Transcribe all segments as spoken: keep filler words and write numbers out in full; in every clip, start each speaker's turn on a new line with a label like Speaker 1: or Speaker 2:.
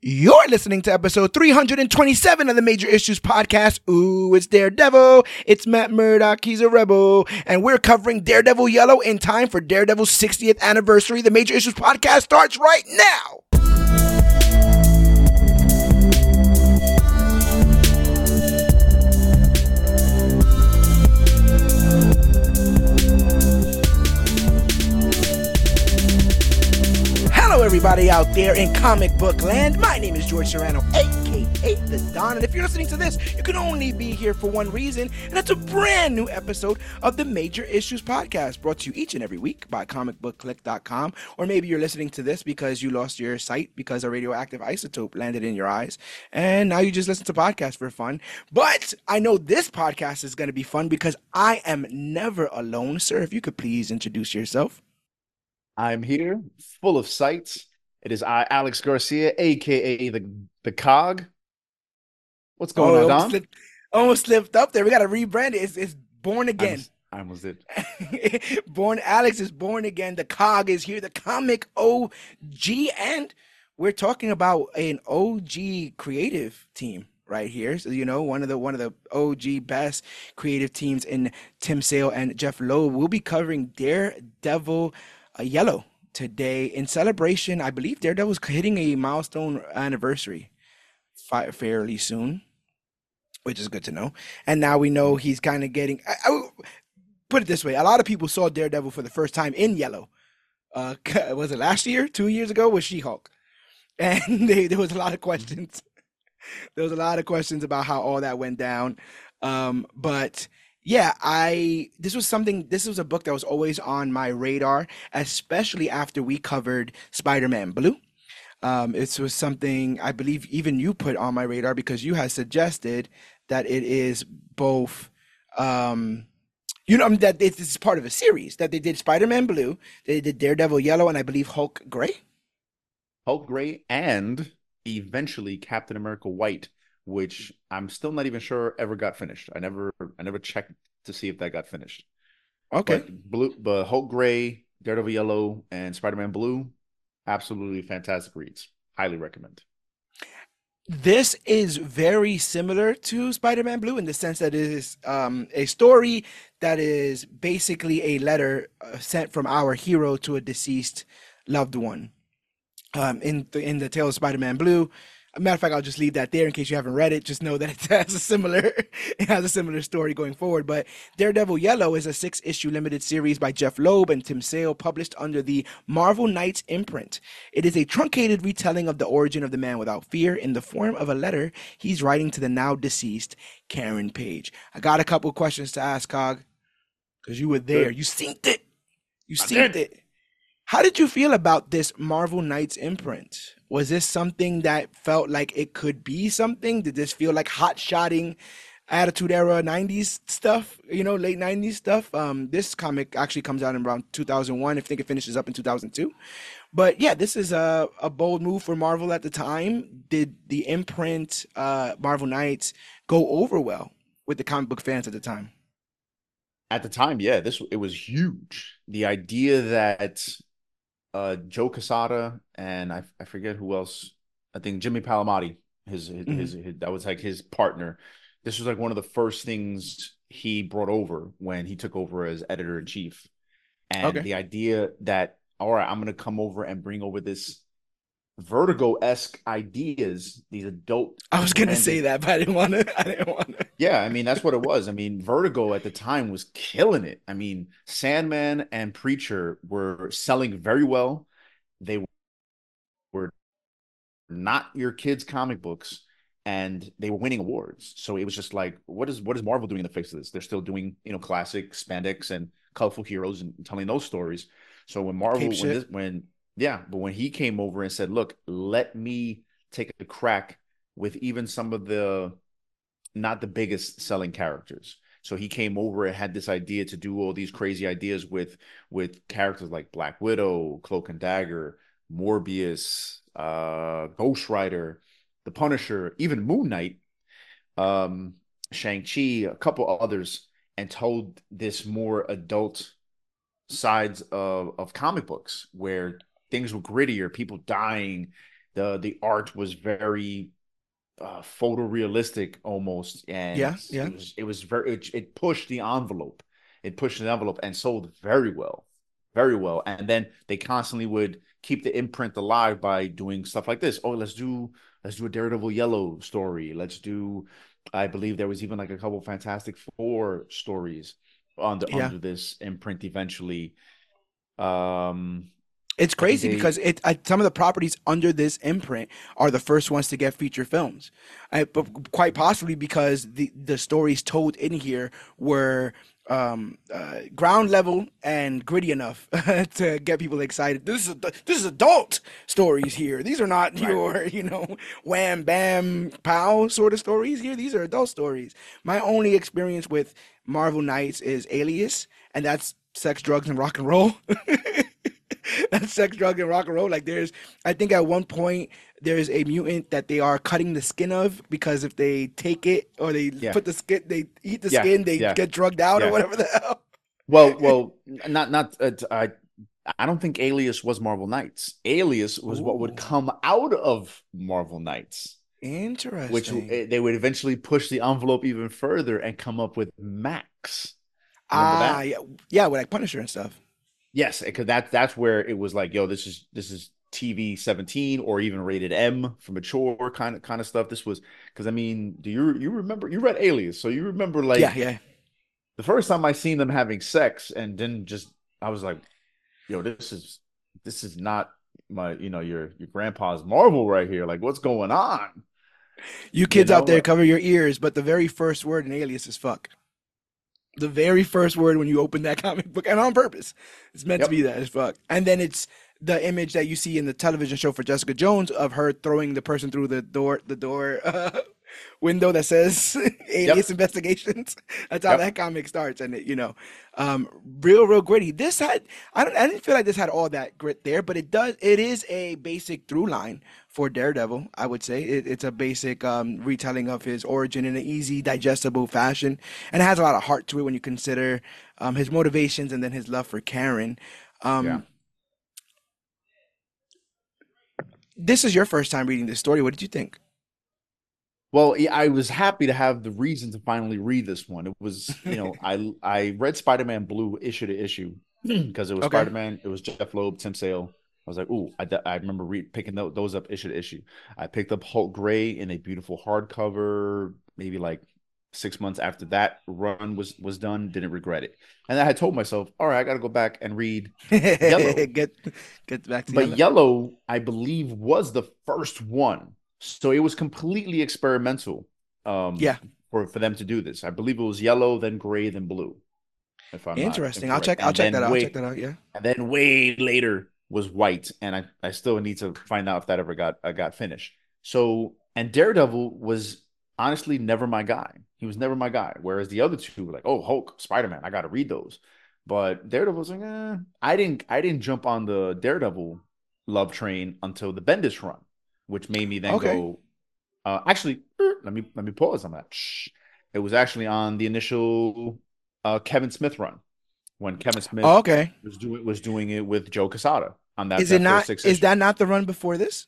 Speaker 1: You're listening to episode three hundred twenty-seven of the Major Issues Podcast. Ooh, it's Daredevil. It's Matt Murdock. He's a rebel. And we're covering Daredevil Yellow in time for Daredevil's sixtieth anniversary. The Major Issues Podcast starts right now. Hello, everybody out there in comic book land. My name is George Serrano, aka The Don, and if you're listening to this, you can only be here for one reason, and that's a brand new episode of the Major Issues Podcast, brought to you each and every week by comic book click dot com, or maybe you're listening to this because you lost your sight because a radioactive isotope landed in your eyes, and now you just listen to podcasts for fun. But I know this podcast is going to be fun because I am never alone. Sir, if you could please introduce yourself.
Speaker 2: I'm here, full of sights. It is I, Alex Garcia, aka the the Cog. What's going
Speaker 1: oh,
Speaker 2: on, Don?
Speaker 1: Almost slipped, almost slipped up there. We got to rebrand it. It's, it's Born Again.
Speaker 2: I almost, I almost did.
Speaker 1: Born Alex is Born Again. The Cog is here. The comic O G, and we're talking about an O G creative team right here. So you know, one of the one of the O G best creative teams in Tim Sale and Jeff Loeb. We'll be covering Daredevil uh, Yellow today in celebration. I believe Daredevil's hitting a milestone anniversary fi- fairly soon, which is good to know. And now we know he's kind of getting. I, I put it this way: a lot of people saw Daredevil for the first time in Yellow. Uh, was it last year? Two years ago with She-Hulk, and they, there was a lot of questions. There was a lot of questions about how all that went down. Um, but yeah, I this was something. This was a book that was always on my radar, especially after we covered Spider-Man Blue. Um, it was something I believe even you put on my radar because you had suggested that it is both, um, you know, that this is part of a series that they did Spider-Man Blue, they did Daredevil Yellow, and I believe Hulk Gray.
Speaker 2: Hulk Gray and eventually Captain America White, which I'm still not even sure ever got finished. I never, I never checked to see if that got finished.
Speaker 1: Okay,
Speaker 2: but blue, but Hulk Gray, Daredevil Yellow, and Spider-Man Blue, absolutely fantastic reads. Highly recommend.
Speaker 1: This is very similar to Spider-Man Blue in the sense that it is um, a story that is basically a letter uh, sent from our hero to a deceased loved one. Um, in the in the tale of Spider-Man Blue, a matter of fact, I'll just leave that there in case you haven't read it. Just know that it has a similar it has a similar story going forward. But Daredevil Yellow is a six-issue limited series by Jeff Loeb and Tim Sale, published under the Marvel Knights imprint. It is a truncated retelling of the origin of the Man Without Fear in the form of a letter he's writing to the now deceased Karen Page. I got a couple questions to ask, Cog, because you were there. You synced it. You synced it. How did you feel about this Marvel Knights imprint? Was this something that felt like it could be something? Did this feel like hot-shotting Attitude Era nineties stuff, you know, late nineties stuff? Um, this comic actually comes out in around two thousand one. I think it finishes up in two thousand two. But yeah, this is a, a bold move for Marvel at the time. Did the imprint, uh, Marvel Knights, go over well with the comic book fans at the time?
Speaker 2: At the time, yeah, this it was huge. The idea that uh, Joe Quesada and I, I forget who else. I think Jimmy Palmiotti, his, his, mm-hmm. his, his that was like his partner. This was like one of the first things he brought over when he took over as editor in chief. And okay. the idea that, all right, I'm going to come over and bring over this Vertigo-esque ideas, these adult.
Speaker 1: I was going to say that, but I didn't want to. I didn't want to.
Speaker 2: Yeah, I mean, that's what it was. I mean, Vertigo at the time was killing it. I mean, Sandman and Preacher were selling very well. They were not your kids' comic books, and they were winning awards. So it was just like, what is what is Marvel doing in the face of this? They're still doing, you know, classic spandex and colorful heroes and telling those stories. So when Marvel, when, this, when yeah, but when he came over and said, look, let me take a crack with even some of the not the biggest selling characters. So he came over and had this idea to do all these crazy ideas with with characters like Black Widow, Cloak and Dagger, Morbius, uh, Ghost Rider, the Punisher, even Moon Knight, um, Shang-Chi, a couple others, and told this more adult sides of, of comic books where things were grittier, people dying, The the art was very uh, photorealistic almost,
Speaker 1: Yeah,
Speaker 2: and
Speaker 1: yeah,
Speaker 2: it was it was very it, it pushed the envelope. It pushed the envelope and sold very well, very well. And then they constantly would keep the imprint alive by doing stuff like this. Oh, let's do let's do a Daredevil Yellow story. Let's do. I believe there was even like a couple Fantastic Four stories under
Speaker 1: yeah.
Speaker 2: under this imprint eventually. Um,
Speaker 1: It's
Speaker 2: I think
Speaker 1: crazy because
Speaker 2: they
Speaker 1: it I, some of the properties under this imprint are the first ones to get feature films, I, but quite possibly because the the stories told in here were um, uh, ground level and gritty enough to get people excited. This is this is adult stories here. These are not
Speaker 2: right.
Speaker 1: your you know wham bam pow sort of stories here. These are adult stories. My only experience with Marvel Knights is Alias, and that's sex, drugs, and rock and roll. That's sex, drug, and rock and roll. Like there's, I think at one point there's a mutant that they are cutting the skin of because if they take it or they
Speaker 2: Yeah,
Speaker 1: put the skin, they eat the
Speaker 2: yeah,
Speaker 1: skin, they
Speaker 2: yeah,
Speaker 1: get drugged out or
Speaker 2: yeah.
Speaker 1: whatever the hell.
Speaker 2: Well, well, not not. Uh, I I don't think Alias was Marvel Knights. Alias was what would
Speaker 1: Ooh,
Speaker 2: come out of Marvel Knights, which
Speaker 1: interesting.
Speaker 2: eh, they would eventually push the envelope even further and come up with Max. Remember
Speaker 1: Ah,
Speaker 2: that?
Speaker 1: yeah, yeah, with like Punisher and stuff.
Speaker 2: Yes, because that that's where it was like, yo, this is this is T V seventeen or even rated M for mature kind of kind of stuff. This was because I mean, do you you remember you read Alias, so you remember
Speaker 1: Yeah,
Speaker 2: like
Speaker 1: yeah.
Speaker 2: the first time I seen them having sex, and then just I was like, yo, this is this is not my you know your your grandpa's Marvel right here. Like, what's going on?
Speaker 1: You
Speaker 2: You
Speaker 1: kids out there,
Speaker 2: know?
Speaker 1: cover your ears. But the very first word in Alias is fuck. The very first word when you open that comic book, and on purpose, it's meant to be
Speaker 2: Yep.
Speaker 1: that as fuck. And then it's the image that you see in the television show for Jessica Jones of her throwing the person through the door, the door uh, window that says Alias
Speaker 2: Yep.
Speaker 1: Investigations. That's how that
Speaker 2: Yep.
Speaker 1: comic starts, and it, you know, um, real, real gritty. This had, I don't, I didn't feel like this had all that grit there, but it does. It is a basic through line for Daredevil. I would say it, it's a basic um, retelling of his origin in an easy, digestible fashion, and it has a lot of heart to it when you consider um, his motivations and then his love for Karen.
Speaker 2: Yeah.
Speaker 1: Um, this is your first time reading this story. What did you think?
Speaker 2: Well, yeah, I was happy to have the reason to finally read this one. It was, you know, I I read Spider-Man Blue issue to issue because it was
Speaker 1: Okay.
Speaker 2: Spider-Man, it was Jeff Loeb, Tim Sale. I was like, ooh, I, I remember re picking tho- those up issue to issue. I picked up Hulk Gray in a beautiful hardcover, maybe like six months after that run was was done. Didn't regret it, and I had told myself, all right, I got to go back and read Yellow.
Speaker 1: get get back to
Speaker 2: But
Speaker 1: yellow.
Speaker 2: Yellow, I believe, was the first one. So it was completely experimental um,
Speaker 1: Yeah,
Speaker 2: for, for them to do this. I believe it was yellow, then gray, then blue, if I'm not
Speaker 1: interesting. I'll
Speaker 2: incorrect.
Speaker 1: check. I'll
Speaker 2: And
Speaker 1: check that
Speaker 2: then
Speaker 1: out. I'll check
Speaker 2: way
Speaker 1: that out. Yeah.
Speaker 2: and then way later was white. And I, I still need to find out if that ever got I got finished. So and Daredevil was honestly never my guy. He was never my guy. Whereas the other two were like, oh, Hulk, Spider-Man, I gotta read those. But Daredevil was like, eh. I didn't I didn't jump on the Daredevil love train until the Bendis run, which made me then
Speaker 1: Okay.
Speaker 2: go. Uh, actually, er, let me let me pause on that. Shh. It was actually on the initial uh, Kevin Smith run when Kevin
Speaker 1: Oh,
Speaker 2: Smith
Speaker 1: okay.
Speaker 2: was doing was doing it with Joe Quesada on that
Speaker 1: Is it
Speaker 2: that first
Speaker 1: not?
Speaker 2: six
Speaker 1: Is
Speaker 2: issues.
Speaker 1: that not the run before this?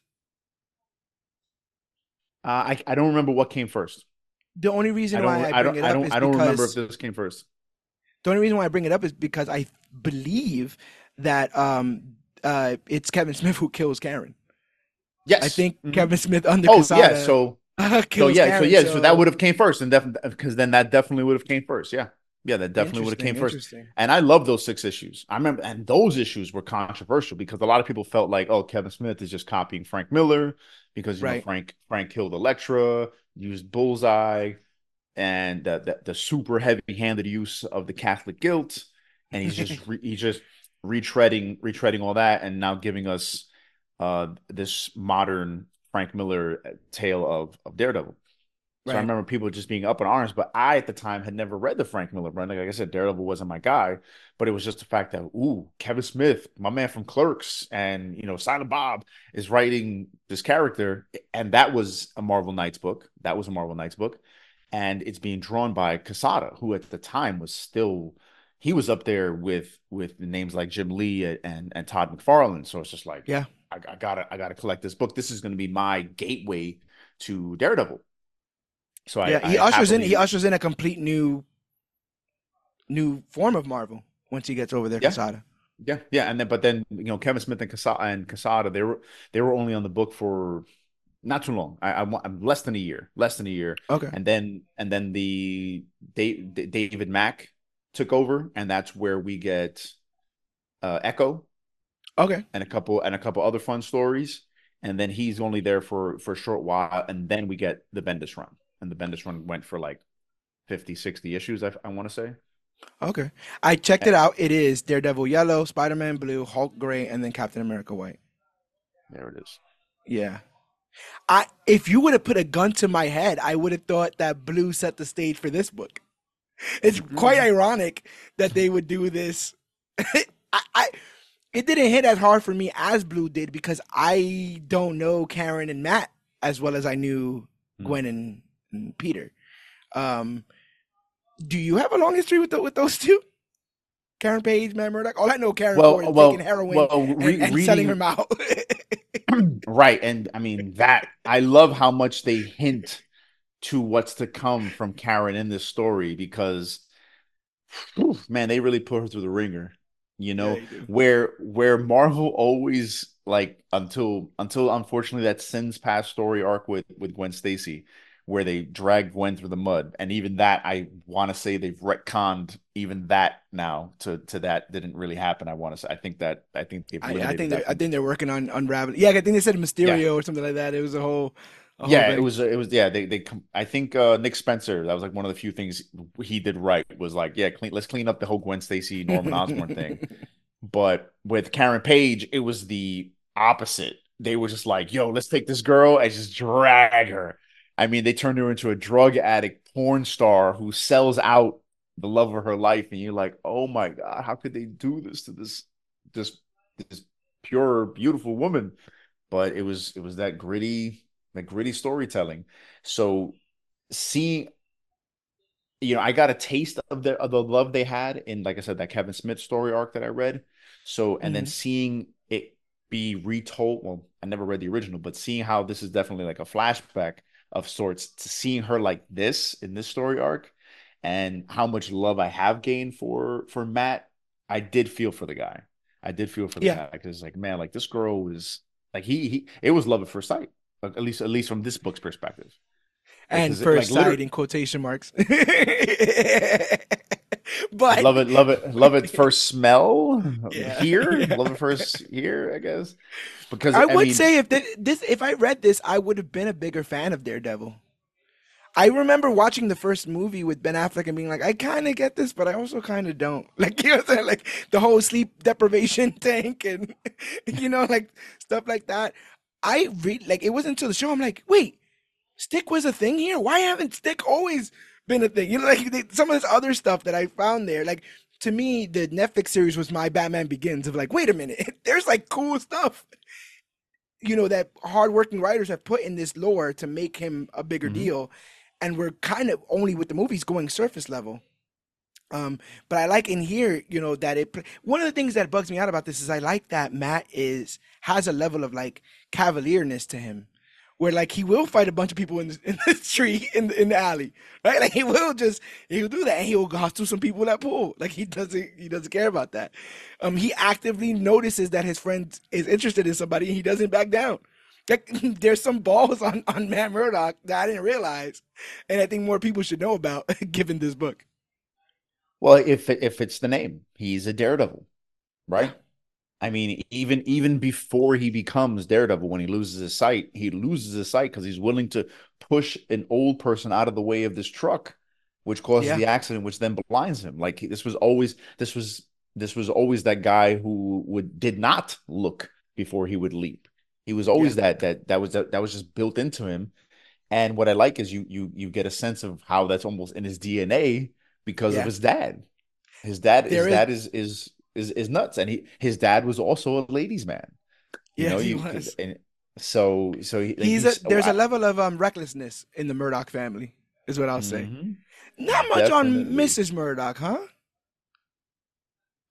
Speaker 2: Uh, I I don't remember what came first.
Speaker 1: The only
Speaker 2: I
Speaker 1: reason why
Speaker 2: don't
Speaker 1: I
Speaker 2: I
Speaker 1: bring
Speaker 2: don't
Speaker 1: it
Speaker 2: I
Speaker 1: up
Speaker 2: don't
Speaker 1: is
Speaker 2: I don't remember if
Speaker 1: because
Speaker 2: this came first.
Speaker 1: the only reason why I bring it up is because I believe that um uh it's Kevin Smith who kills Karen. I
Speaker 2: Yes.
Speaker 1: think
Speaker 2: Mhm.
Speaker 1: Kevin Smith under
Speaker 2: Oh yeah.
Speaker 1: Casada
Speaker 2: So
Speaker 1: uh,
Speaker 2: so
Speaker 1: kills
Speaker 2: yeah so
Speaker 1: Karen.
Speaker 2: yeah so that
Speaker 1: So
Speaker 2: would have came first and definitely because then that definitely would have came first. Yeah. Yeah, that definitely would have came
Speaker 1: interesting,
Speaker 2: first.
Speaker 1: interesting.
Speaker 2: And I love those six issues. I remember, and those issues were controversial because a lot of people felt like, oh, Kevin Smith is just copying Frank Miller because you know
Speaker 1: Right.
Speaker 2: Frank Frank killed Elektra, used Bullseye, and the, the, the super heavy-handed use of the Catholic guilt, and he's just re, he's just retreading retreading all that, and now giving us uh, this modern Frank Miller tale of of Daredevil. So I
Speaker 1: Right.
Speaker 2: remember people just being up in arms, but I at the time had never read the Frank Miller run. Like I said, Daredevil wasn't my guy, but it was just the fact that ooh, Kevin Smith, my man from Clerks, and you know Silent Bob is writing this character, and that was a Marvel Knights book. That was a Marvel Knights book, and it's being drawn by Quesada, who at the time was still he was up there with with the names like Jim Lee and and Todd McFarlane. So it's just like
Speaker 1: Yeah.
Speaker 2: I, I gotta I gotta collect this book. This is going to be my gateway to Daredevil. So I,
Speaker 1: Yeah, he
Speaker 2: I
Speaker 1: ushers in he
Speaker 2: happily,
Speaker 1: ushers in a complete new new form of Marvel once he gets over there,
Speaker 2: yeah,
Speaker 1: Casada.
Speaker 2: yeah, yeah. And then, but then, you know, Kevin Smith and Casada and Casada, they were they were only on the book for not too long. I, I I'm less than a year, less than a year.
Speaker 1: Okay.
Speaker 2: And then and then the Dave, David Mack took over, and that's where we get uh, Echo
Speaker 1: Okay.
Speaker 2: and a couple and a couple other fun stories. And then he's only there for for a short while, and then we get the Bendis run, and the Bendis run went for like fifty, sixty issues. I, I want to say.
Speaker 1: Okay. I checked it
Speaker 2: Eh,
Speaker 1: out. It is Daredevil yellow, Spider-Man blue, Hulk gray, and then Captain America white.
Speaker 2: there it is.
Speaker 1: Yeah. I if you would have put a gun to my head, I would have thought that blue set the stage for this book. It's quite
Speaker 2: Mhm.
Speaker 1: ironic that they would do this. I, I it didn't hit as hard for me as blue did because I don't know Karen and Matt as well as I knew
Speaker 2: Mm.
Speaker 1: Gwen and, and Peter. Um, do you have a long history with the, with those two? Karen Page, Matt Murdock. All I know Karen for is
Speaker 2: Well,
Speaker 1: taking
Speaker 2: well,
Speaker 1: heroin
Speaker 2: well.
Speaker 1: and,
Speaker 2: Re-
Speaker 1: and selling her
Speaker 2: reading
Speaker 1: mouth.
Speaker 2: right, and I mean that. I love how much they hint to what's to come from Karen in this story because, whew, man, they really put her through the ringer. You
Speaker 1: Yeah,
Speaker 2: know,
Speaker 1: you do.
Speaker 2: where where Marvel always like until until unfortunately that Sins Past story arc with with Gwen Stacy, where they dragged Gwen through the mud, and even that I want to say they've retconned even that now to to that didn't really happen. I want to say I think that I think they've
Speaker 1: I, I
Speaker 2: eliminated
Speaker 1: think they're
Speaker 2: that
Speaker 1: I
Speaker 2: from
Speaker 1: think they're working on unraveling. Yeah, I think they said
Speaker 2: yeah.
Speaker 1: Mysterio or something like that. It was a whole a whole
Speaker 2: Yeah, it
Speaker 1: thing.
Speaker 2: was it was yeah, they they com- I think uh Nick Spencer, that was like one of the few things he did right was like, yeah, clean let's clean up the whole Gwen Stacy Norman Osborn thing. But with Karen Page, it was the opposite. They were just like, yo, let's take this girl and just drag her. I mean, they turned her into a drug addict porn star who sells out the love of her life, and you're like, oh my God, how could they do this to this this this pure, beautiful woman? But it was it was that gritty, that gritty storytelling. So seeing, you know, I got a taste of the of the love they had in, like I said, that Kevin Smith story arc that I read. So, and then
Speaker 1: Mhm.
Speaker 2: seeing it be retold. Well, I never read the original, but seeing how this is definitely like a flashback of sorts to seeing her like this in this story arc, and how much love I have gained for for Matt, I did feel for the guy. I did feel for the
Speaker 1: Yeah.
Speaker 2: guy because like, man, like this girl was like he he it was love at first sight. Like, at least at least from this book's perspective. Like,
Speaker 1: And
Speaker 2: because like
Speaker 1: first
Speaker 2: literally
Speaker 1: sight in quotation marks. But
Speaker 2: love it, love it, love it first smell
Speaker 1: yeah,
Speaker 2: here,
Speaker 1: yeah.
Speaker 2: love it first here, I guess. Because
Speaker 1: I
Speaker 2: I
Speaker 1: would
Speaker 2: mean,
Speaker 1: say if thi- this if I read this, I would have been a bigger fan of Daredevil. I remember watching the first movie with Ben Affleck and being like, I kind of get this, but I also kind of don't. Like, you know what I'm saying? Like the whole sleep deprivation tank and, you know, like stuff like that. I read, like, it wasn't until the show I'm like, wait, Stick was a thing here? Why haven't Stick always been a thing? You know, like they, some of this other stuff that I found there, like, to me, the Netflix series was my Batman Begins of like, wait a minute, there's like cool stuff, you know, that hardworking writers have put in this lore to make him a bigger
Speaker 2: mhm.
Speaker 1: deal. And we're kind of only with the movies going surface level. Um, but I like in here, you know, that it. One of the things that bugs me out about this is I like that Matt is has a level of like cavalierness to him, where like he will fight a bunch of people in the, in the street in the, in the alley, right? Like he will just he'll do that and he'll hustle some people at pool. Like he doesn't he doesn't care about that. Um, he actively notices that his friend is interested in somebody and he doesn't back down. Like there's some balls on on Matt Murdock that I didn't realize, and I think more people should know about given this book.
Speaker 2: Well, if if it's the name, he's a daredevil,
Speaker 1: Yeah.
Speaker 2: right? I mean, even even before he becomes Daredevil, when he loses his sight, he loses his sight because he's willing to push an old person out of the way of this truck, which causes
Speaker 1: Yeah.
Speaker 2: the accident, which then blinds him. Like this was always this was this was always that guy who would did not look before he would leap. He was
Speaker 1: Yeah.
Speaker 2: always that that that was that, that was just built into him. And what I like is you you you get a sense of how that's almost in his D N A because of
Speaker 1: Yeah.
Speaker 2: his dad. His dad, his
Speaker 1: There is.
Speaker 2: dad is is is is nuts, and he his dad was also a ladies' man. You know,
Speaker 1: Yes, he
Speaker 2: you
Speaker 1: was.
Speaker 2: and so so he like
Speaker 1: He's a
Speaker 2: he's oh,
Speaker 1: there's a
Speaker 2: I,
Speaker 1: level of um recklessness in the Murdoch family, is what I'll say.
Speaker 2: mhm,
Speaker 1: Not much on
Speaker 2: definitely.
Speaker 1: Missus Murdoch, huh?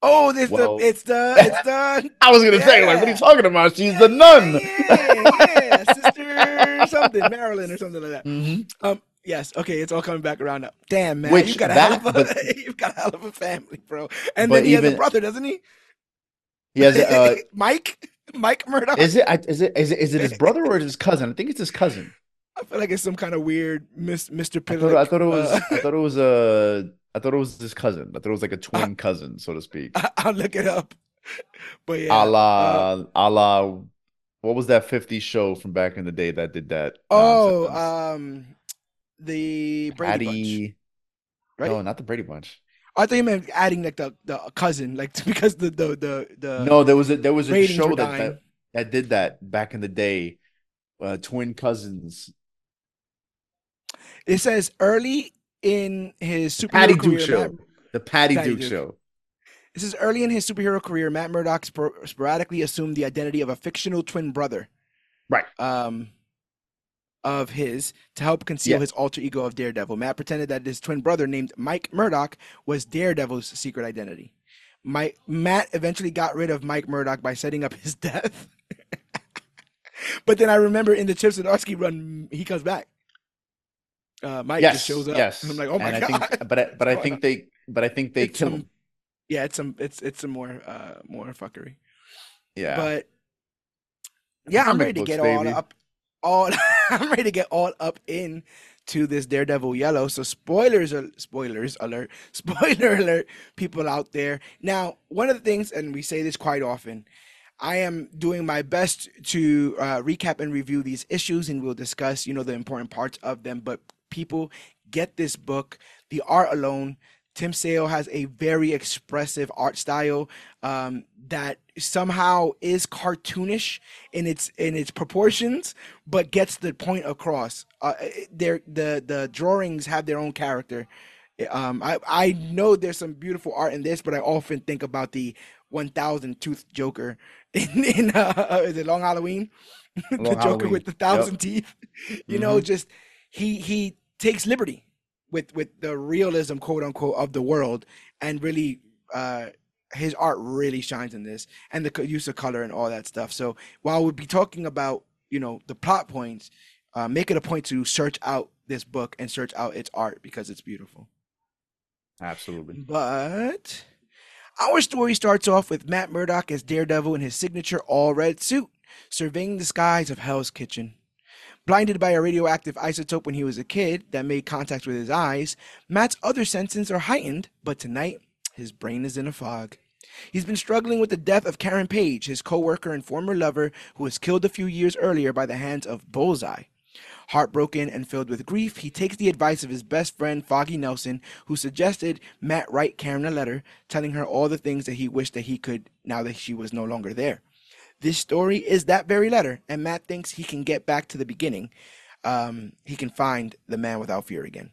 Speaker 1: Oh, it's the
Speaker 2: Well,
Speaker 1: it's the it's the
Speaker 2: I was gonna say, like, what are you
Speaker 1: yeah
Speaker 2: talking about? She's the
Speaker 1: yeah
Speaker 2: nun.
Speaker 1: yeah yeah sister something Marilyn or something like that.
Speaker 2: Hmm.
Speaker 1: Um, yes, okay, it's all coming back around now. Damn, man, you
Speaker 2: Which
Speaker 1: got a hell of
Speaker 2: that,
Speaker 1: a
Speaker 2: but
Speaker 1: you've got a hell of a family, bro. And then
Speaker 2: but
Speaker 1: he has a
Speaker 2: even
Speaker 1: brother, doesn't he?
Speaker 2: he has uh,
Speaker 1: Mike, Mike
Speaker 2: is
Speaker 1: Murdoch.
Speaker 2: it is it is it is it his brother or is it his cousin? I think it's his cousin.
Speaker 1: I feel like it's some kind of weird Miss, Mister
Speaker 2: I thought I
Speaker 1: Pitlick.
Speaker 2: thought it
Speaker 1: Uh,
Speaker 2: was I thought it was uh I thought it was his cousin. I thought it was like a
Speaker 1: I,
Speaker 2: twin cousin, so to speak.
Speaker 1: I'll look it up. But
Speaker 2: A
Speaker 1: yeah. Uh,
Speaker 2: la a la what was that fifties show from back in the day that did that
Speaker 1: oh,
Speaker 2: nonsense?
Speaker 1: um, the Brady Bunch,
Speaker 2: Patty,
Speaker 1: right?
Speaker 2: no, not the Brady Bunch.
Speaker 1: I thought you meant adding like the, the cousin, like because the, the the the
Speaker 2: No, there was a there was a
Speaker 1: ratings were
Speaker 2: show that
Speaker 1: dying.
Speaker 2: that that did that back in the day. Uh, twin cousins.
Speaker 1: It says early in his
Speaker 2: The Patty
Speaker 1: superhero
Speaker 2: Duke
Speaker 1: career, Matt
Speaker 2: show. The Patty
Speaker 1: Patty
Speaker 2: Duke
Speaker 1: Duke.
Speaker 2: show.
Speaker 1: This is early in his superhero career. Matt Murdock spor- sporadically assumed the identity of a fictional twin brother
Speaker 2: Right.
Speaker 1: um, of his to help conceal
Speaker 2: Yeah.
Speaker 1: his alter ego of Daredevil. Matt pretended that his twin brother, named Mike Murdock, was Daredevil's secret identity. Mike, Matt eventually got rid of Mike Murdock by setting up his death. But then I remember in the Chip Zdarsky run, he comes back. Uh, Mike just
Speaker 2: Yes.
Speaker 1: shows up, and I'm
Speaker 2: Yes.
Speaker 1: like, "Oh my
Speaker 2: And I
Speaker 1: god,
Speaker 2: think, but I,
Speaker 1: what's
Speaker 2: but I
Speaker 1: going on?"
Speaker 2: think they, but I think they
Speaker 1: It's
Speaker 2: kill
Speaker 1: some,
Speaker 2: him.
Speaker 1: yeah, it's some, it's it's some more, uh, more fuckery.
Speaker 2: Yeah.
Speaker 1: But yeah, I'm ready
Speaker 2: Comic
Speaker 1: to
Speaker 2: books,
Speaker 1: get all
Speaker 2: baby.
Speaker 1: up, all I'm ready to get all up in to this Daredevil Yellow. So spoilers, are spoilers alert, spoiler alert, people out there. Now, one of the things, and we say this quite often, I am doing my best to uh, recap and review these issues, and we'll discuss, you know, the important parts of them. But people, get this book. The art alone, Tim Sale has a very expressive art style um, that somehow is cartoonish in its in its proportions, but gets the point across. Uh, they the the drawings have their own character. Um, I I know there's some beautiful art in this, but I often think about the one thousand tooth Joker in in uh, is it Long Halloween, the
Speaker 2: Long
Speaker 1: Joker with
Speaker 2: Halloween.
Speaker 1: the
Speaker 2: Yep.
Speaker 1: thousand teeth. You know,
Speaker 2: Hmm.
Speaker 1: just he he takes liberty with with the realism, quote unquote, of the world, and really uh, his art really shines in this, and the co- use of color and all that stuff. So while we'll be talking about, you know, the plot points, uh, make it a point to search out this book and search out its art because it's beautiful.
Speaker 2: Absolutely.
Speaker 1: But our story starts off with Matt Murdock as Daredevil in his signature all red suit, surveying the skies of Hell's Kitchen. Blinded by a radioactive isotope when he was a kid that made contact with his eyes, Matt's other senses are heightened, but tonight his brain is in a fog. He's been struggling with the death of Karen Page, his co-worker and former lover who was killed a few years earlier by the hands of Bullseye. Heartbroken and filled with grief, he takes the advice of his best friend Foggy Nelson, who suggested Matt write Karen a letter telling her all the things that he wished that he could now that she was no longer there. This story is that very letter, and Matt thinks he can get back to the beginning. Um, he can find the man without fear again.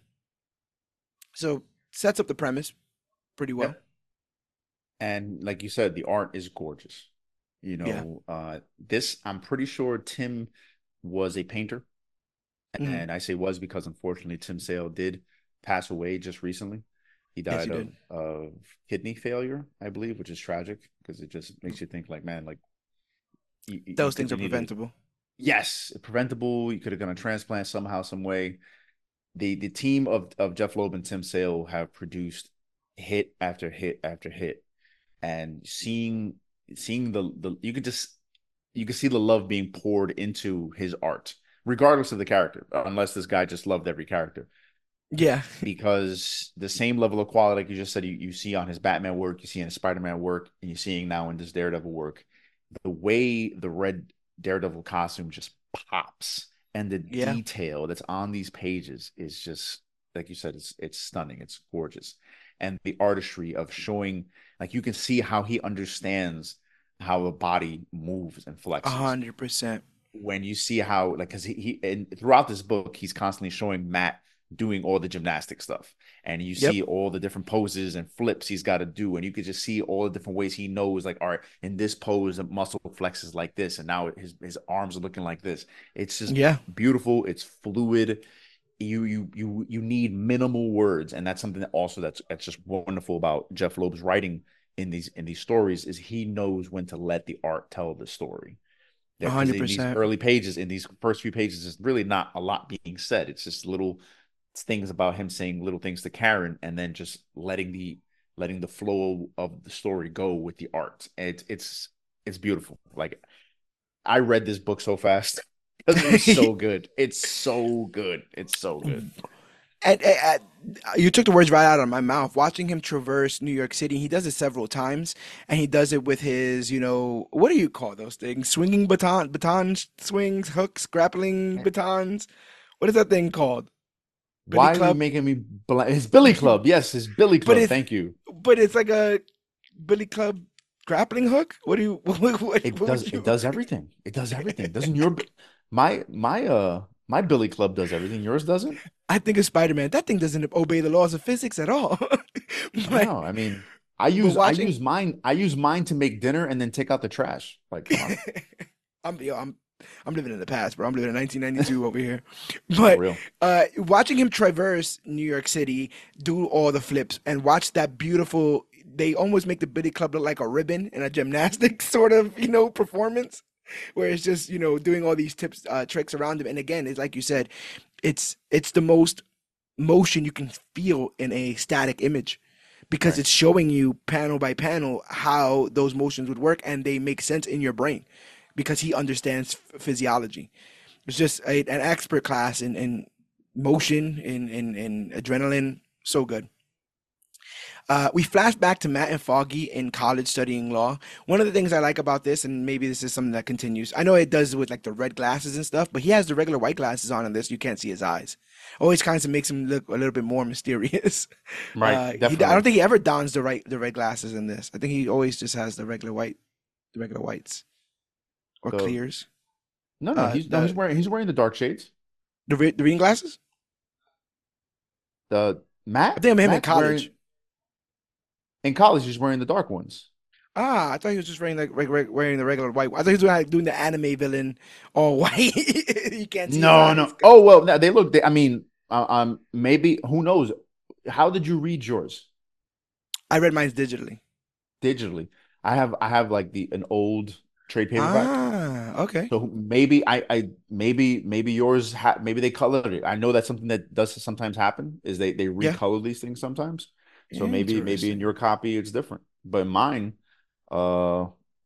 Speaker 1: So sets up the premise pretty well.
Speaker 2: Yep. And like you said, the art is gorgeous. You
Speaker 1: Yeah.
Speaker 2: know, uh, this, I'm pretty sure Tim was a painter.
Speaker 1: Mhm.
Speaker 2: And I say was because unfortunately Tim Sale did pass away just recently. He
Speaker 1: Yes,
Speaker 2: died
Speaker 1: you
Speaker 2: of,
Speaker 1: did.
Speaker 2: of kidney failure, I believe, which is tragic because it just makes you think like, man, like you, you
Speaker 1: Those
Speaker 2: could
Speaker 1: things are
Speaker 2: have needed,
Speaker 1: preventable.
Speaker 2: yes, preventable. You could have done a transplant somehow, some way. The the team of of Jeff Loeb and Tim Sale have produced hit after hit after hit, and seeing seeing the the you could just you can see the love being poured into his art, regardless of the character, unless this guy just loved every character.
Speaker 1: Yeah.
Speaker 2: Because the same level of quality, like you just said, you, you see on his Batman work, you see in his Spider-Man work, and you're seeing now in this Daredevil work, the way the red Daredevil costume just pops and the
Speaker 1: Yeah.
Speaker 2: detail that's on these pages is just, like you said, it's it's stunning, it's gorgeous. And the artistry of showing, like you can see how he understands how a body moves and
Speaker 1: A
Speaker 2: flexes
Speaker 1: hundred percent.
Speaker 2: when you see how, like, because he, he and throughout this book he's constantly showing Matt doing all the gymnastic stuff, and you
Speaker 1: Yep.
Speaker 2: see all the different poses and flips he's got to do, and you could just see all the different ways he knows, like, all right, in this pose the muscle flexes like this, and now his his arms are looking like this. It's just
Speaker 1: Yeah.
Speaker 2: beautiful, it's fluid. You you you you need minimal words, and that's something that also that's that's just wonderful about Jeff Loeb's writing in these in these stories is he knows when to let the art tell the story.
Speaker 1: A
Speaker 2: There, because
Speaker 1: hundred
Speaker 2: in these
Speaker 1: percent.
Speaker 2: early pages, in these first few pages, there's really not a lot being said. It's just little things about him saying little things to Karen, and then just letting the letting the flow of the story go with the art. And it's it's it's beautiful. Like I read this book so fast because it was so good. It's so good. It's so good.
Speaker 1: And, and- and you took the words right out of my mouth. Watching him traverse New York City, he does it several times, and he does it with his, you know, what do you call those things? Swinging baton, baton swings, hooks, grappling batons. What is that thing called? Billy
Speaker 2: Why are you
Speaker 1: Club.
Speaker 2: making me blank? His Billy Club. Yes, his Billy
Speaker 1: But
Speaker 2: Club.
Speaker 1: it's
Speaker 2: Thank you.
Speaker 1: but it's like a Billy Club grappling hook. What do you what, what,
Speaker 2: It
Speaker 1: what
Speaker 2: does
Speaker 1: would
Speaker 2: it
Speaker 1: you?
Speaker 2: does everything. It does everything. Doesn't your my my uh my Billy Club does everything. Yours doesn't?
Speaker 1: I think of Spider-Man. That thing doesn't obey the laws of physics at all. But
Speaker 2: No, I mean, I
Speaker 1: but
Speaker 2: use I
Speaker 1: watching,
Speaker 2: use mine I use mine to make dinner and then take out the trash. Like, come on.
Speaker 1: I'm yo, I'm I'm living in the past, bro. I'm living in nineteen ninety-two over here.
Speaker 2: For
Speaker 1: But
Speaker 2: real.
Speaker 1: uh, watching him traverse New York City, do all the flips, and watch that beautiful. They almost make the Billy Club look like a ribbon in a gymnastics sort of, you know, performance, where it's just, you know, doing all these tips, uh, tricks around him. And again, it's like you said, it's it's the most motion you can feel in a static image because
Speaker 2: Right.
Speaker 1: it's showing you panel by panel how those motions would work and they make sense in your brain because he understands physiology. It's just a, an expert class in, in motion, in, in, in adrenaline. So good. Uh, we flash back to Matt and Foggy in college studying law. One of the things I like about this, and maybe this is something that continues, I know it does with like the red glasses and stuff, but he has the regular white glasses on in this. You can't see his eyes. Always kind of makes him look a little bit more mysterious.
Speaker 2: Right.
Speaker 1: Uh, he, I don't
Speaker 2: Definitely.
Speaker 1: think he ever dons the right the red glasses in this. I think he always just has the regular white, the regular whites or
Speaker 2: The
Speaker 1: clears.
Speaker 2: no no
Speaker 1: Uh,
Speaker 2: he's no he's
Speaker 1: the
Speaker 2: wearing he's wearing the dark shades.
Speaker 1: the, re- the reading glasses.
Speaker 2: The
Speaker 1: I
Speaker 2: Matt
Speaker 1: think I'm him in
Speaker 2: Matt's
Speaker 1: college.
Speaker 2: wearing in college he's wearing the dark ones.
Speaker 1: Ah, I thought he was just wearing like reg- reg- wearing the regular white. I thought he was doing, like, doing the anime villain all white. You can't see his
Speaker 2: No,
Speaker 1: eyes.
Speaker 2: no. Oh well, no, they look. They, I mean, uh, um, maybe who knows? How did you read yours
Speaker 1: I read mine digitally.
Speaker 2: digitally? I have I have like the an old trade paperback.
Speaker 1: Ah, okay.
Speaker 2: So maybe I I maybe maybe yours ha maybe they colored it. I know that's something that does sometimes happen is they they
Speaker 1: Yeah.
Speaker 2: recolor these things sometimes. So maybe maybe in
Speaker 1: Interesting.
Speaker 2: your copy it's different. But mine, uh,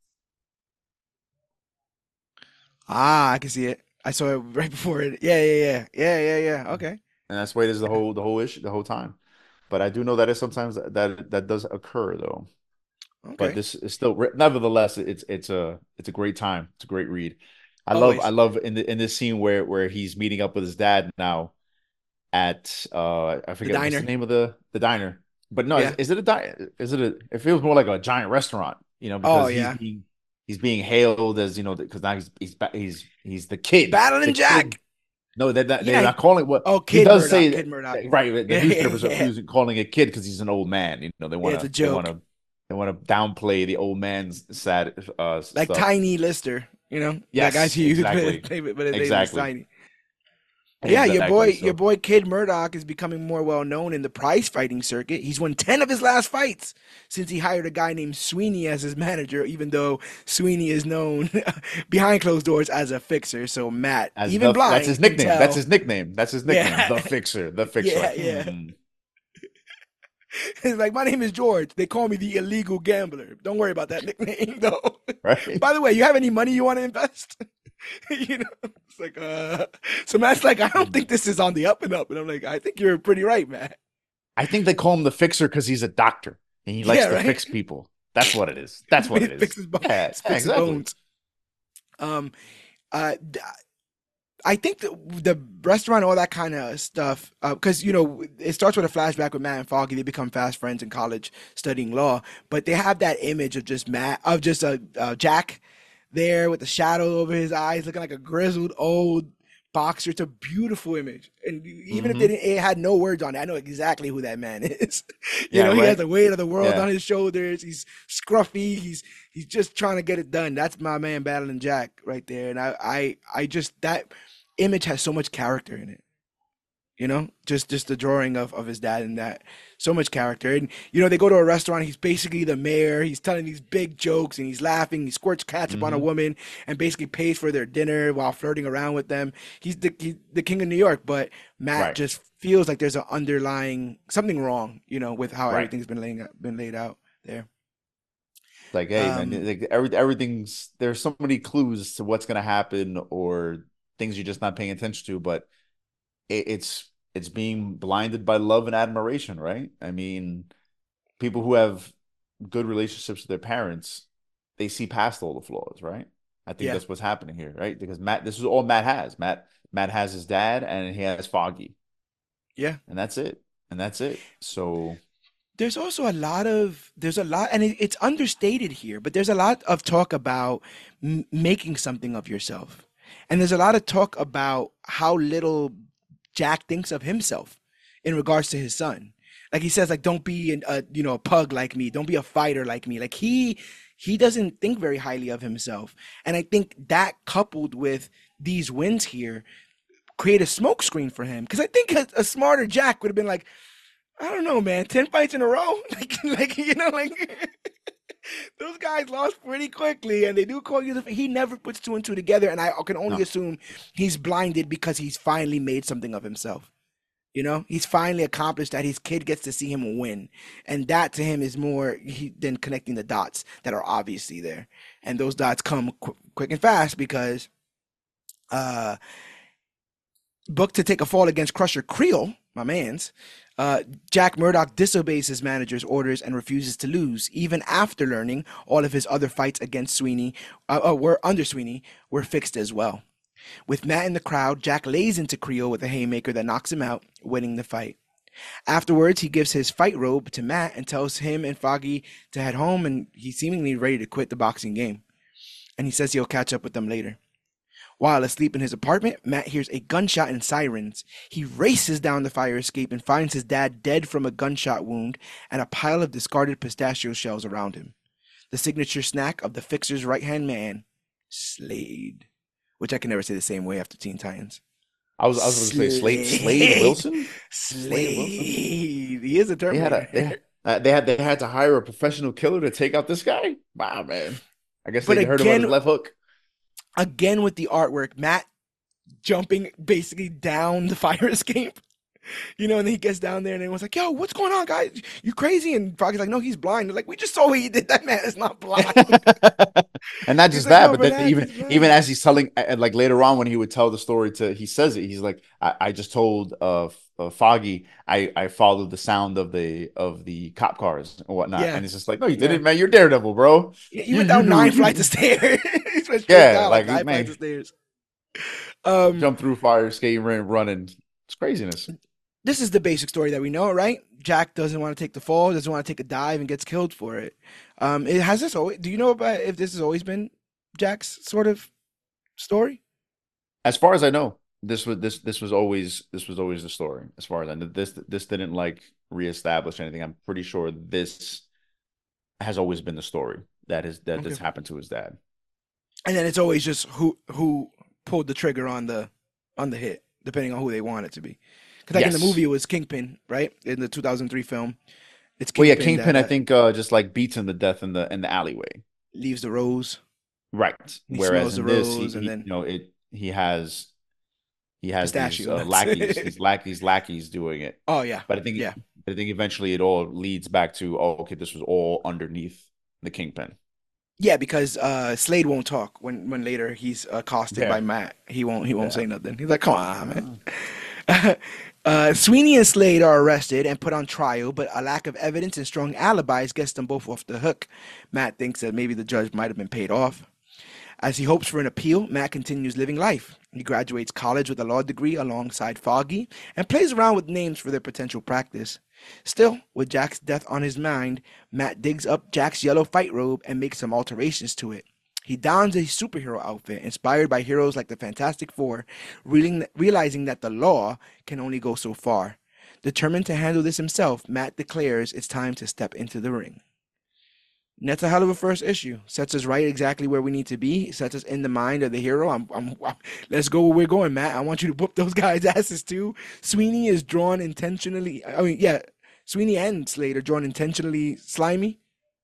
Speaker 1: Ah, I can see it. I saw it right before it. Yeah, yeah, yeah, yeah, yeah, yeah. Okay,
Speaker 2: and that's why it is the whole the whole issue the whole time. But I do know that is sometimes that that does occur though. But
Speaker 1: okay.
Speaker 2: this is still nevertheless it's it's a it's a great time. It's a great read. I love I
Speaker 1: Always
Speaker 2: love in the in this scene where where he's meeting up with his dad now at uh I
Speaker 1: the
Speaker 2: forget what's the
Speaker 1: diner.
Speaker 2: name of the the diner. But no, is,
Speaker 1: Yeah.
Speaker 2: is it a diner? Is it a it feels more like a giant restaurant, you know,
Speaker 1: Oh
Speaker 2: because he's
Speaker 1: yeah.
Speaker 2: being he's being hailed as, you know, because now he's he's ba- he's he's the kid. The
Speaker 1: Battling
Speaker 2: kid.
Speaker 1: Jack.
Speaker 2: No, they're not, they're
Speaker 1: Yeah.
Speaker 2: not calling what
Speaker 1: Oh,
Speaker 2: he
Speaker 1: Kid
Speaker 2: does
Speaker 1: Murdoch.
Speaker 2: say
Speaker 1: Kid Murdoch.
Speaker 2: right, the
Speaker 1: Yeah, yeah,
Speaker 2: newspapers are
Speaker 1: yeah.
Speaker 2: using calling a kid because he's an old man. You know, they
Speaker 1: Yeah,
Speaker 2: want
Speaker 1: it's a
Speaker 2: to they want
Speaker 1: joke.
Speaker 2: to they want to downplay the old man's sad uh
Speaker 1: Like
Speaker 2: stuff.
Speaker 1: Tiny Lister. You know that guy's
Speaker 2: Yes,
Speaker 1: huge,
Speaker 2: exactly.
Speaker 1: but but his name is
Speaker 2: Exactly.
Speaker 1: Tiny. Yeah, your boy,
Speaker 2: Exactly.
Speaker 1: your
Speaker 2: So
Speaker 1: boy Kid Murdoch is becoming more well known in the prize fighting circuit. He's won ten of his last fights since he hired a guy named Sweeney as his manager, even though Sweeney is known behind closed doors as a fixer. So Matt,
Speaker 2: as
Speaker 1: even
Speaker 2: the that's his
Speaker 1: blind, can
Speaker 2: nickname. That's
Speaker 1: tell.
Speaker 2: his nickname. That's his nickname.
Speaker 1: Yeah,
Speaker 2: The Fixer. The Fixer.
Speaker 1: yeah,
Speaker 2: Like,
Speaker 1: yeah.
Speaker 2: hmm.
Speaker 1: It's like, my name is George. They call me the illegal gambler. Don't worry about that nickname, though.
Speaker 2: Right?
Speaker 1: By the way, you have any money you want to invest? You know, it's like, uh, so Matt's like, I don't think this is on the up and up. And I'm like, I think you're pretty right, Matt.
Speaker 2: I think they call him the Fixer because he's a doctor and he likes
Speaker 1: Yeah,
Speaker 2: to
Speaker 1: right.
Speaker 2: fix people. That's what it is. That's what it is.
Speaker 1: Fix his, bo-
Speaker 2: Yeah, yeah,
Speaker 1: fix his
Speaker 2: exactly.
Speaker 1: bones. Um, uh, I think the the restaurant, all that kind of stuff, because you know it starts with a flashback with Matt and Foggy. They become fast friends in college studying law, but they have that image of just Matt, of just a uh, uh, Jack there with the shadow over his eyes, looking like a grizzled old boxer. It's a beautiful image, and even if they
Speaker 2: Hmm.
Speaker 1: didn't, it had no words on it, I know exactly who that man is. You
Speaker 2: Yeah,
Speaker 1: know, he has
Speaker 2: right.
Speaker 1: the weight of the world
Speaker 2: Yeah.
Speaker 1: on his shoulders. He's scruffy. He's he's just trying to get it done. That's my man battling Jack right there, and I I I just that image has so much character in it. You know, just just the drawing of of his dad and that so much character. And you know, they go to a restaurant. He's basically the mayor. He's telling these big jokes and he's laughing. He squirts ketchup on a
Speaker 2: Hmm.
Speaker 1: woman and basically pays for their dinner while flirting around with them. He's the he's the king of New York, but Matt
Speaker 2: Right,
Speaker 1: just feels like there's an underlying something wrong, you know, with how
Speaker 2: right.
Speaker 1: everything's been laying out, been laid out there.
Speaker 2: Like, hey, man,
Speaker 1: Um,
Speaker 2: like every everything's there's so many clues to what's gonna happen or things you're just not paying attention to, but it, it's it's being blinded by love and admiration, right? I mean, people who have good relationships with their parents, they see past all the flaws, right? I think
Speaker 1: yeah,
Speaker 2: that's what's happening here, right? Because Matt, this is all Matt has. Matt Matt has his dad and he has Foggy,
Speaker 1: yeah.
Speaker 2: and that's it. And that's it. So,
Speaker 1: There's also a lot of there's a lot, and it, it's understated here, but there's a lot of talk about m making something of yourself, and there's a lot of talk about how little Jack thinks of himself in regards to his son. Like he says, like don't be an, a you know a pug like me, don't be a fighter like me. Like he he doesn't think very highly of himself, and I think that coupled with these wins here create a smokescreen for him. Because I think a, a smarter Jack would have been like, I don't know, man. Ten fights in a row, like, like you know, like those guys lost pretty quickly, and they do call you the. He never puts two and two together, and I can only
Speaker 2: no.
Speaker 1: assume he's blinded because he's finally made something of himself. You know, he's finally accomplished that. His kid gets to see him win, and that to him is more he, than connecting the dots that are obviously there, and those dots come qu- quick and fast because uh booked to take a fall against Crusher Creel, my man's, uh, Jack Murdoch disobeys his manager's orders and refuses to lose, even after learning all of his other fights against Sweeney, uh, uh, were under Sweeney, were fixed as well. With Matt in the crowd, Jack lays into Creel with a haymaker that knocks him out, winning the fight. Afterwards, he gives his fight robe to Matt and tells him and Foggy to head home, and he's seemingly ready to quit the boxing game. And he says he'll catch up with them later. While asleep in his apartment, Matt hears a gunshot and sirens. He races down the fire escape and finds his dad dead from a gunshot wound and a pile of discarded pistachio shells around him. The signature snack of the fixer's right hand man, Slade. Which I can never say the same way after Teen Titans.
Speaker 2: I was I was going to say Slade Slade
Speaker 1: Slade.
Speaker 2: Wilson? Slade Wilson?
Speaker 1: Slade. He is a
Speaker 2: They had a they
Speaker 1: Terminator.
Speaker 2: had, uh, they had they had to hire a professional killer to take out this guy? Wow, man. I guess
Speaker 1: But
Speaker 2: they heard about his
Speaker 1: again,
Speaker 2: left hook.
Speaker 1: again with the artwork, Matt jumping basically down the fire escape. You know, and then he gets down there and everyone's like, yo, what's going on, guys? You crazy? And Froggy's like, no, he's blind. They're like, we just saw what he did. That man is not blind.
Speaker 2: And not
Speaker 1: He's
Speaker 2: just
Speaker 1: like,
Speaker 2: that,
Speaker 1: no,
Speaker 2: but then
Speaker 1: relax,
Speaker 2: even
Speaker 1: he's
Speaker 2: even
Speaker 1: blind.
Speaker 2: as he's telling, uh, like later on when he would tell the story to, he says it. He's like, I, I just told uh, uh Foggy, I I followed the sound of the of the cop cars and whatnot,
Speaker 1: Yeah,
Speaker 2: and it's just like, no, you
Speaker 1: yeah.
Speaker 2: didn't, man. You're Daredevil, bro.
Speaker 1: Yeah, he
Speaker 2: You
Speaker 1: went
Speaker 2: you
Speaker 1: down
Speaker 2: knew
Speaker 1: nine flights of
Speaker 2: you,
Speaker 1: stairs. He went straight
Speaker 2: yeah,
Speaker 1: down like
Speaker 2: like
Speaker 1: nine flights of
Speaker 2: man,
Speaker 1: stairs. Um,
Speaker 2: jump through fire, escape, ran, running. It's craziness.
Speaker 1: this is the basic story that we know, right? Jack doesn't want to take the fall, doesn't want to take a dive, and gets killed for it. Um, it has this always. Do you know about if this has always been Jack's sort of story?
Speaker 2: As far as I know, this was this this was always this was always the story. As far as I know, this this didn't like reestablish anything. I'm pretty sure this has always been the story that is that
Speaker 1: Okay.
Speaker 2: this happened to his dad.
Speaker 1: And then it's always just who who pulled the trigger on the on the hit, depending on who they want it to be. Because like in the movie,
Speaker 2: Yes.
Speaker 1: it was Kingpin, right? In the two thousand three film, it's
Speaker 2: Well, yeah,
Speaker 1: Kingpin
Speaker 2: Kingpin,
Speaker 1: that
Speaker 2: I
Speaker 1: uh,
Speaker 2: think, uh, just like beats him to death in the in the alleyway.
Speaker 1: leaves the rose.
Speaker 2: Right.
Speaker 1: He
Speaker 2: Whereas
Speaker 1: smells the
Speaker 2: in this, he,
Speaker 1: rose, and
Speaker 2: he
Speaker 1: then
Speaker 2: you know it he has he has these
Speaker 1: pistachio
Speaker 2: uh,
Speaker 1: nuts.
Speaker 2: lackeys, these lackeys lackeys doing it.
Speaker 1: Oh yeah,
Speaker 2: But I think
Speaker 1: yeah,
Speaker 2: I think eventually it all leads back to, oh, okay, this was all underneath the Kingpin.
Speaker 1: yeah. Because uh, Slade won't talk when when later he's accosted by
Speaker 2: Yeah.
Speaker 1: Matt. He won't he won't
Speaker 2: Yeah.
Speaker 1: say nothing. He's like, come on, man.
Speaker 2: Uh,
Speaker 1: uh, Sweeney and Slade are arrested and put on trial, but a lack of evidence and strong alibis gets them both off the hook. Matt thinks that maybe the judge might have been paid off. As he hopes for an appeal, Matt continues living life. He graduates college with a law degree alongside Foggy and plays around with names for their potential practice. Still, with Jack's death on his mind, Matt digs up Jack's yellow fight robe and makes some alterations to it. He dons a superhero outfit inspired by heroes like the Fantastic Four, reeling- realizing that the law can only go so far. Determined to handle this himself, Matt declares it's time to step into the ring. And that's a hell of a first issue. Sets us right exactly where we need to be. Sets us in the mind of the hero. I'm, I'm, I'm- let's go where we're going, Matt. I want you to whoop those guys' asses too. Sweeney is drawn intentionally. I mean, yeah, Sweeney and Slade are drawn intentionally slimy.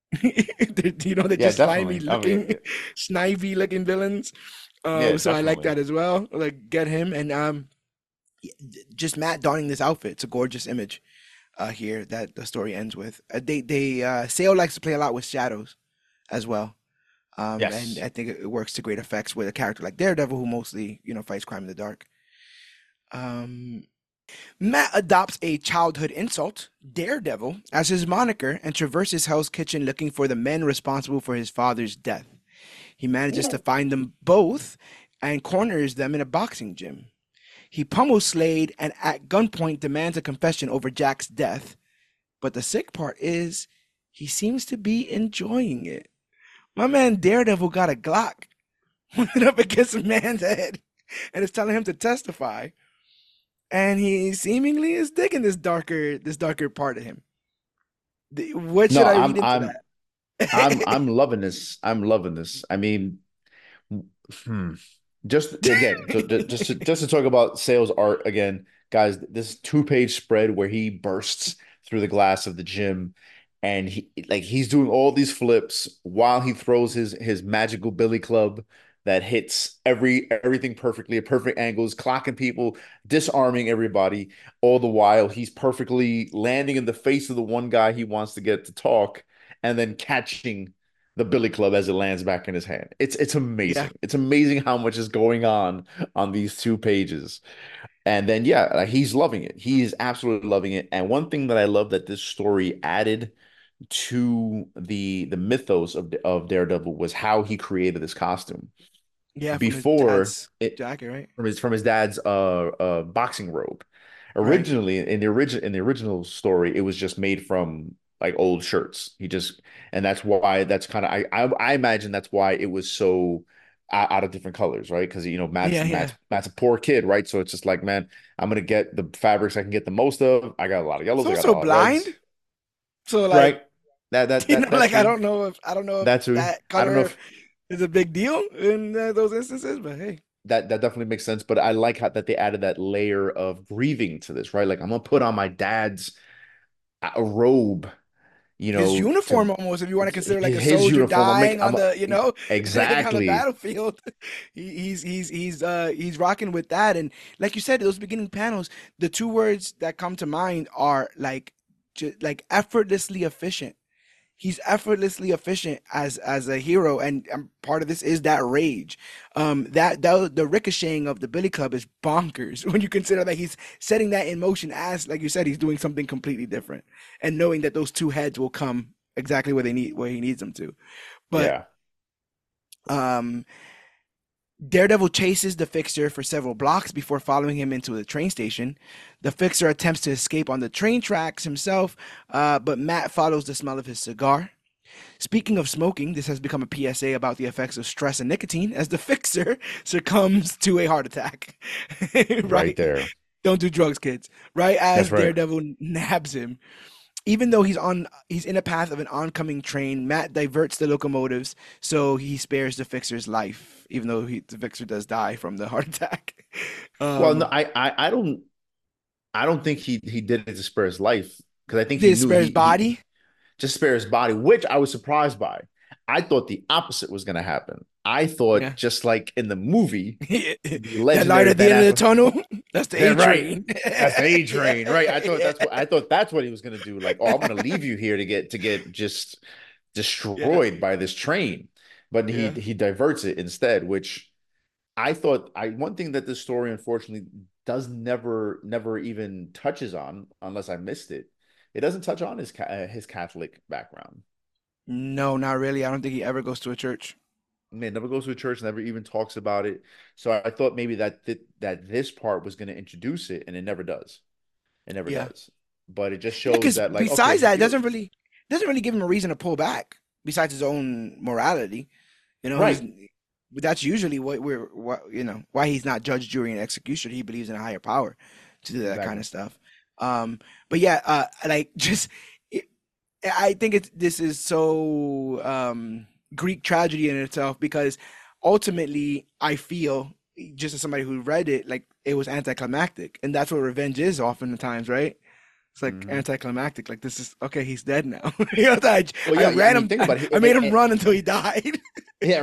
Speaker 1: You know, they're
Speaker 2: Yeah,
Speaker 1: just slimy
Speaker 2: definitely. I mean,
Speaker 1: looking, snivy looking villains.
Speaker 2: yeah,
Speaker 1: Uh, so I like
Speaker 2: definitely.
Speaker 1: that as well. Like, get him and um, just Matt donning this outfit. It's a gorgeous image uh here that the story ends with. Uh, they they uh Sale likes to play a lot with shadows as well. Um, and
Speaker 2: Yes.
Speaker 1: I think it works to great effects with a character like Daredevil, who mostly, you know, fights crime in the dark. Um, Matt adopts a childhood insult, Daredevil, as his moniker and traverses Hell's Kitchen looking for the men responsible for his father's death. He manages to find them both and corners them in a boxing gym. He pummels Slade and at gunpoint demands a confession over Jack's death. But the sick part is he seems to be enjoying it. My man Daredevil got a Glock, went up against a man's head, and is telling him to testify. And he seemingly is digging this darker, this darker part of him. What
Speaker 2: No,
Speaker 1: should I
Speaker 2: I'm
Speaker 1: read into
Speaker 2: I'm I'm
Speaker 1: that?
Speaker 2: I'm loving this. I'm loving this. I mean, hmm. Just again, so ju- just to, just to talk about Sales art again, guys, this two-page spread where he bursts through the glass of the gym and he like he's doing all these flips while he throws his his magical billy club that hits every everything perfectly at perfect angles, clocking people, disarming everybody, all the while he's perfectly landing in the face of the one guy he wants to get to talk and then catching the billy club as it lands back in his hand. It's it's
Speaker 1: Yeah,
Speaker 2: amazing. It's amazing how much is going on on these two pages. And then yeah, like, he's loving it. He is absolutely loving it. And one thing that I love that this story added to the the mythos of of Daredevil was how he created this costume.
Speaker 1: yeah, from his
Speaker 2: Before
Speaker 1: dad's
Speaker 2: it
Speaker 1: jacket, right?
Speaker 2: from his from his dad's uh uh boxing robe.
Speaker 1: Right.
Speaker 2: Originally in the original in the original story, it was just made from like old shirts. He just and that's why that's kind of I, I I imagine that's why it was so out, out of different colors, right? Because you know Matt's
Speaker 1: Yeah, yeah.
Speaker 2: Matt's Matt's a poor kid, right? So it's just like, man, I'm gonna get the fabrics I can get the most of. I got a lot of
Speaker 1: He's
Speaker 2: yellows, I got a
Speaker 1: also
Speaker 2: lot of reds,
Speaker 1: blind, so
Speaker 2: right?
Speaker 1: like,
Speaker 2: That that
Speaker 1: you know,
Speaker 2: that that's
Speaker 1: like I
Speaker 2: true.
Speaker 1: don't know if I don't know if
Speaker 2: That's true.
Speaker 1: that
Speaker 2: I don't know
Speaker 1: color
Speaker 2: if
Speaker 1: is a big deal in uh, those instances, but hey,
Speaker 2: that that definitely makes sense. But I like how that they added that layer of grieving to this, right? Like I'm gonna put on my dad's a robe, you
Speaker 1: his
Speaker 2: know, to
Speaker 1: uniform almost, if you want to consider like
Speaker 2: his,
Speaker 1: a
Speaker 2: his
Speaker 1: soldier
Speaker 2: uniform. I'm
Speaker 1: dying
Speaker 2: make
Speaker 1: on
Speaker 2: I'm
Speaker 1: the, you know, on the
Speaker 2: exactly
Speaker 1: battlefield. He, he's he's he's uh he's rocking with that, and like you said, those beginning panels, the two words that come to mind are like, ju- like effortlessly efficient. He's effortlessly efficient as as a hero, and, and part of this is that rage. Um, that, that the ricocheting of the Billy Club is bonkers when you consider that he's setting that in motion as, like you said, he's doing something completely different, and knowing that those two heads will come exactly where they need where he needs them to. But
Speaker 2: yeah.
Speaker 1: um, Daredevil chases the Fixer for several blocks before following him into the train station. The Fixer attempts to escape on the train tracks himself, uh, but Matt follows the smell of his cigar. Speaking of smoking, this has become a P S A about the effects of stress and nicotine as the Fixer succumbs to a heart attack.
Speaker 2: Right
Speaker 1: Right?
Speaker 2: there.
Speaker 1: Don't do drugs, kids. Right
Speaker 2: That's
Speaker 1: as
Speaker 2: right.
Speaker 1: Daredevil nabs him. Even though he's on he's in a path of an oncoming train, Matt diverts the locomotives so he spares the Fixer's life, even though he, the Fixer does die from the heart attack.
Speaker 2: Well, no,
Speaker 1: Um,
Speaker 2: I, I, I don't, I don't think he he did it to spare his life because I think he
Speaker 1: did
Speaker 2: knew
Speaker 1: spare his
Speaker 2: he he
Speaker 1: body?
Speaker 2: just spare his body, which I was surprised by. I thought the opposite was going to happen. I thought
Speaker 1: Yeah.
Speaker 2: just like in the movie, the
Speaker 1: That light
Speaker 2: legendary
Speaker 1: at the
Speaker 2: Ben
Speaker 1: end of the
Speaker 2: Affleck.
Speaker 1: tunnel, that's the
Speaker 2: They're
Speaker 1: A
Speaker 2: right.
Speaker 1: train.
Speaker 2: That's the A train, right? I thought
Speaker 1: Yeah.
Speaker 2: that's what I thought that's what he was gonna do. Like, oh, I'm gonna leave you here to get to get just
Speaker 1: Yeah.
Speaker 2: destroyed by this train. But he
Speaker 1: Yeah.
Speaker 2: he diverts it instead, which I thought I one thing that this story unfortunately does never never even touches on, unless I missed it. It doesn't touch on his uh, his Catholic background.
Speaker 1: No, not really. I don't think he ever goes to a church.
Speaker 2: Man, never goes to a church, never even talks about it. So I thought maybe that th that this part was going to introduce it, and it never does. It never
Speaker 1: Yeah.
Speaker 2: does. But it just
Speaker 1: Yeah,
Speaker 2: shows
Speaker 1: because
Speaker 2: that, like,
Speaker 1: besides
Speaker 2: okay,
Speaker 1: that, it
Speaker 2: you're
Speaker 1: doesn't really doesn't really give him a reason to pull back besides his own morality. You know, he's
Speaker 2: right.
Speaker 1: that's usually what we're what you know why he's not judge, jury, and executioner. He believes in a higher power to do that kind
Speaker 2: Exactly.
Speaker 1: of stuff. Um, but yeah, uh, like just it, I think it's this is so um, Greek tragedy in itself because ultimately I feel just as somebody who read it, like it was anticlimactic, and that's what revenge is oftentimes, right? It's like
Speaker 2: Hmm.
Speaker 1: anticlimactic. Like this is okay. He's dead now. You know, I,
Speaker 2: Well,
Speaker 1: I
Speaker 2: yeah, yeah. I
Speaker 1: ran
Speaker 2: mean,
Speaker 1: him.
Speaker 2: think
Speaker 1: I,
Speaker 2: about it.
Speaker 1: I
Speaker 2: Eh,
Speaker 1: made him
Speaker 2: eh,
Speaker 1: run until he died.
Speaker 2: yeah.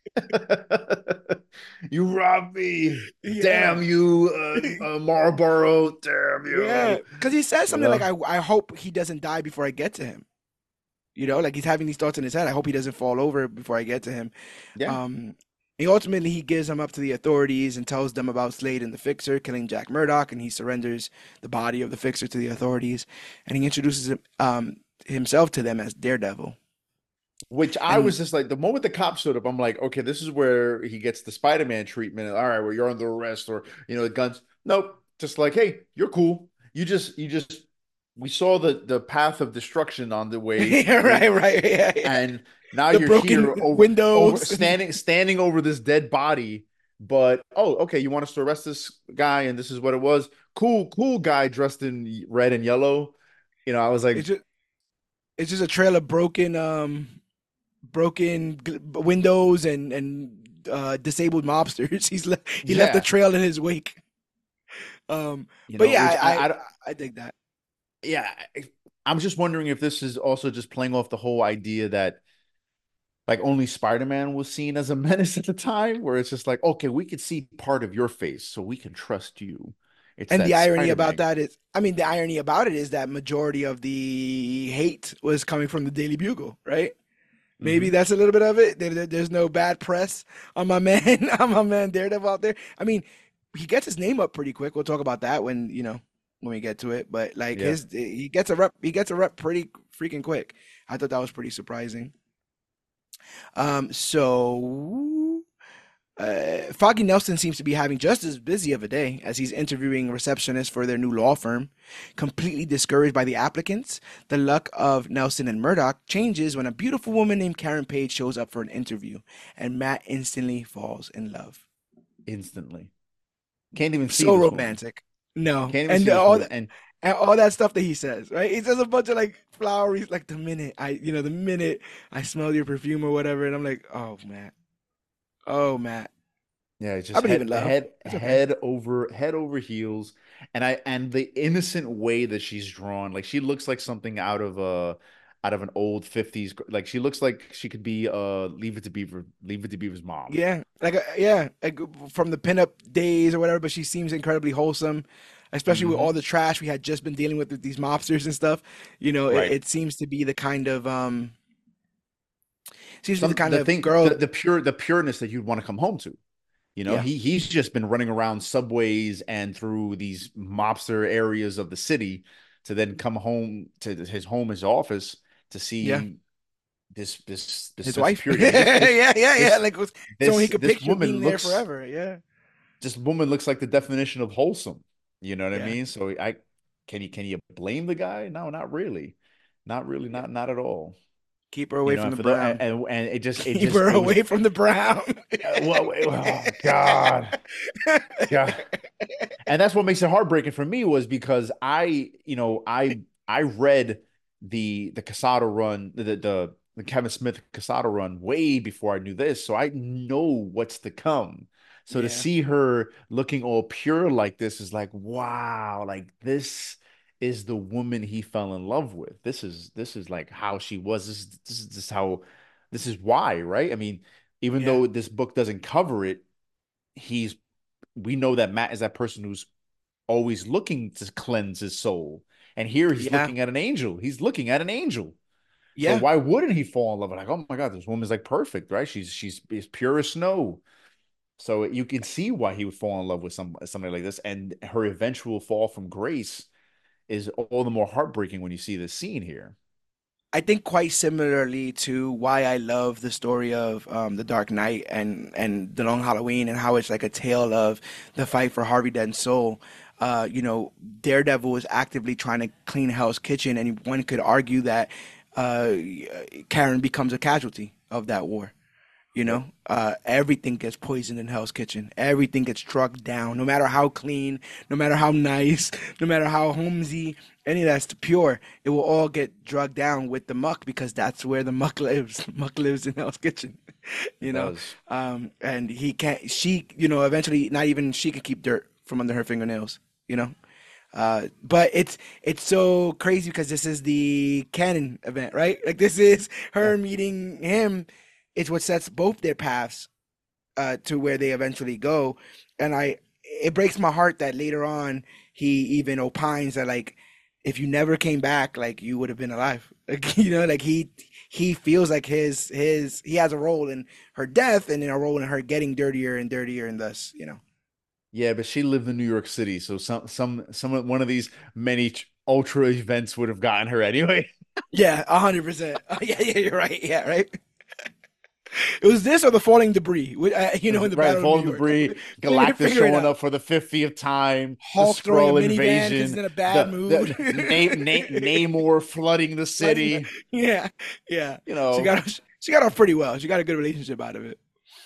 Speaker 2: You robbed me.
Speaker 1: Yeah,
Speaker 2: Damn you, uh, uh, Marlboro. Damn
Speaker 1: yeah.
Speaker 2: you.
Speaker 1: Because he says
Speaker 2: You
Speaker 1: something like,
Speaker 2: know?
Speaker 1: "I I hope he doesn't die before I get to him." You know, like he's having these thoughts in his head. I hope he doesn't fall over before I get to him.
Speaker 2: Yeah.
Speaker 1: Um, he ultimately he gives them up to the authorities and tells them about Slade and the Fixer killing Jack Murdoch, and he surrenders the body of the Fixer to the authorities, and he introduces him, um, himself to them as Daredevil.
Speaker 2: Which I
Speaker 1: And
Speaker 2: was just like, the moment the cop showed up, I'm like, okay, this is where he gets the Spider-Man treatment. All right, well, you're under arrest, or you know, the guns. Nope. Just like, hey, you're cool. You just, you just, we saw the the path of destruction on the way.
Speaker 1: yeah,
Speaker 2: You're,
Speaker 1: right, right, yeah, yeah.
Speaker 2: and now
Speaker 1: The
Speaker 2: you're
Speaker 1: broken
Speaker 2: here over over
Speaker 1: windows. And,
Speaker 2: standing standing over this dead body. But oh, okay, you want us to arrest this guy, and this is what it was. Cool, cool guy dressed in red and yellow. You know, I was like,
Speaker 1: it's just it's just a trail of broken um broken gl- windows and and uh, disabled mobsters. He's le- he left a
Speaker 2: yeah,
Speaker 1: trail in his wake. Um,
Speaker 2: you
Speaker 1: but
Speaker 2: know,
Speaker 1: yeah,
Speaker 2: which
Speaker 1: I,
Speaker 2: I,
Speaker 1: I
Speaker 2: I
Speaker 1: I dig that.
Speaker 2: yeah, I'm just wondering if this is also just playing off the whole idea that like only Spider-Man was seen as a menace at the time, where it's just like, okay, we could see part of your face, so we can trust you. It's
Speaker 1: And the
Speaker 2: that
Speaker 1: irony about
Speaker 2: Spider-Man.
Speaker 1: that is, I mean, the irony about it is that majority of the hate was coming from the Daily Bugle, right? Maybe
Speaker 2: Hmm.
Speaker 1: that's a little bit of it. There, there- there's no bad press on my man, on my man Daredevil out there. I mean, he gets his name up pretty quick. We'll talk about that when you know when we get to it. But like
Speaker 2: Yeah.
Speaker 1: his, he gets a rep. He gets a rep pretty freaking quick. I thought that was pretty surprising. Um, so uh, Foggy Nelson seems to be having just as busy of a day as he's interviewing receptionists for their new law firm. Completely discouraged by the applicants, the luck of Nelson and Murdoch changes when a beautiful woman named Karen Page shows up for an interview, and Matt instantly falls in love.
Speaker 2: Instantly. Can't even see
Speaker 1: So
Speaker 2: this woman.
Speaker 1: romantic. No,
Speaker 2: Can't even
Speaker 1: and
Speaker 2: see this
Speaker 1: all
Speaker 2: woman.
Speaker 1: that,
Speaker 2: And
Speaker 1: and all that stuff that he says, right? He says a bunch of like flowery, like the minute I, you know, the minute I smell your perfume or whatever, and I'm like, oh Matt, oh Matt,
Speaker 2: yeah, it's
Speaker 1: I
Speaker 2: just
Speaker 1: believe
Speaker 2: head
Speaker 1: in love.
Speaker 2: head
Speaker 1: It's okay.
Speaker 2: head over head over heels. And I and the innocent way that she's drawn, like she looks like something out of a out of an old fifties. Like she looks like she could be uh Leave It to Beaver, Leave It to Beaver's mom.
Speaker 1: Yeah, like uh, yeah, like from the pinup days or whatever. But she seems incredibly wholesome, especially with
Speaker 2: Hmm.
Speaker 1: all the trash we had just been dealing with with these mobsters and stuff. You know, it,
Speaker 2: Right.
Speaker 1: it seems to be the kind of um, seems to be the
Speaker 2: Some
Speaker 1: kind
Speaker 2: the
Speaker 1: of
Speaker 2: thing
Speaker 1: girl.
Speaker 2: the, the pure the pureness that you'd want to come home to. You know,
Speaker 1: Yeah,
Speaker 2: he he's just been running around subways and through these mobster areas of the city to then come home to his home, his office to
Speaker 1: yeah,
Speaker 2: see this this this
Speaker 1: his
Speaker 2: sense of
Speaker 1: wife.
Speaker 2: purity. Like this this
Speaker 1: Yeah, yeah, yeah.
Speaker 2: this
Speaker 1: Like was someone he
Speaker 2: this
Speaker 1: could
Speaker 2: this
Speaker 1: picture
Speaker 2: woman
Speaker 1: being there
Speaker 2: looks
Speaker 1: forever. Yeah,
Speaker 2: this woman looks like the definition of wholesome. You know what I
Speaker 1: yeah,
Speaker 2: mean? So I can you can you blame the guy? No, not really. Not really,
Speaker 1: yeah.
Speaker 2: not not at all.
Speaker 1: Keep her
Speaker 2: You
Speaker 1: away
Speaker 2: know,
Speaker 1: from
Speaker 2: and
Speaker 1: the
Speaker 2: for the
Speaker 1: brown.
Speaker 2: and and it just it
Speaker 1: Keep
Speaker 2: just
Speaker 1: her
Speaker 2: it was
Speaker 1: away from the brown.
Speaker 2: uh, well, oh God. Yeah. And that's what makes it heartbreaking for me was because I, you know, I I read the the Casado run, the the the Kevin Smith Casado run way before I knew this, so I know what's to come. So to
Speaker 1: Yeah,
Speaker 2: see her looking all pure like this is like, wow, like this is the woman he fell in love with. This is this is like how she was. This is this is just how this is why, right? I mean, even
Speaker 1: yeah,
Speaker 2: though this book doesn't cover it, he's we know that Matt is that person who's always looking to cleanse his soul. And here he's
Speaker 1: yeah,
Speaker 2: looking at an angel. He's looking at an angel. So
Speaker 1: yeah.
Speaker 2: why wouldn't he fall in love? Like, oh my God, this woman's like perfect, right? She's she's as pure as snow. So you can see why he would fall in love with some somebody like this. And her eventual fall from grace is all the more heartbreaking when you see this scene here.
Speaker 1: I think quite similarly to why I love the story of um, the Dark Knight and and the Long Halloween and how it's like a tale of the fight for Harvey Dent's soul. Uh, you know, Daredevil is actively trying to clean Hell's Kitchen, and one could argue that uh, Karen becomes a casualty of that war. You
Speaker 2: Yep.
Speaker 1: know, uh, everything gets poisoned in Hell's Kitchen. Everything gets drugged down, no matter how clean, no matter how nice, no matter how homey, any of that's pure. It will all get drugged down with the muck because that's where the muck lives. Muck lives in Hell's Kitchen,
Speaker 2: It
Speaker 1: you know.
Speaker 2: does.
Speaker 1: Um, and he can't. She, you know, eventually, not even she can keep dirt from under her fingernails. You know. Uh, but it's it's so crazy because this is the canon event, right? Like this is
Speaker 2: Yeah.
Speaker 1: her meeting him. It's what sets both their paths uh, to where they eventually go. And I, it breaks my heart that later on he even opines that like, if you never came back, like you would have been alive. Like you know, like he he feels like his his he has a role in her death and in a role in her getting dirtier and dirtier, and thus you know.
Speaker 2: Yeah, but she lived in New York City, so some some some one of these many ch- ultra events would have gotten her anyway.
Speaker 1: Yeah, a hundred percent. Yeah, yeah, you're right. Yeah, right. It was this or the falling debris, uh, you know, in the
Speaker 2: Right,
Speaker 1: Battle of New
Speaker 2: fallen
Speaker 1: York.
Speaker 2: debris,
Speaker 1: Figure,
Speaker 2: Galactus
Speaker 1: figure it
Speaker 2: showing
Speaker 1: out.
Speaker 2: up for the fiftieth time, the
Speaker 1: Hulk throwing a
Speaker 2: Skrull
Speaker 1: minivan because he's
Speaker 2: invasion,
Speaker 1: in a bad
Speaker 2: the
Speaker 1: mood.
Speaker 2: the name Na- Namor flooding the
Speaker 1: Letting the,
Speaker 2: city.
Speaker 1: yeah, yeah.
Speaker 2: You
Speaker 1: She
Speaker 2: know,
Speaker 1: got she got off pretty well. She got a good relationship out of it.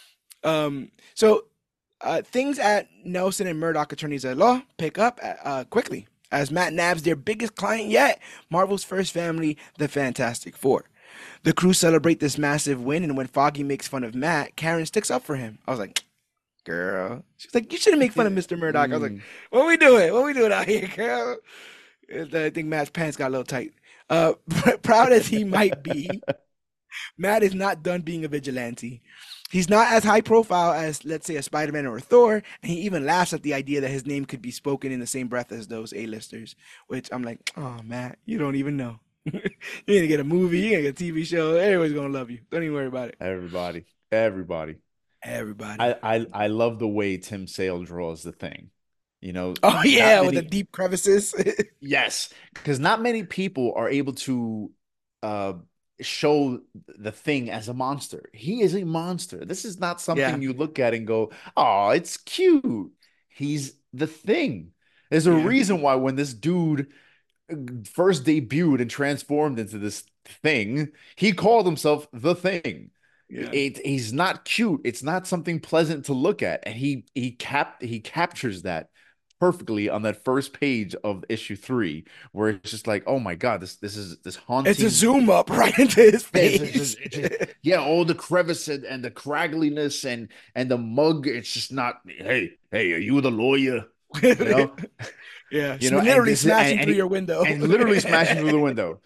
Speaker 1: Um, so uh, things at Nelson and Murdoch Attorneys at Law pick up uh, quickly as Matt nabs their biggest client yet, Marvel's first family, the Fantastic Four. The crew celebrate this massive win, and when Foggy makes fun of Matt, Karen sticks up for him. I was like, girl. She's like, you shouldn't make fun of mister Murdoch. I was like,
Speaker 2: mm,
Speaker 1: what we doing? What we doing out here, girl? And I think Matt's pants got a little tight. Uh, proud as he might be, Matt is not done being a vigilante. He's not as high profile as, let's say, a Spider-Man or a Thor, and he even laughs at the idea that his name could be spoken in the same breath as those A-listers, which I'm like, oh, Matt, you don't even know. You're gonna get a movie, you're gonna get a T V show, everybody's gonna love you. Don't even worry about it.
Speaker 2: everybody, everybody.
Speaker 1: Everybody.
Speaker 2: I I I love the way Tim Sale draws the thing. You know,
Speaker 1: Oh
Speaker 2: not
Speaker 1: yeah, with the
Speaker 2: many.
Speaker 1: deep crevices.
Speaker 2: Yes, because not many people are able to uh show the thing as a monster. He is a monster. This is not
Speaker 1: Yeah,
Speaker 2: something you look at and go, "Oh, it's cute." He's the thing. There's a
Speaker 1: yeah,
Speaker 2: reason why when this dude uh, first debuted and transformed into this thing, he called himself the Thing.
Speaker 1: yeah.
Speaker 2: It, he's not cute. It's not something pleasant to look at, and he he cap he captures that perfectly on that first page of issue three, where it's just like, oh my god, this this is this
Speaker 1: It's a
Speaker 2: haunting.
Speaker 1: zoom up right into his
Speaker 2: It's just, it's
Speaker 1: face.
Speaker 2: just yeah, all the crevice and, and the craggliness and and the mug. It's just not. Hey, hey, are you the lawyer? You know,
Speaker 1: Yeah,
Speaker 2: you
Speaker 1: it's
Speaker 2: know, and
Speaker 1: literally
Speaker 2: this is and,
Speaker 1: smashing
Speaker 2: and
Speaker 1: through
Speaker 2: he
Speaker 1: your window.
Speaker 2: and literally smashing through the window.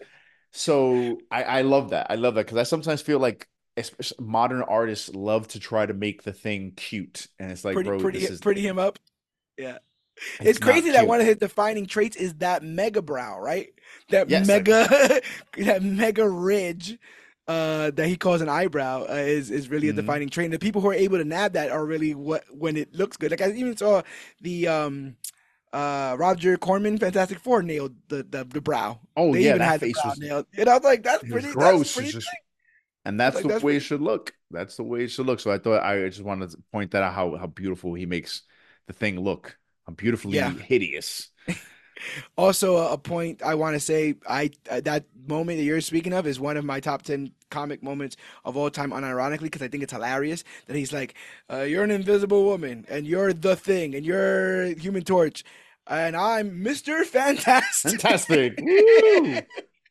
Speaker 2: So I, I love that. I love that because I sometimes feel like especially modern artists love to try to make the thing cute, and it's like,
Speaker 1: pretty,
Speaker 2: bro, this
Speaker 1: pretty,
Speaker 2: is
Speaker 1: pretty him up. Yeah. It's
Speaker 2: it's not
Speaker 1: crazy that
Speaker 2: cute.
Speaker 1: one of his defining traits is that mega brow, right? That
Speaker 2: Yes, like
Speaker 1: mega, that mega ridge, uh, that he calls an eyebrow, uh, is is really a
Speaker 2: mhm.
Speaker 1: defining trait. And the people who are able to nab that are really what when it looks good. Like I even saw the um uh Roger Corman Fantastic Four nailed the the, the brow.
Speaker 2: Oh
Speaker 1: They
Speaker 2: yeah,
Speaker 1: even
Speaker 2: that
Speaker 1: had the
Speaker 2: face
Speaker 1: brow
Speaker 2: was
Speaker 1: nailed. And I was like, that's
Speaker 2: it was
Speaker 1: pretty. That's
Speaker 2: gross. It's
Speaker 1: pretty.
Speaker 2: just and
Speaker 1: I was
Speaker 2: that's
Speaker 1: like,
Speaker 2: the
Speaker 1: that's
Speaker 2: way it
Speaker 1: pretty.
Speaker 2: should look. That's the way it should look. So I thought I just wanted to point that out how how beautiful he makes the thing look. How
Speaker 1: Yeah.
Speaker 2: beautifully hideous.
Speaker 1: Also, a, a point I want to say, I uh, that moment that you're speaking of is one of my top ten comic moments of all time, unironically, because I think it's hilarious that he's like, uh, "You're an invisible woman, and you're the Thing, and you're Human Torch, and I'm mister Fantastic."
Speaker 2: Fantastic. Woo!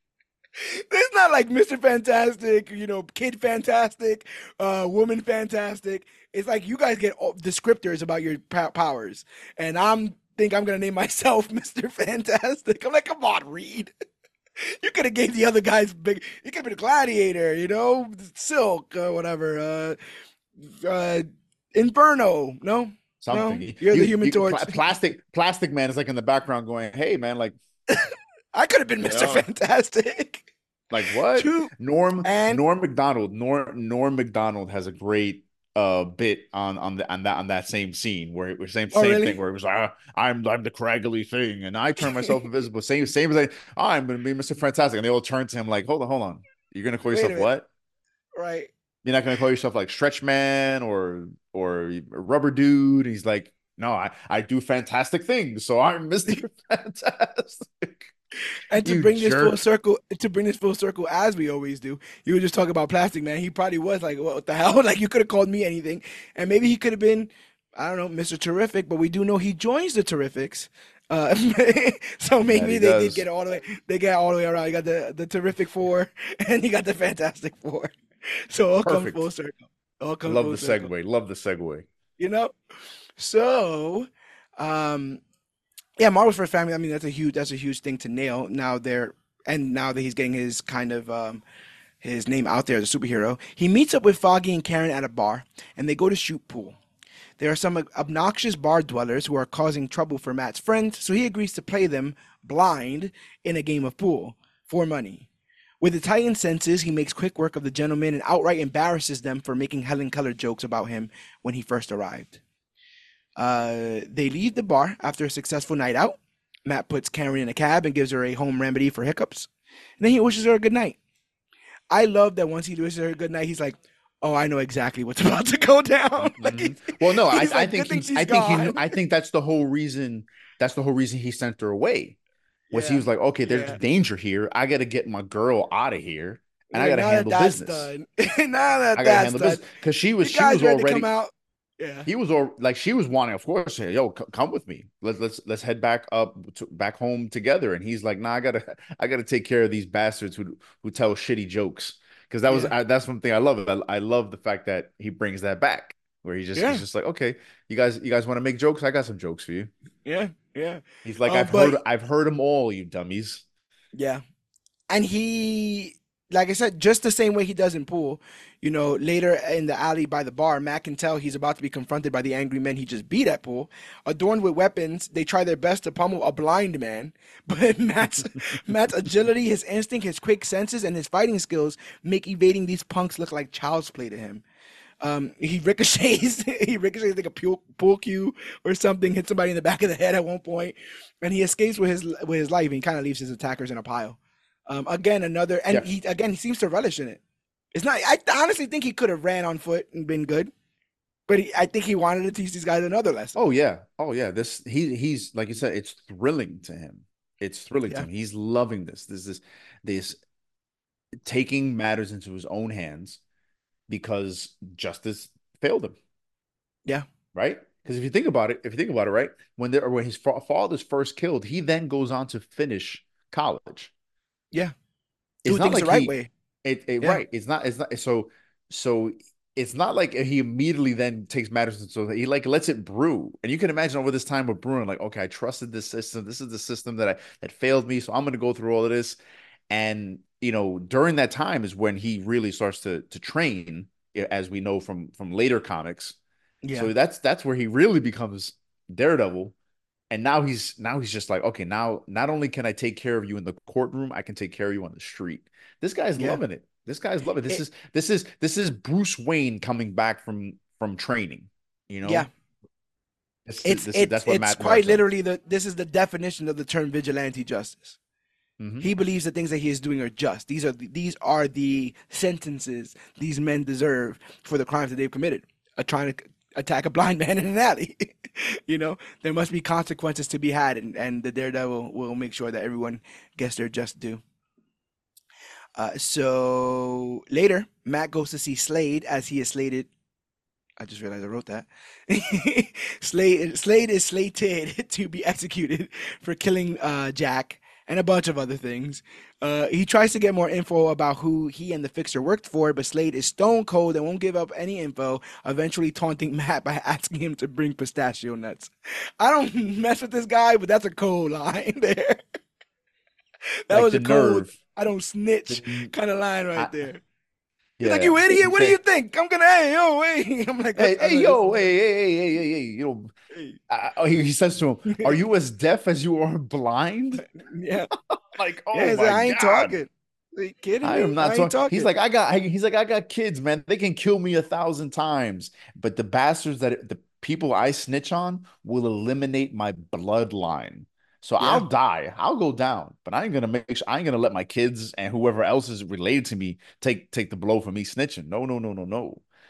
Speaker 1: It's not like mister Fantastic, you know, Kid Fantastic, uh, Woman Fantastic. It's like you guys get all descriptors about your pow- powers, and I'm think I'm gonna name myself mister Fantastic. I'm like, come on, Reed. You could have gave the other guys big. You could have been a gladiator, you know, Silk or whatever. Uh, uh, Inferno. No,
Speaker 2: Something.
Speaker 1: no, you're the
Speaker 2: You
Speaker 1: Human
Speaker 2: you
Speaker 1: Torch.
Speaker 2: pl- plastic plastic man is like in the background going, "Hey man, like
Speaker 1: I could have been
Speaker 2: you
Speaker 1: mister
Speaker 2: know,
Speaker 1: Fantastic.
Speaker 2: like what?"
Speaker 1: Two
Speaker 2: Norm
Speaker 1: and
Speaker 2: Norm Macdonald Norm Norm Macdonald has a great uh bit on on the on that on that same scene where it was same
Speaker 1: oh
Speaker 2: same thing
Speaker 1: really?
Speaker 2: where it was like, ah, I'm I'm the craggly thing and I turn myself invisible. Same same as like, oh, I'm gonna be mister Fantastic, and they all turn to him like, hold on, hold on, you're gonna call
Speaker 1: Wait a
Speaker 2: yourself
Speaker 1: minute.
Speaker 2: what?
Speaker 1: Right.
Speaker 2: You're not gonna call yourself like Stretch Man or or Rubber Dude? He's like, no, I I do fantastic things, so I'm mister Fantastic.
Speaker 1: And to
Speaker 2: You
Speaker 1: bring this full
Speaker 2: jerk.
Speaker 1: circle, to bring this full circle, as we always do, you were just talking about Plastic Man. He probably was like, "What the hell?" Like you could have called me anything, and maybe he could have been, I don't know, Mister Terrific. But we do know he joins the Terrifics, uh, so
Speaker 2: That
Speaker 1: maybe
Speaker 2: he
Speaker 1: they did
Speaker 2: does.
Speaker 1: get all the way. They got all the way around. You got the the Terrific Four, and you got the Fantastic Four. So all comes full
Speaker 2: Perfect.
Speaker 1: circle. All comes
Speaker 2: Love
Speaker 1: full
Speaker 2: the
Speaker 1: circle.
Speaker 2: segue. Love the segue.
Speaker 1: You know. So, um, yeah, Marvel's First Family. I mean, that's a huge that's a huge thing to nail. Now they're and now that he's getting his kind of um, his name out there as a superhero, he meets up with Foggy and Karen at a bar, and they go to shoot pool. There are some obnoxious bar dwellers who are causing trouble for Matt's friends, so he agrees to play them blind in a game of pool for money. With his heightened senses, he makes quick work of the gentlemen and outright embarrasses them for making Helen Keller jokes about him when he first arrived. Uh, they leave the bar after a successful night out. Matt puts Karen in a cab and gives her a home remedy for hiccups. And then he wishes her a good night. I love that once he wishes her a good night, he's like, "Oh, I know exactly what's about to go down." Like
Speaker 2: Mm-hmm.
Speaker 1: he,
Speaker 2: Well, no, I,
Speaker 1: he's
Speaker 2: I
Speaker 1: like,
Speaker 2: think
Speaker 1: "Good thing
Speaker 2: he's
Speaker 1: she's
Speaker 2: I think he knew
Speaker 1: gone."
Speaker 2: I think that's the whole reason that's the whole reason he sent her away. Was he
Speaker 1: Yeah,
Speaker 2: was like, okay, there's
Speaker 1: yeah,
Speaker 2: danger here. I gotta get my girl out of here and I
Speaker 1: yeah.
Speaker 2: gotta
Speaker 1: Now that
Speaker 2: handle
Speaker 1: that's
Speaker 2: business.
Speaker 1: done, now that
Speaker 2: I gotta
Speaker 1: that's
Speaker 2: handle
Speaker 1: done,
Speaker 2: business. Because she was
Speaker 1: you
Speaker 2: she
Speaker 1: guys
Speaker 2: was
Speaker 1: ready to come
Speaker 2: already
Speaker 1: out? Yeah,
Speaker 2: he was all like she was wanting, of course, hey, yo, c- come with me. Let's let's let's head back up to, back home together. And he's like, nah, I gotta I gotta take care of these bastards who who tell shitty jokes. Because that was
Speaker 1: yeah,
Speaker 2: I, that's one thing I love. I, I love the fact that he brings that back, where he just he's
Speaker 1: yeah,
Speaker 2: just like, okay, you guys you guys want to make jokes? I got some jokes for you.
Speaker 1: yeah, yeah.
Speaker 2: He's like,
Speaker 1: Um,
Speaker 2: I've
Speaker 1: but
Speaker 2: heard I've heard them all, you dummies.
Speaker 1: yeah, and he, like I said, just the same way he does in pool. You know, later in the alley by the bar, Matt can tell he's about to be confronted by the angry men he just beat at pool. Adorned with weapons, they try their best to pummel a blind man. But Matt's Matt's agility, his instinct, his quick senses, and his fighting skills make evading these punks look like child's play to him. Um, he ricochets, he ricochets like a pool, pool cue or something, hits somebody in the back of the head at one point, and he escapes with his with his life. And he kind of leaves his attackers in a pile. Um, again, another, and
Speaker 2: Yeah.
Speaker 1: he again he seems to relish in it. It's not. I honestly think he could have ran on foot and been good, but he, I think he wanted to teach these guys another lesson.
Speaker 2: Oh yeah. Oh yeah. This he he's like you said, it's thrilling to him. It's thrilling to
Speaker 1: Yeah,
Speaker 2: him. He's loving this. This is this taking matters into his own hands because justice failed him,
Speaker 1: yeah,
Speaker 2: right? Because if you think about it, if you think about it, right, when there when his fa- father's first killed, he then goes on to finish college.
Speaker 1: yeah.
Speaker 2: It's
Speaker 1: Do
Speaker 2: not
Speaker 1: things the
Speaker 2: like
Speaker 1: right
Speaker 2: he,
Speaker 1: way.
Speaker 2: it, it
Speaker 1: Yeah,
Speaker 2: right. It's not. It's not. So so it's not like he immediately then takes matters into so he like lets it brew. And you can imagine over this time of brewing, like, okay, I trusted this system. This is the system that I that failed me. So I'm gonna go through all of this. And you know, during that time is when he really starts to to train, as we know from from later comics.
Speaker 1: yeah,
Speaker 2: So that's that's where he really becomes Daredevil. And now he's now he's just like, okay, now not only can I take care of you in the courtroom, I can take care of you on the street. This guy's
Speaker 1: yeah.
Speaker 2: loving it. This guy's loving it. This
Speaker 1: It,
Speaker 2: is this is this is Bruce Wayne coming back from from training. You
Speaker 1: yeah.
Speaker 2: know, this is
Speaker 1: It's
Speaker 2: this is
Speaker 1: it's
Speaker 2: that's what
Speaker 1: it's
Speaker 2: Matt
Speaker 1: quite
Speaker 2: Murdock does.
Speaker 1: literally the this is the definition of the term vigilante justice.
Speaker 2: Hmm.
Speaker 1: He believes the things that he is doing are just. These are the, these are the sentences these men deserve for the crimes that they've committed. Uh, trying to attack a blind man in an alley. You know, there must be consequences to be had, and, and the Daredevil will make sure that everyone gets their just due. Uh, so later, Matt goes to see Slade as he is slated. I just realized I wrote that. Slade Slade is slated to be executed for killing uh, Jack and a bunch of other things. Uh, he tries to get more info about who he and the Fixer worked for, but Slade is stone cold and won't give up any info, eventually taunting Matt by asking him to bring pistachio nuts. I don't mess with this guy, but that's a cold line there. That
Speaker 2: Like
Speaker 1: was
Speaker 2: the
Speaker 1: a cold,
Speaker 2: nerve.
Speaker 1: I don't snitch
Speaker 2: The,
Speaker 1: kind of line right
Speaker 2: I,
Speaker 1: there. He's like,
Speaker 2: yeah.
Speaker 1: "You idiot!
Speaker 2: He
Speaker 1: What do you
Speaker 2: said,
Speaker 1: think? I'm gonna, hey, yo, hey." I'm like, "What?"
Speaker 2: "Hey,
Speaker 1: I'm
Speaker 2: hey,
Speaker 1: like, "This is
Speaker 2: yo,
Speaker 1: what."
Speaker 2: hey, hey, hey, hey, hey, hey, you know."
Speaker 1: Hey.
Speaker 2: I, he, he says to him, "Are you as deaf as you are blind?"
Speaker 1: Yeah,
Speaker 2: Like,
Speaker 1: yeah.
Speaker 2: oh
Speaker 1: He's like,
Speaker 2: my
Speaker 1: "I ain't
Speaker 2: god.
Speaker 1: talking." Are you kidding
Speaker 2: I am
Speaker 1: me?
Speaker 2: not
Speaker 1: I ain't
Speaker 2: talking. He's
Speaker 1: talking.
Speaker 2: like, I got. He's like, I got kids, man. They can kill me a thousand times, but the bastards that the people I snitch on will eliminate my bloodline. So
Speaker 1: Yeah,
Speaker 2: I'll die. I'll go down, but I ain't gonna make. Sure, I ain't gonna let my kids and whoever else is related to me take take the blow for me snitching. No, no, no, no, no.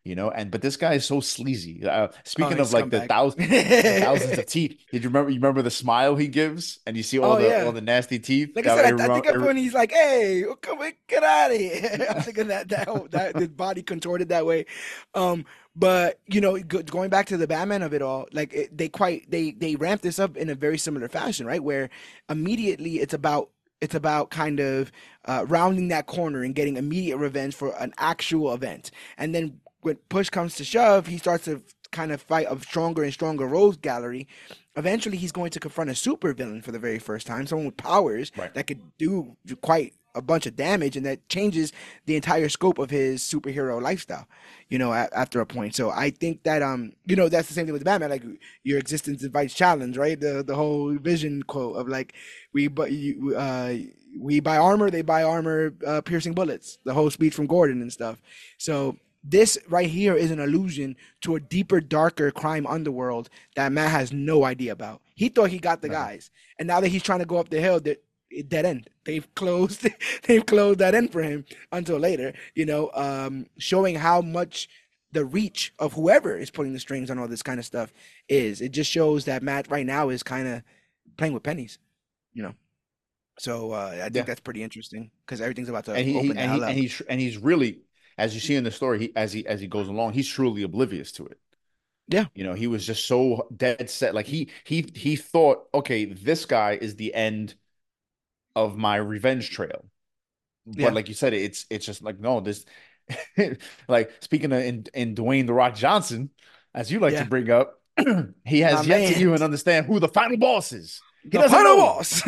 Speaker 2: you know. And but this guy is so sleazy. Uh,
Speaker 1: Oh,
Speaker 2: speaking
Speaker 1: he's
Speaker 2: of like the
Speaker 1: scumbag.
Speaker 2: thousands, the thousands of teeth. Did you remember? You remember the smile he gives, and you see all
Speaker 1: Oh
Speaker 2: the all
Speaker 1: yeah.
Speaker 2: the nasty teeth.
Speaker 1: Like I
Speaker 2: That
Speaker 1: said,
Speaker 2: it
Speaker 1: I, I
Speaker 2: rem-
Speaker 1: think of
Speaker 2: it-
Speaker 1: when he's like, "Hey, come on, get out of here." I'm thinking that that whole- that the body contorted that way. Um, but you know, go, going back to the Batman of it all, like it, they quite they they ramp this up in a very similar fashion, right? Where immediately it's about it's about kind of uh, rounding that corner and getting immediate revenge for an actual event, and then when push comes to shove, he starts to kind of fight a stronger and stronger rogues gallery. Eventually, he's going to confront a super villain for the very first time, someone with powers
Speaker 2: right.
Speaker 1: that could do quite a bunch of damage, and that changes the entire scope of his superhero lifestyle. You know, a- after a point. So I think that um, you know, that's the same thing with Batman. Like your existence invites challenge, right? The the whole Vision quote of like, we but you uh. We buy armor, they buy armor uh, piercing bullets. The whole speech from Gordon and stuff. So this right here is an allusion to a deeper, darker crime underworld that Matt has no idea about. He thought he got the
Speaker 2: Nothing.
Speaker 1: guys, and now that he's trying to go up the hill, that dead end. They've closed. They've closed that end for him until later. You know, um, showing how much the reach of whoever is putting the strings on all this kind of stuff is. It just shows that Matt right now is kind of playing with pennies. You know, so uh, I think
Speaker 2: Yeah.
Speaker 1: that's pretty interesting because everything's about to
Speaker 2: And he, he
Speaker 1: open the
Speaker 2: and
Speaker 1: hell
Speaker 2: he and
Speaker 1: up.
Speaker 2: he's and he's really, as you see in the story, he as he as he goes along, he's truly oblivious to it.
Speaker 1: Yeah,
Speaker 2: You know, he was just so dead set. Like he he he thought, okay, this guy is the end of my revenge trail. But
Speaker 1: yeah,
Speaker 2: like you said, it's it's just like no, this like speaking of in, in Dwayne the Rock Johnson, as you like to
Speaker 1: yeah.
Speaker 2: bring up, he
Speaker 1: My
Speaker 2: has yet to
Speaker 1: man,
Speaker 2: even understand who the final boss is. He
Speaker 1: the
Speaker 2: doesn't
Speaker 1: final
Speaker 2: know.
Speaker 1: boss.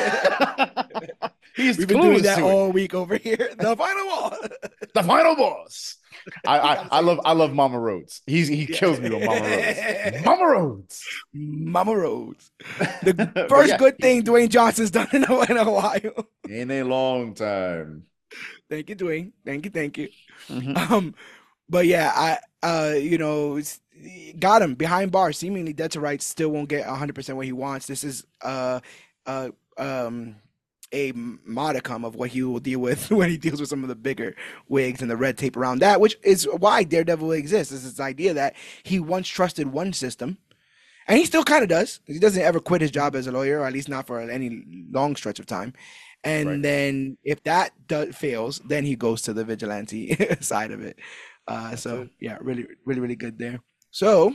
Speaker 2: He's
Speaker 1: We've been doing
Speaker 2: clueless
Speaker 1: that
Speaker 2: to it.
Speaker 1: all week over here. The final boss.
Speaker 2: The final boss. I,
Speaker 1: You
Speaker 2: I
Speaker 1: gotta
Speaker 2: I
Speaker 1: say
Speaker 2: love
Speaker 1: it.
Speaker 2: I love Mama Rhodes. He's he kills me with Mama Rhodes.
Speaker 1: Yeah.
Speaker 2: Mama Rhodes.
Speaker 1: Mama Rhodes. The
Speaker 2: But
Speaker 1: first
Speaker 2: yeah,
Speaker 1: good
Speaker 2: he,
Speaker 1: thing Dwayne Johnson's done in a, in a while.
Speaker 2: in a long time.
Speaker 1: Thank you, Dwayne. Thank you, thank you.
Speaker 2: Mhm.
Speaker 1: Um, but yeah, I uh, you know, s- got him behind bars, seemingly dead to rights. Still won't get one hundred percent what he wants. This is uh, uh, um, a modicum of what he will deal with when he deals with some of the bigger wigs and the red tape around that, which is why Daredevil exists. Is this idea that he once trusted one system, and he still kind of does. He doesn't ever quit his job as a lawyer, or at least not for any long stretch of time.
Speaker 2: Right.
Speaker 1: And then if that do- fails, then he goes to the vigilante side of it. Uh,
Speaker 2: That's
Speaker 1: so
Speaker 2: it.
Speaker 1: yeah, really, really, really good there. So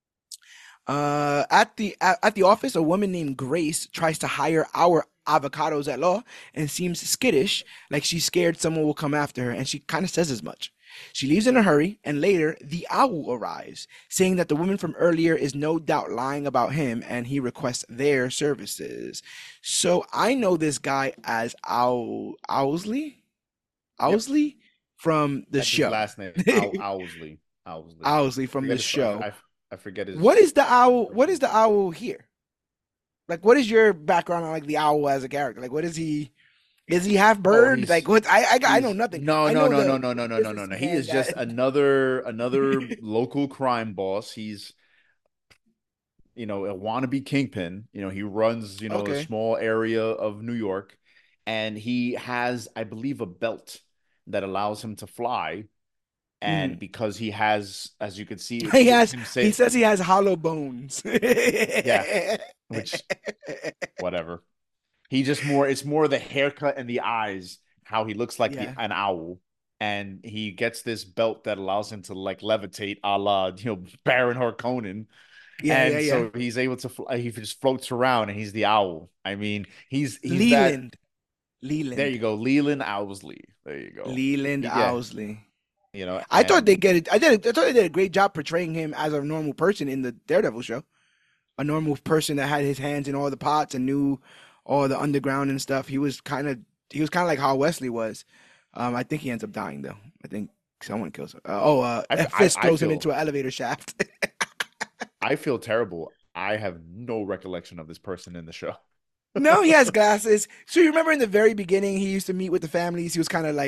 Speaker 1: uh, at the at, at the office, a woman named Grace tries to hire our avocados at law and seems skittish, like she's scared someone will come after her, and she kind of says as much. She leaves in a hurry, and later the owl arrives, saying that the woman from earlier is no doubt lying about him, and he requests their services. So I know this guy as Owl Owlsley,
Speaker 2: Yep.
Speaker 1: Owlsley from the
Speaker 2: That's his
Speaker 1: show.
Speaker 2: last name. Ow Owlsley. Owlsley.
Speaker 1: Owlsley
Speaker 2: I
Speaker 1: from
Speaker 2: forget
Speaker 1: the
Speaker 2: his I,
Speaker 1: show.
Speaker 2: I, I forget
Speaker 1: What
Speaker 2: his
Speaker 1: is the owl?
Speaker 2: first
Speaker 1: What is
Speaker 2: name.
Speaker 1: the owl here? Like, what is your background on like the owl as a character? Like, what is he? Is he half
Speaker 2: Oh,
Speaker 1: bird? Like,
Speaker 2: he's
Speaker 1: what? I I, I know
Speaker 2: he's
Speaker 1: nothing.
Speaker 2: no
Speaker 1: I
Speaker 2: no
Speaker 1: know
Speaker 2: no
Speaker 1: the
Speaker 2: no no no no no no no. He
Speaker 1: businessman
Speaker 2: is just
Speaker 1: that.
Speaker 2: another another local crime boss. He's you know a wannabe kingpin. You know he runs you know a
Speaker 1: Okay.
Speaker 2: small area of New York, and he has I believe a belt that allows him to fly. And
Speaker 1: Mhm.
Speaker 2: because he has, as you can see, it's,
Speaker 1: He
Speaker 2: it's
Speaker 1: has.
Speaker 2: him
Speaker 1: He
Speaker 2: say,
Speaker 1: says he has hollow bones.
Speaker 2: yeah, which whatever. He just more it's more the haircut and the eyes, how he looks like the
Speaker 1: Yeah.
Speaker 2: an owl. And he gets this belt that allows him to like levitate a la, you know, Baron Harkonnen.
Speaker 1: Yeah. Yeah.
Speaker 2: And
Speaker 1: Yeah.
Speaker 2: so he's able to fl- he just floats around and he's the owl. I mean, he's he's that
Speaker 1: Leland.
Speaker 2: there you
Speaker 1: Leland.
Speaker 2: go, Leland Owlsley. There you go.
Speaker 1: Leland
Speaker 2: He- yeah,
Speaker 1: Owlsley.
Speaker 2: you know,
Speaker 1: I thought they
Speaker 2: and
Speaker 1: get it. I did. I thought they did a great job portraying him as a normal person in the Daredevil show. A normal person that had his hands in all the pots and knew all the underground and stuff. He was kind of he was kind of like how Wesley was. Um, I think he ends up dying though. I think someone kills him. Uh, oh, uh,
Speaker 2: I, I
Speaker 1: Fisk
Speaker 2: I
Speaker 1: throws him
Speaker 2: feel
Speaker 1: into an elevator shaft.
Speaker 2: I feel terrible. I have no recollection of this person in the show.
Speaker 1: No, he has glasses. So you remember in the very beginning, he used to meet with the families. He was kind of like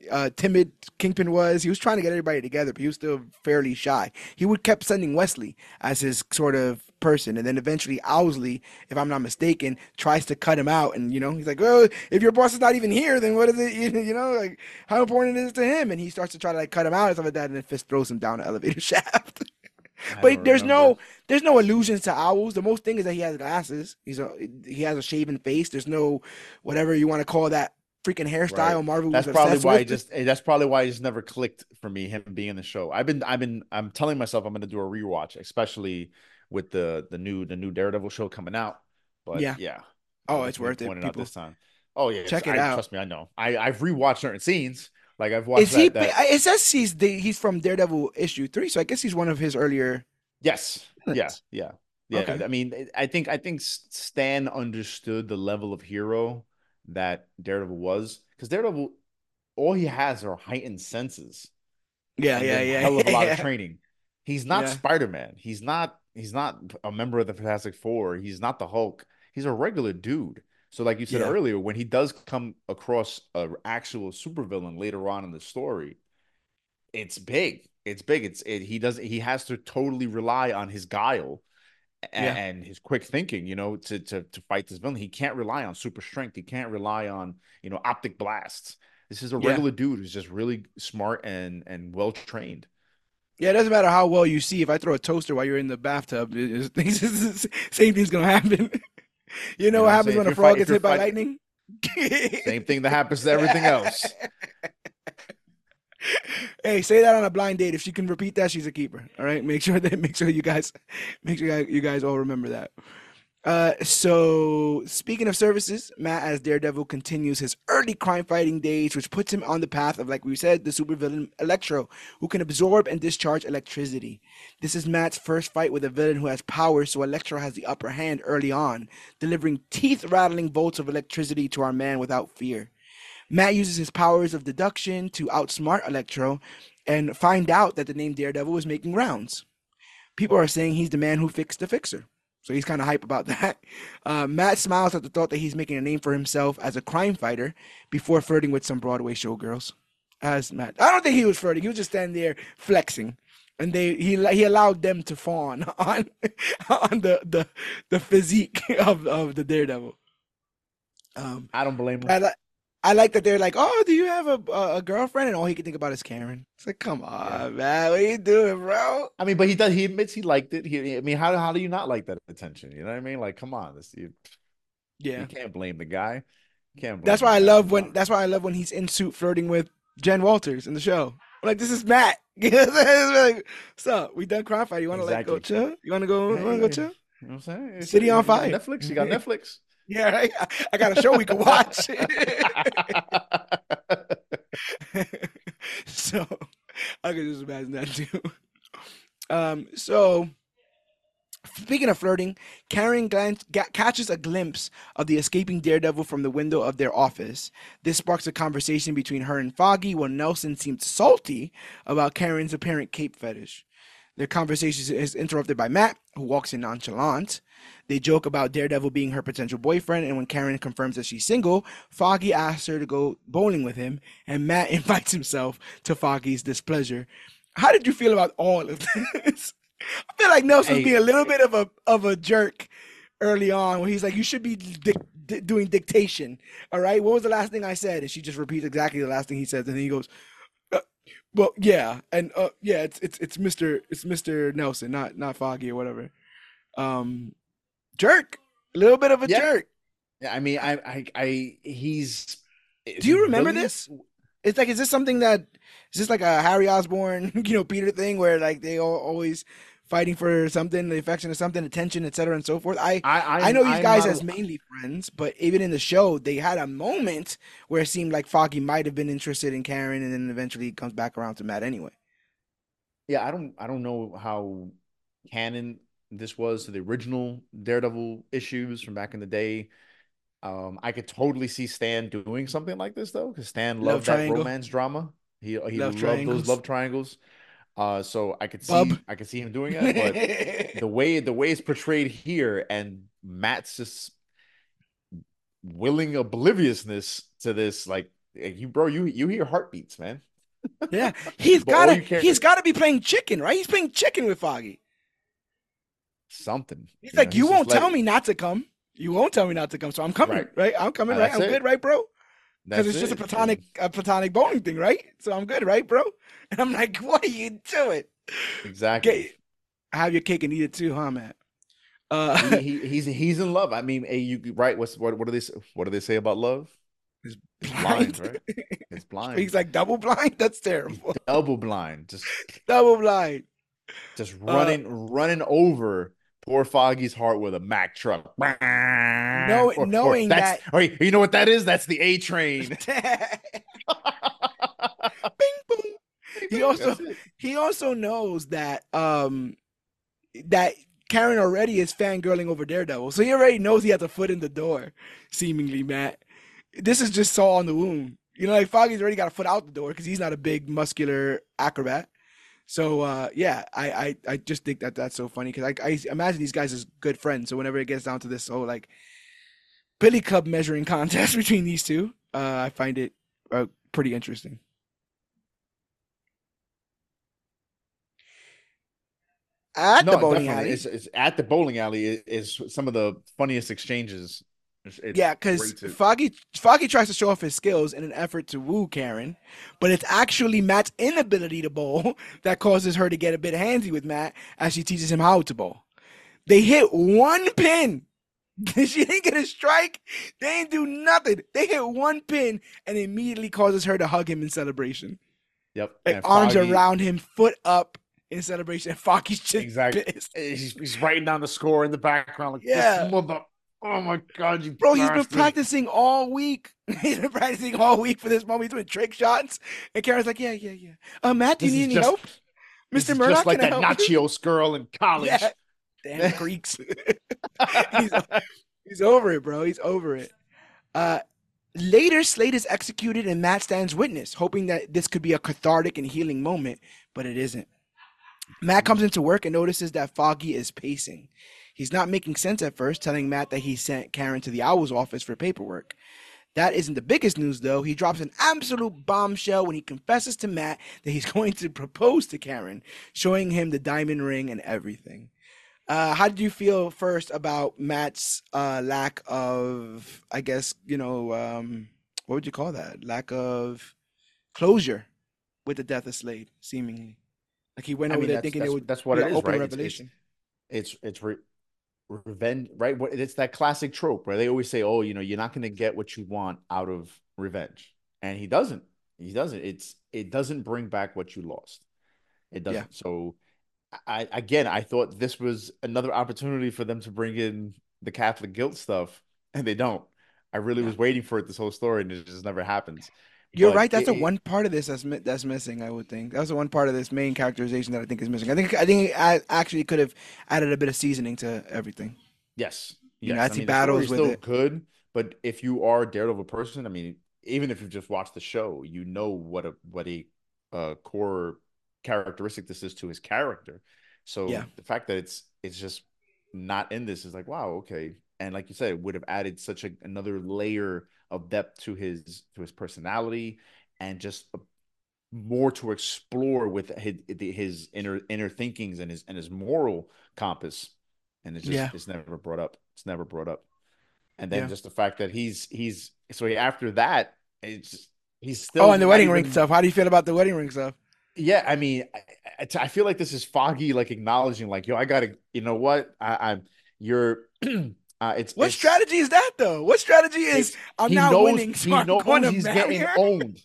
Speaker 1: uh, timid Kingpin was. He was trying to get everybody together, but he was still fairly shy. He would kept sending Wesley as his sort of person, and then eventually Owsley, if I'm not mistaken, tries to cut him out. And you know, he's like, "Well, if your boss is not even here, then what is it? You know, like how important is it to him?" And he starts to try to like cut him out and stuff like that, and then Fist throws him down the elevator shaft.
Speaker 2: I don't
Speaker 1: But there's
Speaker 2: remember.
Speaker 1: no there's no allusions to owls. The most thing is that he has glasses. He's a he has a shaven face. There's no whatever you want to call that freaking
Speaker 2: Right.
Speaker 1: hairstyle Marvel was
Speaker 2: That's probably
Speaker 1: obsessed
Speaker 2: why
Speaker 1: with.
Speaker 2: it just eh, that's probably why it just never clicked for me, him being in the show. I've been I've been I'm telling myself I'm gonna do a rewatch, especially with the the new the new Daredevil show coming out. But
Speaker 1: Yeah.
Speaker 2: yeah, I
Speaker 1: Oh, it's
Speaker 2: definitely
Speaker 1: worth it,
Speaker 2: pointed out
Speaker 1: people.
Speaker 2: this time. Oh yeah, it's,
Speaker 1: Check it
Speaker 2: I
Speaker 1: out.
Speaker 2: trust me, I know. I I've rewatched certain scenes. Like I've watched
Speaker 1: Is he?
Speaker 2: that that
Speaker 1: It says he's the, he's from Daredevil issue three, so I guess he's one of his earlier
Speaker 2: yes. Yeah,
Speaker 1: villains.
Speaker 2: yeah. Yeah.
Speaker 1: Okay.
Speaker 2: I mean, I think I think Stan understood the level of hero that Daredevil was. Because Daredevil, all he has are heightened senses
Speaker 1: Yeah,
Speaker 2: and
Speaker 1: yeah,
Speaker 2: then
Speaker 1: yeah,
Speaker 2: hell of a lot of
Speaker 1: yeah,
Speaker 2: training. He's not
Speaker 1: yeah,
Speaker 2: Spider-Man. He's not he's not a member of the Fantastic Four. He's not the Hulk. He's a regular dude. So like you said
Speaker 1: yeah,
Speaker 2: earlier, when he does come across an actual supervillain later on in the story, it's big. It's big. It's it, he does he has to totally rely on his guile
Speaker 1: yeah,
Speaker 2: and, and his quick thinking, you know, to to to fight this villain. He can't rely on super strength. He can't rely on, you know, optic blasts. This is a
Speaker 1: yeah.
Speaker 2: regular dude who's just really smart and and well trained.
Speaker 1: Yeah, it doesn't matter how well you see. If I throw a toaster while you're in the bathtub, it- it's, same thing's gonna happen. You know
Speaker 2: You know
Speaker 1: what
Speaker 2: what I'm
Speaker 1: happens
Speaker 2: saying?
Speaker 1: when
Speaker 2: If
Speaker 1: a
Speaker 2: you're
Speaker 1: frog
Speaker 2: fight if
Speaker 1: gets
Speaker 2: you're
Speaker 1: hit by
Speaker 2: fighting,
Speaker 1: lightning?
Speaker 2: same thing that happens to everything else.
Speaker 1: Hey, say that on a blind date. If she can repeat that, she's a keeper. All right, make sure that make sure you guys make sure you guys all remember that. Uh, so speaking of services, Matt as Daredevil continues his early crime fighting days, which puts him on the path of, like we said, the supervillain Electro, who can absorb and discharge electricity. This is Matt's first fight with a villain who has power, so Electro has the upper hand early on, delivering teeth-rattling bolts of electricity to our man without fear. Matt uses his powers of deduction to outsmart Electro and find out that the name Daredevil is making rounds. People are saying he's the man who fixed the fixer. So he's kind of hype about that. Uh, Matt smiles at the thought that he's making a name for himself as a crime fighter before flirting with some Broadway showgirls. As Matt, I don't think he was flirting. He was just standing there flexing, and they he he allowed them to fawn on on the the the physique of of the Daredevil. Um,
Speaker 2: I don't blame him.
Speaker 1: I, I like that they're like, oh, do you have a, a, a girlfriend? And all he can think about is Karen. It's like, come
Speaker 2: Yeah.
Speaker 1: on, man, what are you doing, bro?
Speaker 2: I mean, but he does. He admits he liked it. He, I mean, how how do you not like that attention? You know what I mean? Like, come on, this you, you
Speaker 1: Yeah.
Speaker 2: can't blame the guy. You can't
Speaker 1: That's
Speaker 2: blame the
Speaker 1: why I
Speaker 2: guy.
Speaker 1: love
Speaker 2: Come
Speaker 1: when
Speaker 2: on.
Speaker 1: that's why I love when he's in suit flirting with Jen Walters in the show. I'm like, this is Matt. Like, what's up? We done crime fight. You wanna like go
Speaker 2: Exactly.
Speaker 1: chill? You wanna go
Speaker 2: Yeah,
Speaker 1: you wanna
Speaker 2: yeah,
Speaker 1: go
Speaker 2: yeah.
Speaker 1: chill?
Speaker 2: You know what I'm saying? It's,
Speaker 1: City on
Speaker 2: you got
Speaker 1: fire.
Speaker 2: Netflix. You got Netflix.
Speaker 1: Yeah, right. I got a show we can watch. So I can just imagine that too. Um, so speaking of flirting, Karen glance, ga- catches a glimpse of the escaping Daredevil from the window of their office. This sparks a conversation between her and Foggy while Nelson seems salty about Karen's apparent cape fetish. Their conversation is interrupted by Matt, who walks in nonchalant. They joke about Daredevil being her potential boyfriend, and when Karen confirms that she's single, Foggy asks her to go bowling with him, and Matt invites himself to Foggy's displeasure. How did you feel about all of this? I feel like Nelson's being
Speaker 2: Hey,
Speaker 1: a little bit of a of a jerk early on, when he's like, "You should be dic- di- doing dictation." All right, what was the last thing I said? And she just repeats exactly the last thing he says, and then he goes, uh, "Well, yeah, and uh, yeah, it's it's it's Mister it's Mister Nelson, not not Foggy or whatever." Um, jerk, a little bit of a
Speaker 2: yeah.
Speaker 1: jerk.
Speaker 2: Yeah, I mean, I, I, I, he's, is
Speaker 1: Do
Speaker 2: he
Speaker 1: you remember
Speaker 2: really?
Speaker 1: this? It's like, is this something that is this like a Harry Osborn, you know, Peter thing where like they all always fighting for something, the affection of something, attention, et cetera, and so forth. I
Speaker 2: I,
Speaker 1: I
Speaker 2: I'm,
Speaker 1: know these
Speaker 2: I'm
Speaker 1: guys
Speaker 2: not.
Speaker 1: as
Speaker 2: A,
Speaker 1: mainly friends, but even in the show, they had a moment where it seemed like Foggy might have been interested in Karen, and then eventually comes back around to Matt anyway.
Speaker 2: yeah, I don't, I don't know how canon this was to the original Daredevil issues from back in the day. Um, I could totally see Stan doing something like this though, because Stan
Speaker 1: Love
Speaker 2: loved that
Speaker 1: triangle,
Speaker 2: romance drama. He he
Speaker 1: love
Speaker 2: loved those
Speaker 1: triangles,
Speaker 2: love triangles. Uh, so I could
Speaker 1: bub.
Speaker 2: see I could see him doing it, but the way the way it's portrayed here, and Matt's just willing obliviousness to this, like You, bro, you you hear heartbeats, man.
Speaker 1: Yeah, he's
Speaker 2: But all
Speaker 1: gotta
Speaker 2: you care
Speaker 1: he's gotta be playing chicken, right? He's playing chicken with Foggy.
Speaker 2: something.
Speaker 1: He's
Speaker 2: You know,
Speaker 1: like, you
Speaker 2: he's just
Speaker 1: won't tell
Speaker 2: letting
Speaker 1: me not to come. You won't tell me not to come, so I'm coming,
Speaker 2: right.
Speaker 1: right? I'm coming,
Speaker 2: Uh,
Speaker 1: right?
Speaker 2: That's
Speaker 1: I'm good,
Speaker 2: it.
Speaker 1: right, bro? Because
Speaker 2: That's
Speaker 1: it's just a
Speaker 2: it.
Speaker 1: platonic
Speaker 2: And
Speaker 1: a platonic bowling thing, right? So I'm good, right, bro? And I'm like, what are you doing?
Speaker 2: exactly.
Speaker 1: Get have your cake and eat it too, huh, man? Uh,
Speaker 2: He he he's he's in love. I mean, hey, you right? What's what? What do they s- what do they say about love?
Speaker 1: it's
Speaker 2: It's blind,
Speaker 1: blind.
Speaker 2: right? It's blind.
Speaker 1: He's like double blind. That's
Speaker 2: He's
Speaker 1: terrible.
Speaker 2: double blind. Just
Speaker 1: Double blind.
Speaker 2: just
Speaker 1: Uh,
Speaker 2: running running over poor Foggy's heart with a Mack truck.
Speaker 1: know,
Speaker 2: Or or
Speaker 1: knowing
Speaker 2: that's
Speaker 1: that.
Speaker 2: or you know what that is? That's the A train.
Speaker 1: Bing boom.
Speaker 2: Bing,
Speaker 1: He
Speaker 2: bing.
Speaker 1: also
Speaker 2: That's it.
Speaker 1: he also knows that um that Karen already is fangirling over Daredevil, so he already knows he has a foot in the door. Seemingly, Matt. This is just saw on the wound. You know, like Foggy's already got a foot out the door because he's not a big muscular acrobat. So uh, yeah, I, I I just think that that's so funny because I, I imagine these guys as good friends. So whenever it gets down to this whole like Billy Club measuring contest between these two, uh, I find it uh, pretty interesting. At the
Speaker 2: No,
Speaker 1: bowling
Speaker 2: definitely.
Speaker 1: alley,
Speaker 2: It's, it's at the bowling alley is, is some of the funniest exchanges. It's, it's
Speaker 1: yeah, because
Speaker 2: great to
Speaker 1: Foggy Foggy tries to show off his skills in an effort to woo Karen, but it's actually Matt's inability to bowl that causes her to get a bit handsy with Matt as she teaches him how to bowl. They hit one pin. She didn't get a strike. They didn't do nothing. They hit one pin and immediately causes her to hug him in celebration.
Speaker 2: yep.
Speaker 1: Like
Speaker 2: And
Speaker 1: arms
Speaker 2: Foggy
Speaker 1: around him, foot up in celebration. And Foggy's just
Speaker 2: exactly.
Speaker 1: pissed.
Speaker 2: He's, he's writing down the score in the background like this
Speaker 1: Yeah.
Speaker 2: mother. Oh my god, you
Speaker 1: Bro, he's been
Speaker 2: bastard!
Speaker 1: practicing all week. He's been practicing all week for this moment. He's doing trick shots. And Karen's like, yeah, yeah, yeah. Uh, Matt, do you
Speaker 2: This
Speaker 1: need
Speaker 2: is
Speaker 1: any
Speaker 2: just
Speaker 1: help?
Speaker 2: this
Speaker 1: mister
Speaker 2: is just
Speaker 1: Murdoch,
Speaker 2: like
Speaker 1: can I
Speaker 2: that
Speaker 1: help you?
Speaker 2: Nachios girl in
Speaker 1: Yeah.
Speaker 2: college.
Speaker 1: Damn Greeks. he's he's over it, bro. He's over it. Uh, later, Slade is executed and Matt stands witness, hoping that this could be a cathartic and healing moment, but it isn't. Matt comes into work and notices that Foggy is pacing. He's not making sense at first, telling Matt that he sent Karen to the Owl's office for paperwork. That isn't the biggest news, though. He drops an absolute bombshell when he confesses to Matt that he's going to propose to Karen, showing him the diamond ring and everything. Uh, how did you feel first about Matt's uh, lack of, I guess, you know, um, what would you call that? Lack of closure with the death of Slade, seemingly. Like he went
Speaker 2: I
Speaker 1: over
Speaker 2: mean,
Speaker 1: there
Speaker 2: that's
Speaker 1: thinking it
Speaker 2: that's
Speaker 1: would
Speaker 2: that's what
Speaker 1: be
Speaker 2: it
Speaker 1: an
Speaker 2: is,
Speaker 1: open
Speaker 2: right? It's it's
Speaker 1: revelation.
Speaker 2: it's it's re revenge, right? It's that classic trope where they always say, "Oh, you know, you're not going to get what you want out of revenge," and he doesn't. He doesn't. It's it doesn't bring back what you lost. It
Speaker 1: Yeah.
Speaker 2: doesn't. So, I again, I thought this was another opportunity for them to bring in the Catholic guilt stuff, and they don't. I really
Speaker 1: Yeah.
Speaker 2: was waiting for it this whole story, and it just never happens.
Speaker 1: You're
Speaker 2: But
Speaker 1: right. That's
Speaker 2: it,
Speaker 1: the
Speaker 2: it
Speaker 1: one part of this that's mi- that's missing. I would think that's the one part of this main characterization that I think is missing. I think I think I actually could have added a bit of seasoning to everything.
Speaker 2: yes,
Speaker 1: You know,
Speaker 2: yes.
Speaker 1: as
Speaker 2: I
Speaker 1: he
Speaker 2: mean, the story
Speaker 1: battles
Speaker 2: is
Speaker 1: with
Speaker 2: still
Speaker 1: it.
Speaker 2: good, but if you are a Daredevil person, I mean, even if you've just watched the show, you know what a what a uh, core characteristic this is to his character.
Speaker 1: Yeah.
Speaker 2: So the fact that it's it's just not in this is like, wow, okay. And like you said, it would have added such a, another layer of depth to his to his personality and just a, more to explore with his, his inner inner thinkings and his and his moral compass. And it's just
Speaker 1: Yeah.
Speaker 2: it's never brought up. It's never brought up. And then
Speaker 1: Yeah.
Speaker 2: just the fact that he's he's so he, after that, it's he's
Speaker 1: Oh,
Speaker 2: still
Speaker 1: and the
Speaker 2: not
Speaker 1: wedding ring
Speaker 2: even
Speaker 1: stuff. How do you feel about the wedding ring stuff?
Speaker 2: yeah, I mean, I, I feel like this is Foggy, like acknowledging, like, yo, I gotta, you know what, I, I'm, you're, uh, it's,
Speaker 1: What
Speaker 2: it's,
Speaker 1: strategy is that though? What strategy is
Speaker 2: it's,
Speaker 1: I'm
Speaker 2: he
Speaker 1: not
Speaker 2: knows,
Speaker 1: winning, so
Speaker 2: he
Speaker 1: I'm going
Speaker 2: knows
Speaker 1: to
Speaker 2: he's
Speaker 1: marry
Speaker 2: getting
Speaker 1: her?
Speaker 2: owned.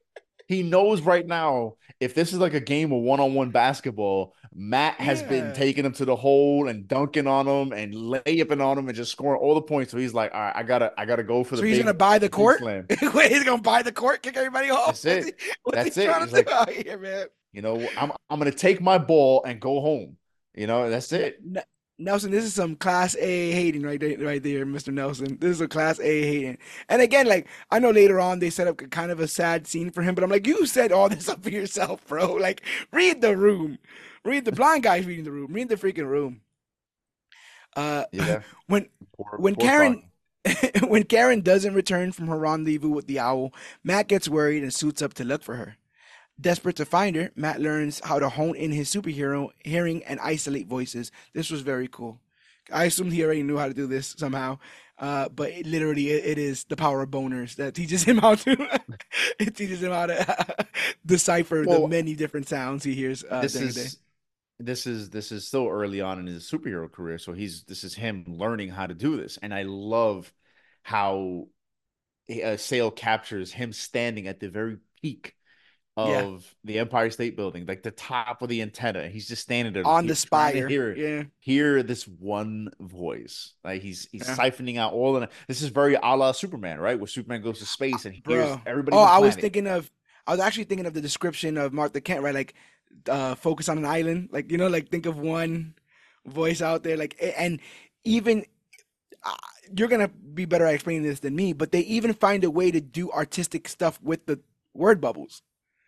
Speaker 2: He knows right now if this is like a game of one-on-one basketball, Matt has been
Speaker 1: Yeah.
Speaker 2: taking him to the hole and dunking on him and layupping on him and just scoring all the points. So he's like, all right, I gotta, I gotta go for the
Speaker 1: So he's gonna
Speaker 2: big,
Speaker 1: buy the
Speaker 2: the big
Speaker 1: court.
Speaker 2: slam.
Speaker 1: Wait, he's gonna buy the court, kick everybody off.
Speaker 2: That's
Speaker 1: What's he?
Speaker 2: it.
Speaker 1: What's he
Speaker 2: That's it.
Speaker 1: trying
Speaker 2: He's
Speaker 1: to do
Speaker 2: like,
Speaker 1: out here, man?
Speaker 2: you know, I'm, I'm gonna take my ball and go home. You know, that's
Speaker 1: N-
Speaker 2: it.
Speaker 1: N- Nelson, this is some class A hating right there, right there, mister Nelson. This is a class A hating. And again, like I know later on they set up kind of a sad scene for him, but I'm like, you set all this up for yourself, bro. Like, read the room, read the blind guy's reading the room, read the freaking room. Uh,
Speaker 2: Yeah.
Speaker 1: when
Speaker 2: Poor,
Speaker 1: when
Speaker 2: poor
Speaker 1: Karen
Speaker 2: Foggy.
Speaker 1: When Karen doesn't return from her rendezvous with the owl, Matt gets worried and suits up to look for her. Desperate to find her, Matt learns how to hone in his superhero hearing and isolate voices. This was very cool. I assumed he already knew how to do this somehow, uh, but it, literally it, it is the power of boners that teaches him how to. It teaches him how to decipher the
Speaker 2: Well,
Speaker 1: many different sounds he hears uh,
Speaker 2: this
Speaker 1: during the day.
Speaker 2: is this is this is still early on in his superhero career, so he's this is him learning how to do this, and I love how uh, Sale captures him standing at the very peak
Speaker 1: Yeah,
Speaker 2: of the Empire State Building, like the top of the antenna. He's just standing there,
Speaker 1: on
Speaker 2: he,
Speaker 1: the
Speaker 2: trying to
Speaker 1: spire.
Speaker 2: hear
Speaker 1: Yeah,
Speaker 2: hear this one voice. Like he's he's
Speaker 1: yeah,
Speaker 2: siphoning out all of it. This is very a la Superman, right? Where Superman goes to space and hears
Speaker 1: bro.
Speaker 2: everybody
Speaker 1: Oh,
Speaker 2: on the
Speaker 1: I was
Speaker 2: planet.
Speaker 1: thinking of. I was actually thinking of the description of Martha Kent, right? Like, uh, focus on an island. Like, you know, like think of one voice out there. Like, a- and even uh, you're gonna be better at explaining this than me, but they even find a way to do artistic stuff with the word bubbles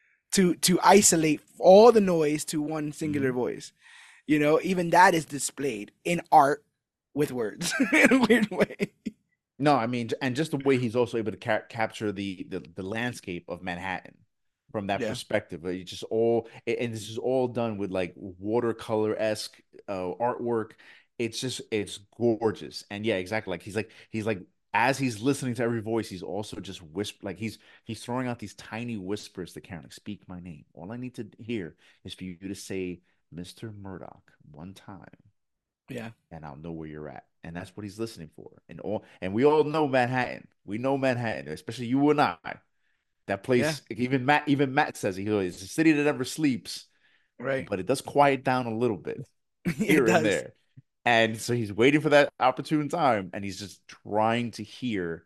Speaker 1: to to isolate all the noise to one singular
Speaker 2: Mhm.
Speaker 1: voice. You know, even that is displayed in art with words in a weird way.
Speaker 2: No, I mean, and just the way he's also able to ca capture the, the the landscape of Manhattan from that
Speaker 1: Yeah,
Speaker 2: perspective. Uh, It's just all, and this is all done with like watercolor-esque uh, artwork. It's just it's gorgeous. And yeah, exactly. Like he's like he's like as he's listening to every voice, he's also just whisper like he's he's throwing out these tiny whispers to Karen, like, speak my name. All I need to hear is for you to say mister Murdoch one time
Speaker 1: yeah,
Speaker 2: and I'll know where you're at. And that's what he's listening for. And all and we all know Manhattan. We know Manhattan, especially you and I. That
Speaker 1: yeah.
Speaker 2: place, even Matt, even Matt says it. It's a city that never sleeps,
Speaker 1: Right.
Speaker 2: but it does quiet down a little bit
Speaker 1: It
Speaker 2: here and
Speaker 1: does.
Speaker 2: there. And so he's waiting for that opportune time, and he's just trying to hear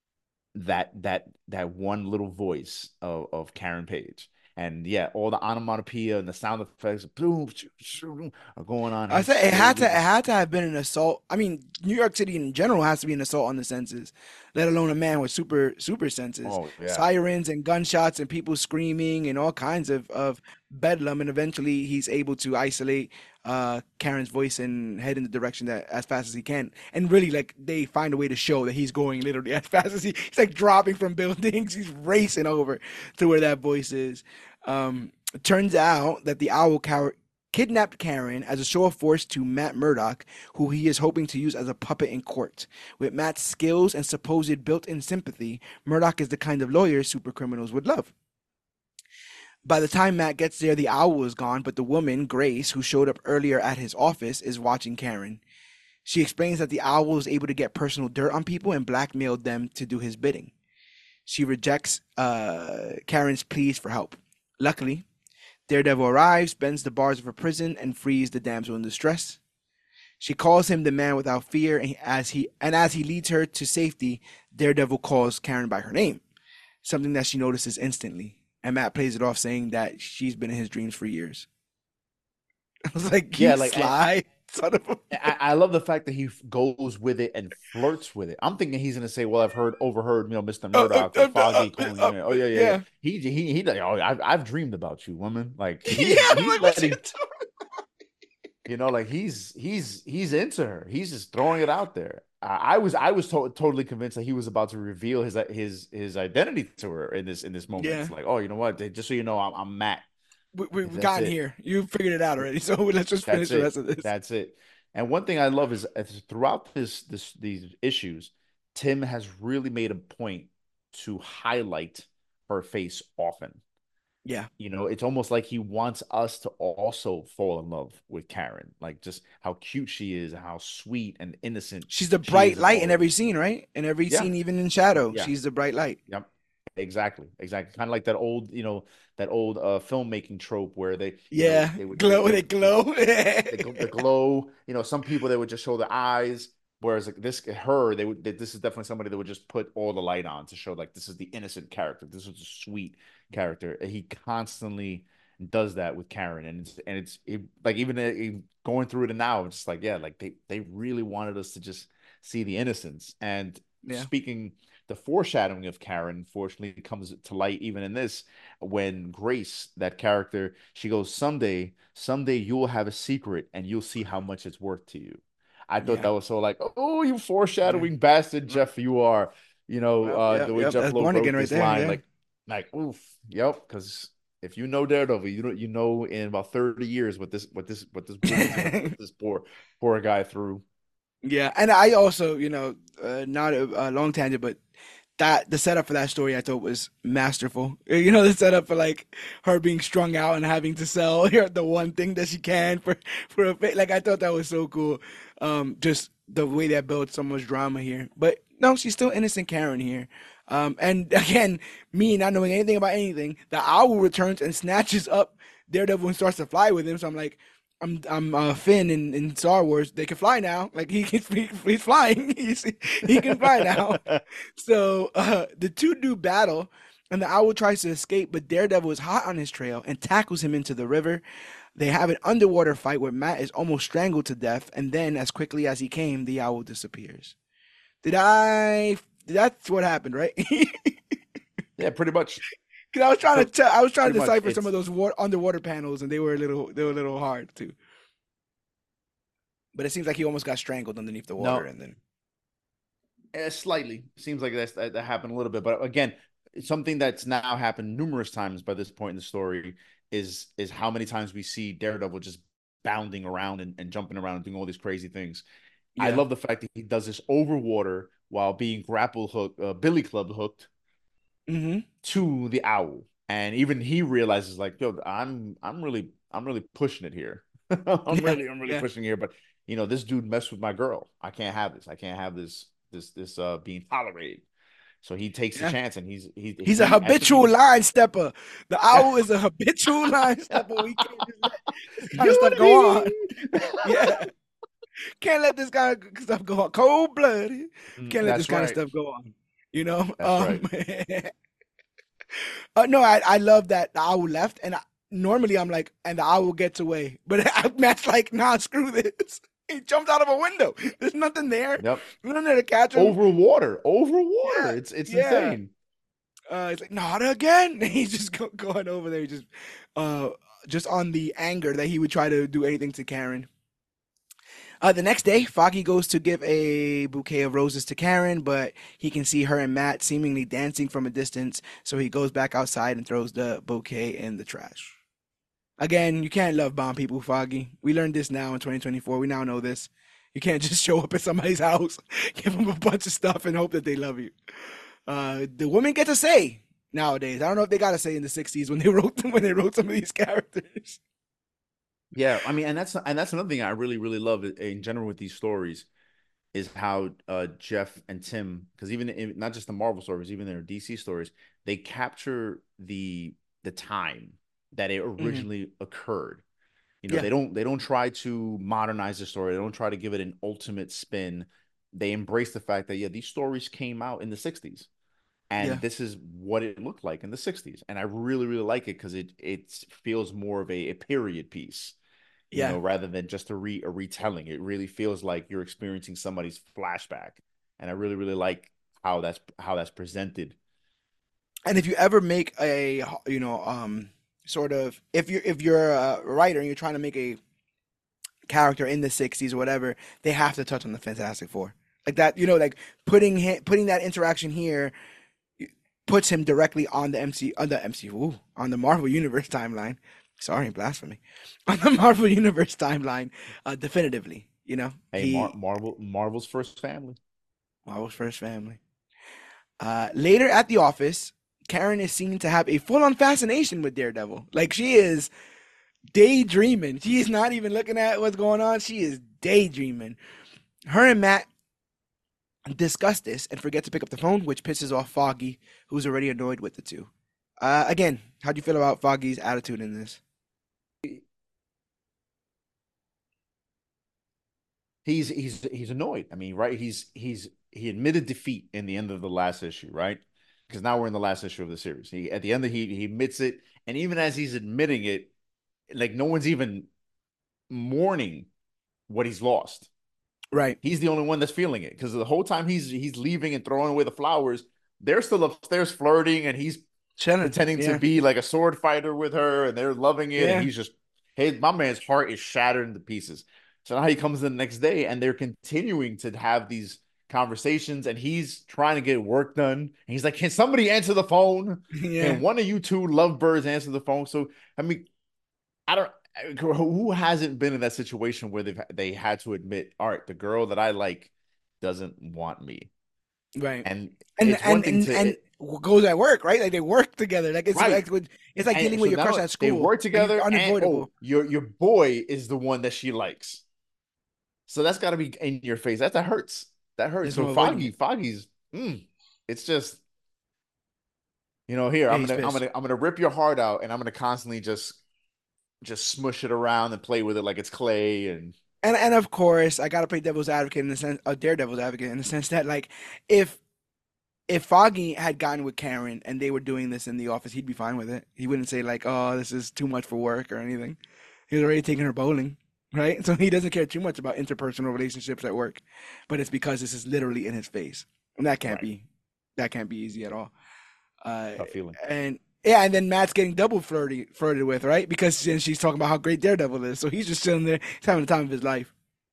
Speaker 2: that that that one little voice of, of Karen Page. And yeah, all the onomatopoeia and the sound effects boom, shoo, shoo, are going on.
Speaker 1: I
Speaker 2: He's
Speaker 1: said it had
Speaker 2: slowly
Speaker 1: to it
Speaker 2: just
Speaker 1: had to have been an assault. I mean, New York City in general has to be an assault on the senses, let alone a man with super super senses.
Speaker 2: oh yeah.
Speaker 1: Sirens and gunshots and people screaming and all kinds of of bedlam, and eventually he's able to isolate uh Karen's voice and head in the direction that as fast as he can. And really, like they find a way to show that he's going literally as fast as he he's like dropping from buildings. He's racing over to where that voice is. Um, it turns out that the owl cow kidnapped Karen as a show of force to Matt Murdock, who he is hoping to use as a puppet in court. With Matt's skills and supposed built in sympathy, Murdock is the kind of lawyer supercriminals would love. By the time Matt gets there, the owl is gone, but the woman, Grace, who showed up earlier at his office, is watching Karen. She explains that the owl was able to get personal dirt on people and blackmailed them to do his bidding. She rejects uh, Karen's pleas for help. Luckily, Daredevil arrives, bends the bars of her prison, and frees the damsel in distress. She calls him the man without fear, and as he and as he leads her to safety, Daredevil calls Karen by her name, something that she notices instantly. And Matt plays it off saying that she's been in his dreams for years. I was like,
Speaker 2: Yeah,
Speaker 1: "You
Speaker 2: like I,
Speaker 1: sly son of a."
Speaker 2: I, I love the fact that he goes with it and flirts with it. I'm thinking he's gonna say, "Well, I've heard, overheard, you know, mister
Speaker 1: Uh, uh,
Speaker 2: Murdoch or
Speaker 1: uh, uh,
Speaker 2: Foggy
Speaker 1: uh,
Speaker 2: calling
Speaker 1: uh,
Speaker 2: you. Oh yeah, yeah, yeah."
Speaker 1: yeah,
Speaker 2: He he he like, oh, I've I've dreamed about you, woman. Like
Speaker 1: yeah.
Speaker 2: he's
Speaker 1: I'm
Speaker 2: he's
Speaker 1: like, "What you
Speaker 2: letting you know, like he's he's he's into her. He's just throwing it out there. I, I was I was to totally convinced that he was about to reveal his his his identity to her in this in this moment.
Speaker 1: Yeah,
Speaker 2: It's like, oh, you know what? Just so you know, I'm, I'm Matt.
Speaker 1: we, we, we've
Speaker 2: That's
Speaker 1: gotten
Speaker 2: it.
Speaker 1: here. You figured it out already. So let's just finish
Speaker 2: That's
Speaker 1: the rest
Speaker 2: it.
Speaker 1: of this."
Speaker 2: That's it. And one thing I love is, is throughout this this these issues, Tim has really made a point to highlight her face often.
Speaker 1: Yeah.
Speaker 2: You know, it's almost like he wants us to also fall in love with Karen, like just how cute she is, how sweet and innocent
Speaker 1: She's the
Speaker 2: she
Speaker 1: bright
Speaker 2: is as
Speaker 1: light in every
Speaker 2: always.
Speaker 1: scene, right? In every
Speaker 2: Yeah,
Speaker 1: scene, even in shadow,
Speaker 2: yeah,
Speaker 1: she's the bright light.
Speaker 2: yep. Exactly, exactly. Kind of like that old, you know, that old uh filmmaking trope where they, you know,
Speaker 1: Yeah,
Speaker 2: they would they,
Speaker 1: glow,
Speaker 2: they
Speaker 1: they
Speaker 2: would you know
Speaker 1: glow.
Speaker 2: the, gl- the glow. You know, some people they would just show the eyes, whereas like this her, they would they, this is definitely somebody that would just put all the light on to show like this is the innocent character. This is a sweet character. And he constantly does that with Karen, and it's and it's it, like even uh, going through it now, it's just like yeah, like they they really wanted us to just see the innocence. And
Speaker 1: Yeah,
Speaker 2: speaking, the foreshadowing of Karen, fortunately, comes to light even in this when Grace, that character, she goes, someday, someday you'll have a secret and you'll see how much it's worth to you. I thought
Speaker 1: Yeah.
Speaker 2: that was so like, oh, you
Speaker 1: Yeah.
Speaker 2: foreshadowing bastard, Jeff, you are. You know,
Speaker 1: Well,
Speaker 2: uh,
Speaker 1: yep,
Speaker 2: the way
Speaker 1: yep.
Speaker 2: Jeff
Speaker 1: That's
Speaker 2: Lowe
Speaker 1: born again
Speaker 2: wrote
Speaker 1: right
Speaker 2: this
Speaker 1: there.
Speaker 2: line,
Speaker 1: Yeah.
Speaker 2: like, like, oof, yep, because if you know Daredevil, you know, you know, in about thirty years, what this, what this, what this woman's gonna put this poor, poor guy through.
Speaker 1: Yeah, and I also, you know, uh, not a, a long tangent, but that the setup for that story I thought was masterful. You know, the setup for like her being strung out and having to sell the one thing that she can for for a fa- like I thought that was so cool. Um, just the way that built so much drama here. But no, she's still innocent Karen here. Um, and again, me not knowing anything about anything, the owl returns and snatches up Daredevil and starts to fly with him. So I'm like, I'm I'm uh, Finn in, in Star Wars. They can fly now. Like he can, he, he's flying. He's, he can fly now. So uh, the two do battle, and the owl tries to escape, but Daredevil is hot on his trail and tackles him into the river. They have an underwater fight where Matt is almost strangled to death, and then, as quickly as he came, the owl disappears. Did I? That's what happened, right?
Speaker 2: Yeah, pretty much,
Speaker 1: Because I was trying to
Speaker 2: pretty,
Speaker 1: tell, I was trying to
Speaker 2: pretty much.
Speaker 1: decipher some of
Speaker 2: It's
Speaker 1: those wa- underwater panels, and they were a little, they were a little hard too. But it seems like he almost got strangled underneath the water,
Speaker 2: no,
Speaker 1: and then
Speaker 2: eh, slightly seems like that's, that that happened a little bit, but again, something that's now happened numerous times by this point in the story is is how many times we see Daredevil just bounding around and, and jumping around and doing all these crazy things. I
Speaker 1: yeah.
Speaker 2: love the fact that he does this over water while being grapple hook, uh, billy club hooked
Speaker 1: Mm-hmm.
Speaker 2: to the owl, and even he realizes like, yo, I'm I'm really I'm really pushing it here. I'm
Speaker 1: Yeah.
Speaker 2: really I'm really
Speaker 1: Yeah.
Speaker 2: pushing here, but you know, this dude messed with my girl. I can't have this. I can't have this this this uh being tolerated. So he takes the
Speaker 1: Yeah.
Speaker 2: chance, and he's he
Speaker 1: He's a
Speaker 2: he after he
Speaker 1: habitual
Speaker 2: gets
Speaker 1: line stepper. The owl is a habitual line stepper. We can't just let this kind of stuff go on.
Speaker 2: Unity.
Speaker 1: Yeah. Can't let this kind of stuff go on. Cold blooded.
Speaker 2: Mm,
Speaker 1: Can't let this
Speaker 2: that's
Speaker 1: kind of
Speaker 2: right.
Speaker 1: stuff go on. You know?
Speaker 2: That's
Speaker 1: Um
Speaker 2: right.
Speaker 1: uh, no, I, I love that the owl left. And I, normally I'm like, and the owl gets away. But Matt's like, nah, screw this. He jumped out of a window. There's nothing there.
Speaker 2: Yep.
Speaker 1: There's nothing there to catch him.
Speaker 2: Over water. Over water.
Speaker 1: Yeah.
Speaker 2: It's it's
Speaker 1: Yeah.
Speaker 2: insane.
Speaker 1: Uh, he's like, not again. He's just go, going over there, just, uh, just on the anger that he would try to do anything to Karen. Uh, the next day, Foggy goes to give a bouquet of roses to Karen, but he can see her and Matt seemingly dancing from a distance, so he goes back outside and throws the bouquet in the trash. Again, you can't love bomb people, Foggy. We learned this now in twenty twenty-four. We now know this. You can't just show up at somebody's house, give them a bunch of stuff, and hope that they love you. Uh, the women get to say nowadays. I don't know if they got to say in the sixties when they wrote when they wrote some of these characters.
Speaker 2: Yeah, I mean, and that's and that's another thing I really really love in general with these stories is how uh, Jeff and Tim, because even in, not just the Marvel stories, even their D C stories, they capture the the time that it
Speaker 1: Mm-hmm.
Speaker 2: originally occurred. You know,
Speaker 1: Yeah,
Speaker 2: they don't they don't try to modernize the story. They don't try to give it an ultimate spin. They embrace the fact that yeah, these stories came out in the sixties,
Speaker 1: yeah,
Speaker 2: and this is what it looked like in the sixties. And I really really like it because it it feels more of a, a period piece, you
Speaker 1: yeah.
Speaker 2: know, rather than just a re a retelling. It really feels like you're experiencing somebody's flashback, and I really really like how that's how that's presented.
Speaker 1: And if you ever make a, you know, um, sort of, if you're if you're a writer and you're trying to make a character in the sixties or whatever, they have to touch on the Fantastic Four. Like that, you know, like putting him, putting that interaction here puts him directly on the M C on the M C U ooh, on the Marvel Universe timeline. Sorry, blasphemy. On the Marvel Universe timeline, uh, definitively. You know,
Speaker 2: Hey, Mar-
Speaker 1: he
Speaker 2: Marvel Marvel's first family.
Speaker 1: Marvel's first family. Uh, later at the office, Karen is seen to have a full-on fascination with Daredevil. Like she is daydreaming. She is not even looking at what's going on. She is daydreaming. Her and Matt discuss this and forget to pick up the phone, which pisses off Foggy, who's already annoyed with the two. Uh, again, how do you feel about Foggy's attitude in this?
Speaker 2: He's he's he's annoyed. I mean, right? He's he's he admitted defeat in the end of the last issue, right? Because now we're in the last issue of the series. He at the end of he he admits it, and even as he's admitting it, like no one's even mourning what he's lost.
Speaker 1: Right.
Speaker 2: He's the only one that's feeling it because the whole time he's he's leaving and throwing away the flowers, they're still upstairs flirting, and he's
Speaker 1: Chilling.
Speaker 2: pretending to
Speaker 1: Yeah.
Speaker 2: be like a sword fighter with her, and they're loving it, and
Speaker 1: Yeah.
Speaker 2: he's just, hey, my man's heart is shattered into pieces. So now he comes in the next day and they're continuing to have these conversations and he's trying to get work done. And he's like, can somebody answer the phone?
Speaker 1: Yeah,
Speaker 2: Can one of you two lovebirds answer the phone? So, I mean, I don't, who hasn't been in that situation where they've, they had to admit, all right, the girl that I like doesn't want me.
Speaker 1: right.
Speaker 2: And
Speaker 1: And
Speaker 2: it's one
Speaker 1: and
Speaker 2: thing
Speaker 1: and
Speaker 2: to,
Speaker 1: and goes at work, right? Like they work together. Like it's
Speaker 2: right.
Speaker 1: like with, it's like
Speaker 2: And
Speaker 1: dealing with
Speaker 2: so
Speaker 1: your crush
Speaker 2: now
Speaker 1: at
Speaker 2: they
Speaker 1: school.
Speaker 2: work
Speaker 1: Like it's
Speaker 2: together and,
Speaker 1: unavoidable.
Speaker 2: oh, your, your boy is the one that she likes. So that's got to be in your face. That, that hurts. That hurts.
Speaker 1: There's
Speaker 2: So
Speaker 1: no avoiding
Speaker 2: Foggy,
Speaker 1: it.
Speaker 2: Foggy's, mm, it's just, you know, here
Speaker 1: Yeah,
Speaker 2: I'm
Speaker 1: he's
Speaker 2: gonna I'm
Speaker 1: pissed.
Speaker 2: gonna I'm gonna rip your heart out, and I'm gonna constantly just just smush it around and play with it like it's clay. And
Speaker 1: And and of course, I gotta play devil's advocate in the sense, a daredevil's advocate in the sense that like if if Foggy had gotten with Karen and they were doing this in the office, he'd be fine with it. He wouldn't say like, "Oh, this is too much for work" or anything. He's already taking her bowling, right? So he doesn't care too much about interpersonal relationships at work. But it's because this is literally in his face, and that can't
Speaker 2: right,
Speaker 1: be that can't be easy at all. Uh,
Speaker 2: tough feeling.
Speaker 1: and yeah, and then Matt's getting double flirty flirted with, right? Because then she's talking about how great Daredevil is, so he's just sitting there, he's having the time of his life.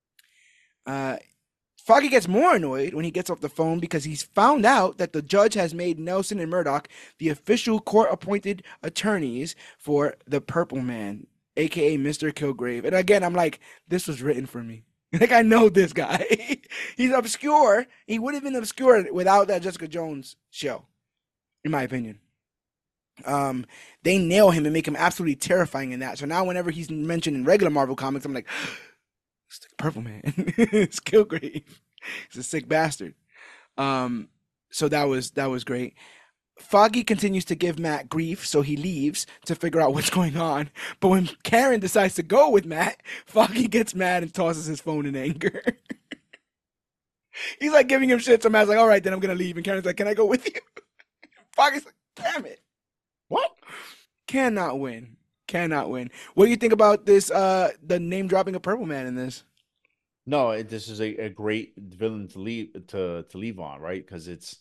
Speaker 1: Uh, Foggy gets more annoyed when he gets off the phone because he's found out that the judge has made Nelson and Murdoch the official court-appointed attorneys for the Purple Man, aka Mister Kilgrave. And again, I'm like, this was written for me. Like I know this guy. He's obscure. He would have been obscure without that Jessica Jones show, in my opinion. Um, they nail him and make him absolutely terrifying in that. So now, whenever he's mentioned in regular Marvel comics, I'm like, it's the Purple Man. It's Kilgrave. He's a sick bastard. Um, so that was that was great. Foggy continues to give Matt grief, so he leaves to figure out what's going on. But when Karen decides to go with Matt, Foggy gets mad and tosses his phone in anger. He's like giving him shit. So Matt's like, "All right, then I'm gonna leave." And Karen's like, "Can I go with you?" Foggy's like, "Damn it,
Speaker 2: What?
Speaker 1: cannot win, cannot win." What do you think about this? Uh, the name dropping of Purple Man in this?
Speaker 2: No, it, this is a, a great villain to leave to to leave on, right? Because it's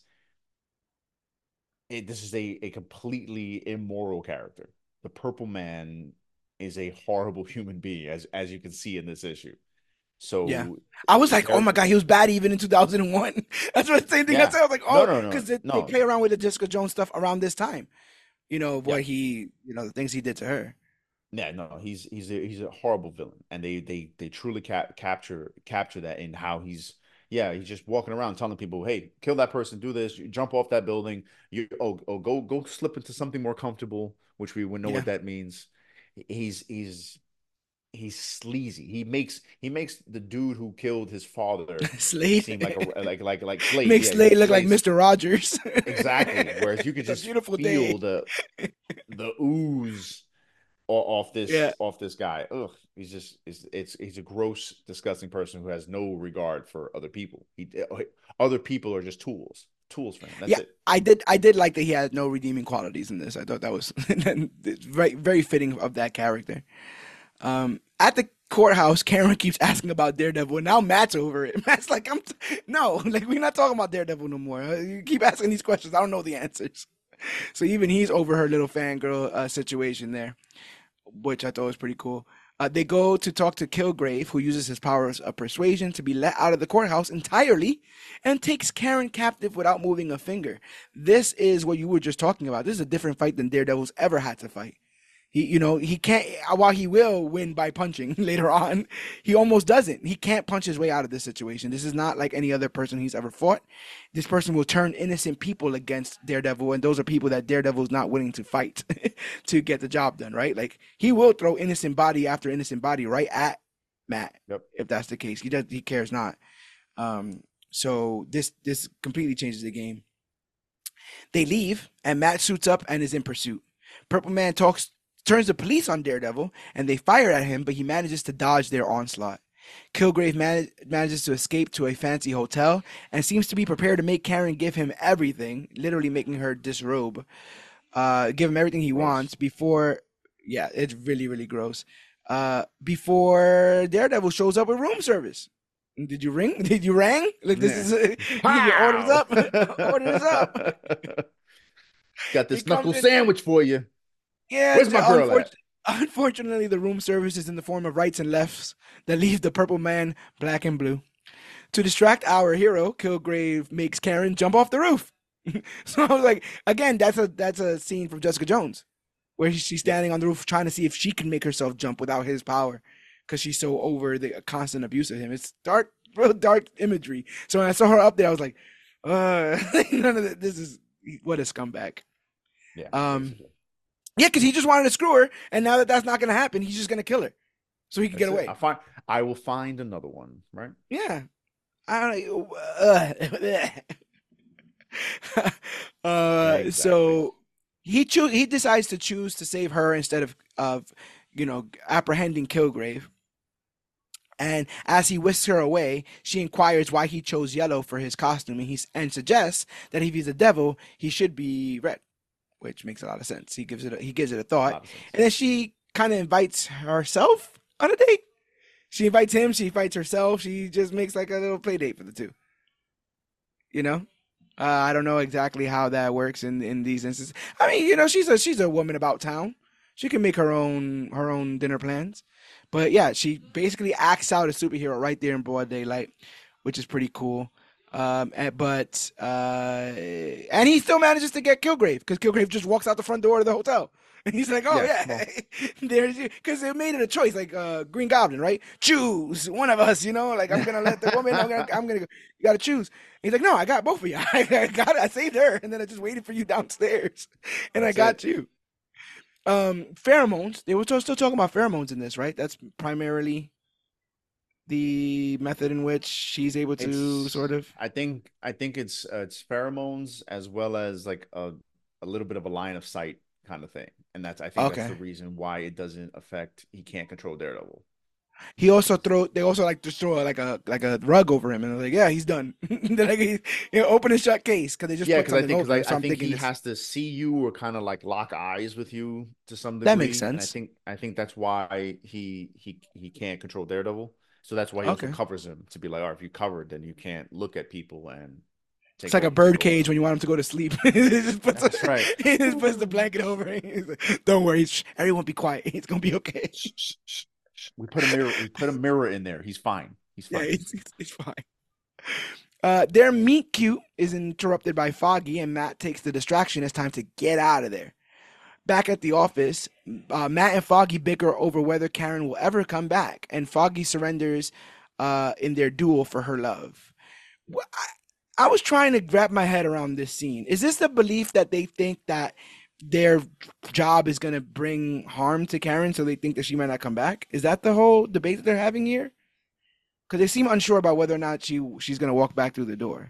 Speaker 2: it, this is a a completely immoral character. The Purple Man is a horrible human being, as as you can see in this issue.
Speaker 1: Yeah.
Speaker 2: So
Speaker 1: I was like, oh
Speaker 2: there,
Speaker 1: my God, he was bad even in two thousand one. That's what the same thing I
Speaker 2: yeah,
Speaker 1: said. I was like,
Speaker 2: no,
Speaker 1: oh,
Speaker 2: no, no,
Speaker 1: because they, they
Speaker 2: no,
Speaker 1: play around with the Jessica Jones stuff around this time. You know,
Speaker 2: yeah.
Speaker 1: what he, you know, the things he did to her.
Speaker 2: Yeah, no, he's he's a he's a horrible villain, and they they they truly cap capture capture that in how he's yeah he's just walking around telling people, hey, kill that person, do this, you jump off that building, you oh oh go go slip into something more comfortable, which we would know
Speaker 1: Yeah.
Speaker 2: what that means. He's he's he's sleazy. He makes he makes the dude who killed his father seem like
Speaker 1: Slade
Speaker 2: a like like like Slade.
Speaker 1: makes
Speaker 2: Yeah, he
Speaker 1: Slade look like
Speaker 2: Slade's
Speaker 1: Mister Rogers.
Speaker 2: exactly. Whereas you could
Speaker 1: It's a
Speaker 2: just
Speaker 1: beautiful
Speaker 2: feel
Speaker 1: day.
Speaker 2: the the ooze off this
Speaker 1: Yeah.
Speaker 2: off this guy. Ugh, he's just it's it's he's a gross, disgusting person who has no regard for other people. He other people are just tools, tools for him. That's
Speaker 1: Yeah.
Speaker 2: it.
Speaker 1: I did. I did like that he had no redeeming qualities in this. I thought that was very, very fitting of that character. Um, at the courthouse, Karen keeps asking about Daredevil, and now Matt's over it. Matt's like, "I'm t- no, like we're not talking about Daredevil no more. Uh, You keep asking these questions. I don't know the answers." So even he's over her little fangirl uh, situation there, which I thought was pretty cool. Uh, they go to talk to Kilgrave, who uses his powers of persuasion to be let out of the courthouse entirely and takes Karen captive without moving a finger. This is what you were just talking about. This is a different fight than Daredevil's ever had to fight. He, you know, he can't. While he will win by punching later on, he almost doesn't. He can't punch his way out of this situation. This is not like any other person he's ever fought. This person will turn innocent people against Daredevil, and those are people that Daredevil is not willing to fight to get the job done. Right? Like he will throw innocent body after innocent body right at Matt
Speaker 2: Yep.
Speaker 1: if that's the case. He does. He cares not. Um. So this this completely changes the game. They leave, and Matt suits up and is in pursuit. Purple Man talks turns the police on Daredevil, and they fire at him, but he manages to dodge their onslaught. Kilgrave man- manages to escape to a fancy hotel and seems to be prepared to make Karen give him everything, literally making her disrobe, uh, give him everything he
Speaker 2: Gross.
Speaker 1: wants before. Yeah, it's really, really gross. Uh, before Daredevil shows up with room service. Did you ring? Did you ring? Like this
Speaker 2: Yeah.
Speaker 1: is a, you get your orders
Speaker 2: Pow!
Speaker 1: up. Orders up.
Speaker 2: Got
Speaker 1: He
Speaker 2: this
Speaker 1: comes
Speaker 2: knuckle
Speaker 1: in.
Speaker 2: sandwich for you.
Speaker 1: Yeah,
Speaker 2: Where's my girl
Speaker 1: unfortunately.
Speaker 2: at?
Speaker 1: Unfortunately, the room service is in the form of rights and lefts that leave the purple man black and blue. To distract our hero, Kilgrave makes Karen jump off the roof. So I was like, again, that's a that's a scene from Jessica Jones, where she's
Speaker 2: Yeah.
Speaker 1: standing on the roof trying to see if she can make herself jump without his power, because she's so over the constant abuse of him. It's dark, real dark imagery. So when I saw her up there, I was like, uh, none of this is what a scumbag.
Speaker 2: Yeah,
Speaker 1: Um,
Speaker 2: basically.
Speaker 1: yeah, because he just wanted to screw her, and now that that's not gonna happen, he's just gonna kill her so he can get
Speaker 2: That's it. I
Speaker 1: away.
Speaker 2: find I will find another one, right?
Speaker 1: Yeah, I don't. Uh, uh,
Speaker 2: Exactly.
Speaker 1: so he choose he decides to choose to save her instead of of you know apprehending Kilgrave. And as he whisks her away, she inquires why he chose yellow for his costume, and he and suggests that if he's a devil, he should be red, which makes a lot of sense. He gives it a, he gives it a
Speaker 2: A
Speaker 1: thought,
Speaker 2: lot of sense.
Speaker 1: and then she kind of invites herself on a date. She invites him, she invites herself. She just makes like a little play date for the two. You know, uh, I don't know exactly how that works in in these instances. I mean, you know, she's a she's a woman about town. She can make her own her own dinner plans. But yeah, she basically acts out a superhero right there in broad daylight, which is pretty cool. Um, and, but uh, and he still manages to get Kilgrave because Kilgrave just walks out the front door of the hotel. And he's like, "Oh
Speaker 2: Yeah.
Speaker 1: yeah,
Speaker 2: Well,
Speaker 1: there's you," because they made it a choice, like uh, Green Goblin, right? Choose one of us, you know. Like I'm gonna let the woman. I'm gonna. I'm gonna go. You gotta choose. He's like, "No, I got both of you. I got. It. I saved her, and then I just waited for you downstairs, and I
Speaker 2: that's it.
Speaker 1: got you." Um, pheromones. They were still still talking about pheromones in this, right? That's primarily the method in which she's able to
Speaker 2: It's
Speaker 1: sort of.
Speaker 2: I think I think it's uh, it's pheromones as well as like a a little bit of a line of sight kind of thing. And that's I think that's the
Speaker 1: Okay.
Speaker 2: reason why it doesn't affect he can't control Daredevil.
Speaker 1: He also throw. They also like just throw like a like a rug over him, and they're like, "Yeah, he's done." They're like, he, you know, open and shut case because they just
Speaker 2: Yeah,
Speaker 1: put
Speaker 2: because I
Speaker 1: something
Speaker 2: think because
Speaker 1: over him.
Speaker 2: I,
Speaker 1: So
Speaker 2: I
Speaker 1: I'm
Speaker 2: think
Speaker 1: thinking
Speaker 2: he
Speaker 1: this
Speaker 2: has to see you or kind of like lock eyes with you to some
Speaker 1: that makes
Speaker 2: degree, and I
Speaker 1: sense.
Speaker 2: think I think that's why he he he can't control Daredevil. So that's why he also
Speaker 1: Okay.
Speaker 2: covers him to be like, all right, if you covered, then you can't look at people and
Speaker 1: It's
Speaker 2: take
Speaker 1: like a
Speaker 2: over the
Speaker 1: bird
Speaker 2: store.
Speaker 1: cage when you want him to go to sleep. he just puts a,
Speaker 2: That's right.
Speaker 1: he just puts the blanket over him. He's like, "Don't worry, shh, everyone be quiet. It's gonna be okay."
Speaker 2: Shh, shh, shh, shh. We put a mirror. We put a mirror in there. He's fine. He's
Speaker 1: Yeah,
Speaker 2: fine.
Speaker 1: it's, it's, it's fine. Uh, their meet cute is interrupted by Foggy, and Matt takes the distraction as time to get out of there. Back at the office, uh, Matt and Foggy bicker over whether Karen will ever come back, and Foggy surrenders uh, in their duel for her love. Wh- I, I was trying to wrap my head around this scene. Is this the belief that they think that their job is going to bring harm to Karen, so they think that she might not come back? Is that the whole debate that they're having here? Because they seem unsure about whether or not she she's going to walk back through the door.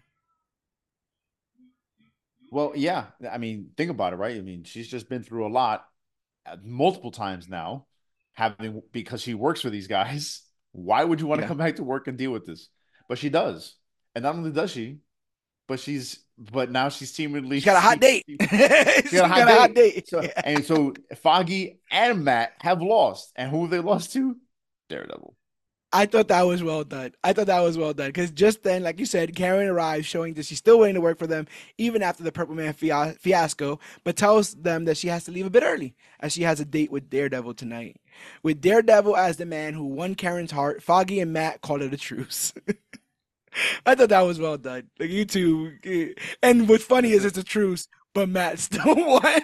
Speaker 2: Well, yeah. I mean, think about it, right? I mean, she's just been through a lot uh, multiple times now, having because she works for these guys. Why would you want to
Speaker 1: Yeah.
Speaker 2: come back to work and deal with this? But she does, and not only does she, but she's but now she's seemingly
Speaker 1: She got a hot
Speaker 2: she,
Speaker 1: date.
Speaker 2: she
Speaker 1: She
Speaker 2: got a hot
Speaker 1: got a hot
Speaker 2: date.
Speaker 1: date.
Speaker 2: So
Speaker 1: Yeah.
Speaker 2: and so Foggy and Matt have lost, and who have they lost to? Daredevil.
Speaker 1: I thought that was well done. I thought that was well done because just then, like you said, Karen arrives, showing that she's still willing to work for them even after the Purple Man fia- fiasco, but tells them that she has to leave a bit early as she has a date with Daredevil tonight. With Daredevil as the man who won Karen's heart, Foggy and Matt called it a truce. I thought that was well done. Like you two, eh, and what's funny
Speaker 2: That's
Speaker 1: is
Speaker 2: it.
Speaker 1: it's a truce, but Matt still won.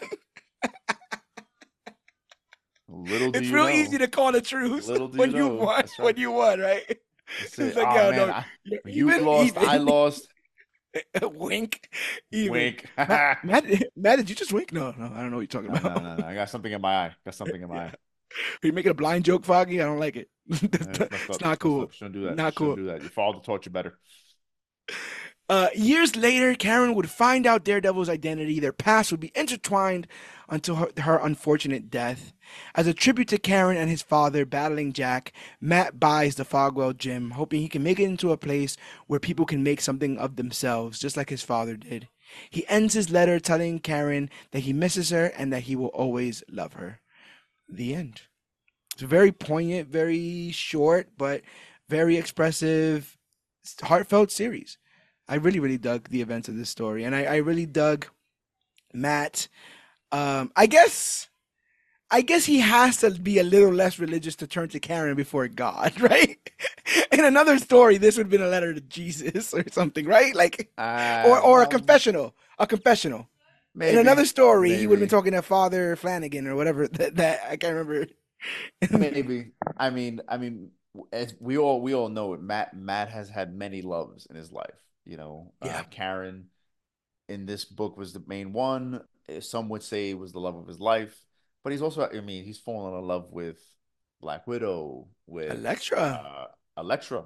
Speaker 2: Little do
Speaker 1: It's
Speaker 2: you
Speaker 1: real easy
Speaker 2: know.
Speaker 1: to call a truce
Speaker 2: Little do you
Speaker 1: when you
Speaker 2: know.
Speaker 1: won.
Speaker 2: That's
Speaker 1: When
Speaker 2: right.
Speaker 1: you won, right?
Speaker 2: That's
Speaker 1: It's
Speaker 2: it.
Speaker 1: like,
Speaker 2: Oh
Speaker 1: yeah,
Speaker 2: man,
Speaker 1: no,
Speaker 2: I,
Speaker 1: you're
Speaker 2: you
Speaker 1: even,
Speaker 2: lost. I
Speaker 1: even.
Speaker 2: lost.
Speaker 1: Wink, even.
Speaker 2: Wink.
Speaker 1: Matt,
Speaker 2: no,
Speaker 1: Matt, Matt, did you just wink? No, no, I don't know what you're talking
Speaker 2: no,
Speaker 1: about.
Speaker 2: no, no. I got something in my eye. Got something in my
Speaker 1: Yeah,
Speaker 2: eye.
Speaker 1: are you making a blind joke, Foggy? I don't like it.
Speaker 2: Uh, It's messed
Speaker 1: It's
Speaker 2: up.
Speaker 1: not
Speaker 2: It's messed
Speaker 1: cool.
Speaker 2: up. Shouldn't do that.
Speaker 1: Not
Speaker 2: Shouldn't
Speaker 1: cool.
Speaker 2: do that. Your father taught you better.
Speaker 1: Uh, years later, Karen would find out Daredevil's identity. Their past would be intertwined until her, her unfortunate death. As a tribute to Karen and his father battling Jack, Matt buys the Fogwell gym, hoping he can make it into a place where people can make something of themselves, just like his father did. He ends his letter telling Karen that he misses her and that he will always love her. The end. It's a very poignant, very short, but very expressive, heartfelt series. I really, really dug the events of this story, and I, I really dug Matt. Um, I guess I guess he has to be a little less religious to turn to Karen before God, right? In another story, this would have been a letter to Jesus or something, right? Like, or
Speaker 2: Uh,
Speaker 1: or a
Speaker 2: well,
Speaker 1: confessional, a confessional. In
Speaker 2: maybe,
Speaker 1: another story, he would have been
Speaker 2: maybe,
Speaker 1: talking to Father Flanagan or whatever that, that I can't remember.
Speaker 2: maybe. I mean, I mean, as we all we all know it. Matt Matt has had many loves in his life. You know,
Speaker 1: Yeah,
Speaker 2: uh, Karen in this book was the main one. Eh, Some would say it was the love of his life, but he's also, I mean, he's fallen in love with Black Widow, with
Speaker 1: Elektra.
Speaker 2: uh, Elektra.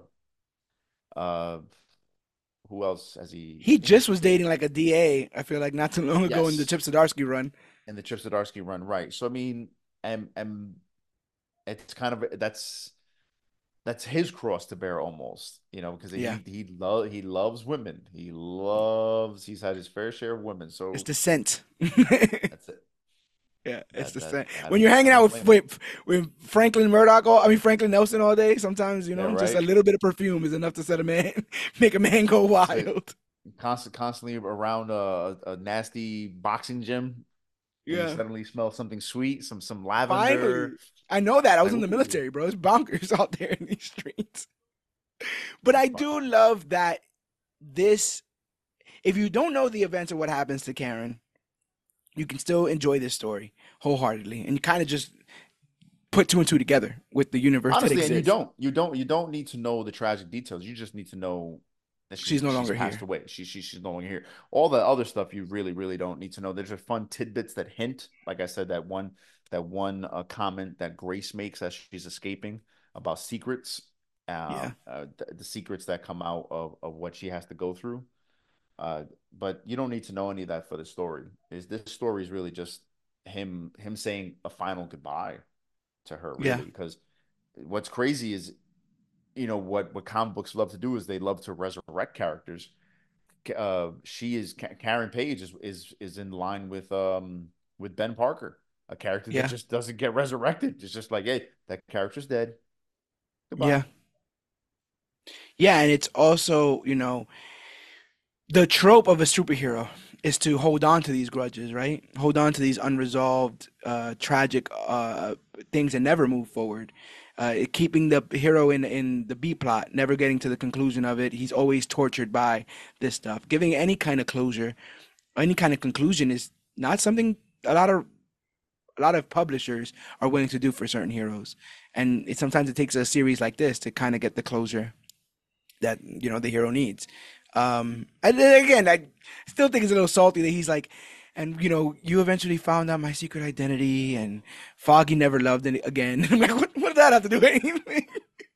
Speaker 2: Uh, who else has he? I
Speaker 1: He
Speaker 2: think he's
Speaker 1: just was dating like a D A. I feel like not too long ago in the
Speaker 2: yes,
Speaker 1: Chip Zdarsky run.
Speaker 2: in the Chip Zdarsky run, right? So I mean, and and it's kind of that's that's his cross to bear almost, you know, because
Speaker 1: Yeah,
Speaker 2: he he love he loves women. He loves he's had his fair share of women.
Speaker 1: it's
Speaker 2: So
Speaker 1: the scent.
Speaker 2: that's it.
Speaker 1: Yeah, it's
Speaker 2: That
Speaker 1: the
Speaker 2: that
Speaker 1: same.
Speaker 2: I
Speaker 1: When
Speaker 2: don't
Speaker 1: you're
Speaker 2: I
Speaker 1: hanging out
Speaker 2: don't
Speaker 1: with
Speaker 2: blame him.
Speaker 1: with, with Franklin Murdoch, all, I mean Franklin Nelson all day, sometimes you
Speaker 2: Yeah,
Speaker 1: know just a
Speaker 2: right.
Speaker 1: little bit of perfume is enough to set a man, make a man go
Speaker 2: That's it.
Speaker 1: wild.
Speaker 2: Constant, constantly around a, a nasty boxing gym, and you
Speaker 1: Yeah,
Speaker 2: suddenly smell something sweet, some some lavender.
Speaker 1: finally, I know that I was
Speaker 2: Like,
Speaker 1: in the
Speaker 2: ooh,
Speaker 1: military, bro. It's bonkers out there in these streets. But I
Speaker 2: wow.
Speaker 1: do love that this. If you don't know the events of what happens to Karen, you can still enjoy this story wholeheartedly, and you kind of just put two and two together with the universe that
Speaker 2: Honestly, and you
Speaker 1: exists.
Speaker 2: don't, you don't, you don't need to know the tragic details. You just need to know that she's
Speaker 1: She's no
Speaker 2: she's
Speaker 1: longer
Speaker 2: passed
Speaker 1: here.
Speaker 2: away. She, she she's no longer here. All the other stuff you really, really don't need to know. There's just fun tidbits that hint, like I said, that one that one uh, comment that Grace makes as she's escaping about secrets, uh,
Speaker 1: Yeah,
Speaker 2: uh, the, the secrets that come out of of what she has to go through. Uh, but you don't need to know any of that for the story. Is this story is really just him him saying a final goodbye to her,
Speaker 1: yeah,
Speaker 2: really? Because what's crazy is, you know, what what comic books love to do is they love to resurrect characters. Uh, she is Karen Page is is is in line with um with Ben Parker, a character that
Speaker 1: yeah,
Speaker 2: just doesn't get resurrected. It's just like, hey, that character's dead. Goodbye.
Speaker 1: yeah, yeah. And it's also, you know, the trope of a superhero is to hold on to these grudges, right? Hold on to these unresolved, uh, tragic uh, things and never move forward. Uh, it- keeping the hero in in the B plot, never getting to the conclusion of it. He's always tortured by this stuff. Giving any kind of closure, any kind of conclusion is not something a lot of a lot of publishers are willing to do for certain heroes. And it, sometimes it takes a series like this to kind of get the closure that you know the hero needs. Um, and then again, I still think it's a little salty that he's like, and you know, you eventually found out my secret identity, and Foggy never loved it again. I'm like, what, what does that have to do with anything?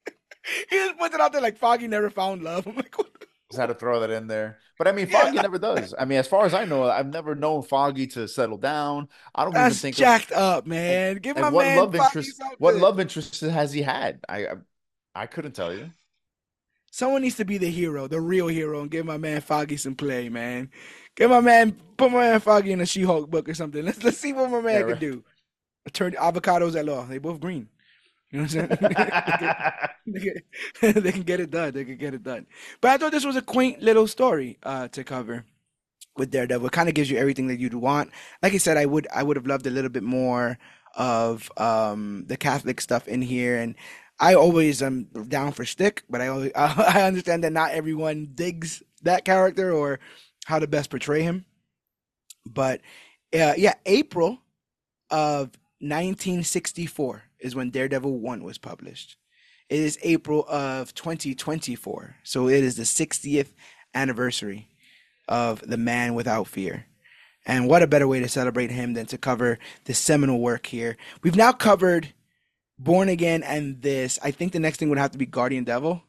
Speaker 1: He just puts it out there like Foggy never found love. I'm like, what?
Speaker 2: Just had to throw that in there. But I mean,
Speaker 1: Yeah,
Speaker 2: Foggy never does. I mean, as far as I know, I've never known Foggy to settle down. I don't even
Speaker 1: that's
Speaker 2: think of
Speaker 1: jacked up,
Speaker 2: like
Speaker 1: man. Give
Speaker 2: like
Speaker 1: my
Speaker 2: what
Speaker 1: man
Speaker 2: love
Speaker 1: Foggy
Speaker 2: interest what
Speaker 1: something.
Speaker 2: love interest has he had? I I, I couldn't tell you.
Speaker 1: Someone needs to be the hero, the real hero, and give my man Foggy some play, man. Give my man, put my man Foggy in a She-Hulk book or something. Let's let's see what my
Speaker 2: Yeah,
Speaker 1: man can
Speaker 2: right.
Speaker 1: do. Turn avocados at law. They both green. You know what I'm saying? they, can, they, can, they can get it done. They can get it done. But I thought this was a quaint little story uh, to cover with Daredevil. It kind of gives you everything that you'd want. Like I said, I would I would have loved a little bit more of um, the Catholic stuff in here, and I always am down for Stick, but I always, I understand that not everyone digs that character or how to best portray him. But uh, yeah, April of nineteen sixty-four is when Daredevil one was published. It is April of twenty twenty-four, so it is the sixtieth anniversary of The Man Without Fear. And what a better way to celebrate him than to cover this seminal work here. We've now covered Born Again and this. I think the next thing would have to be Guardian Devil.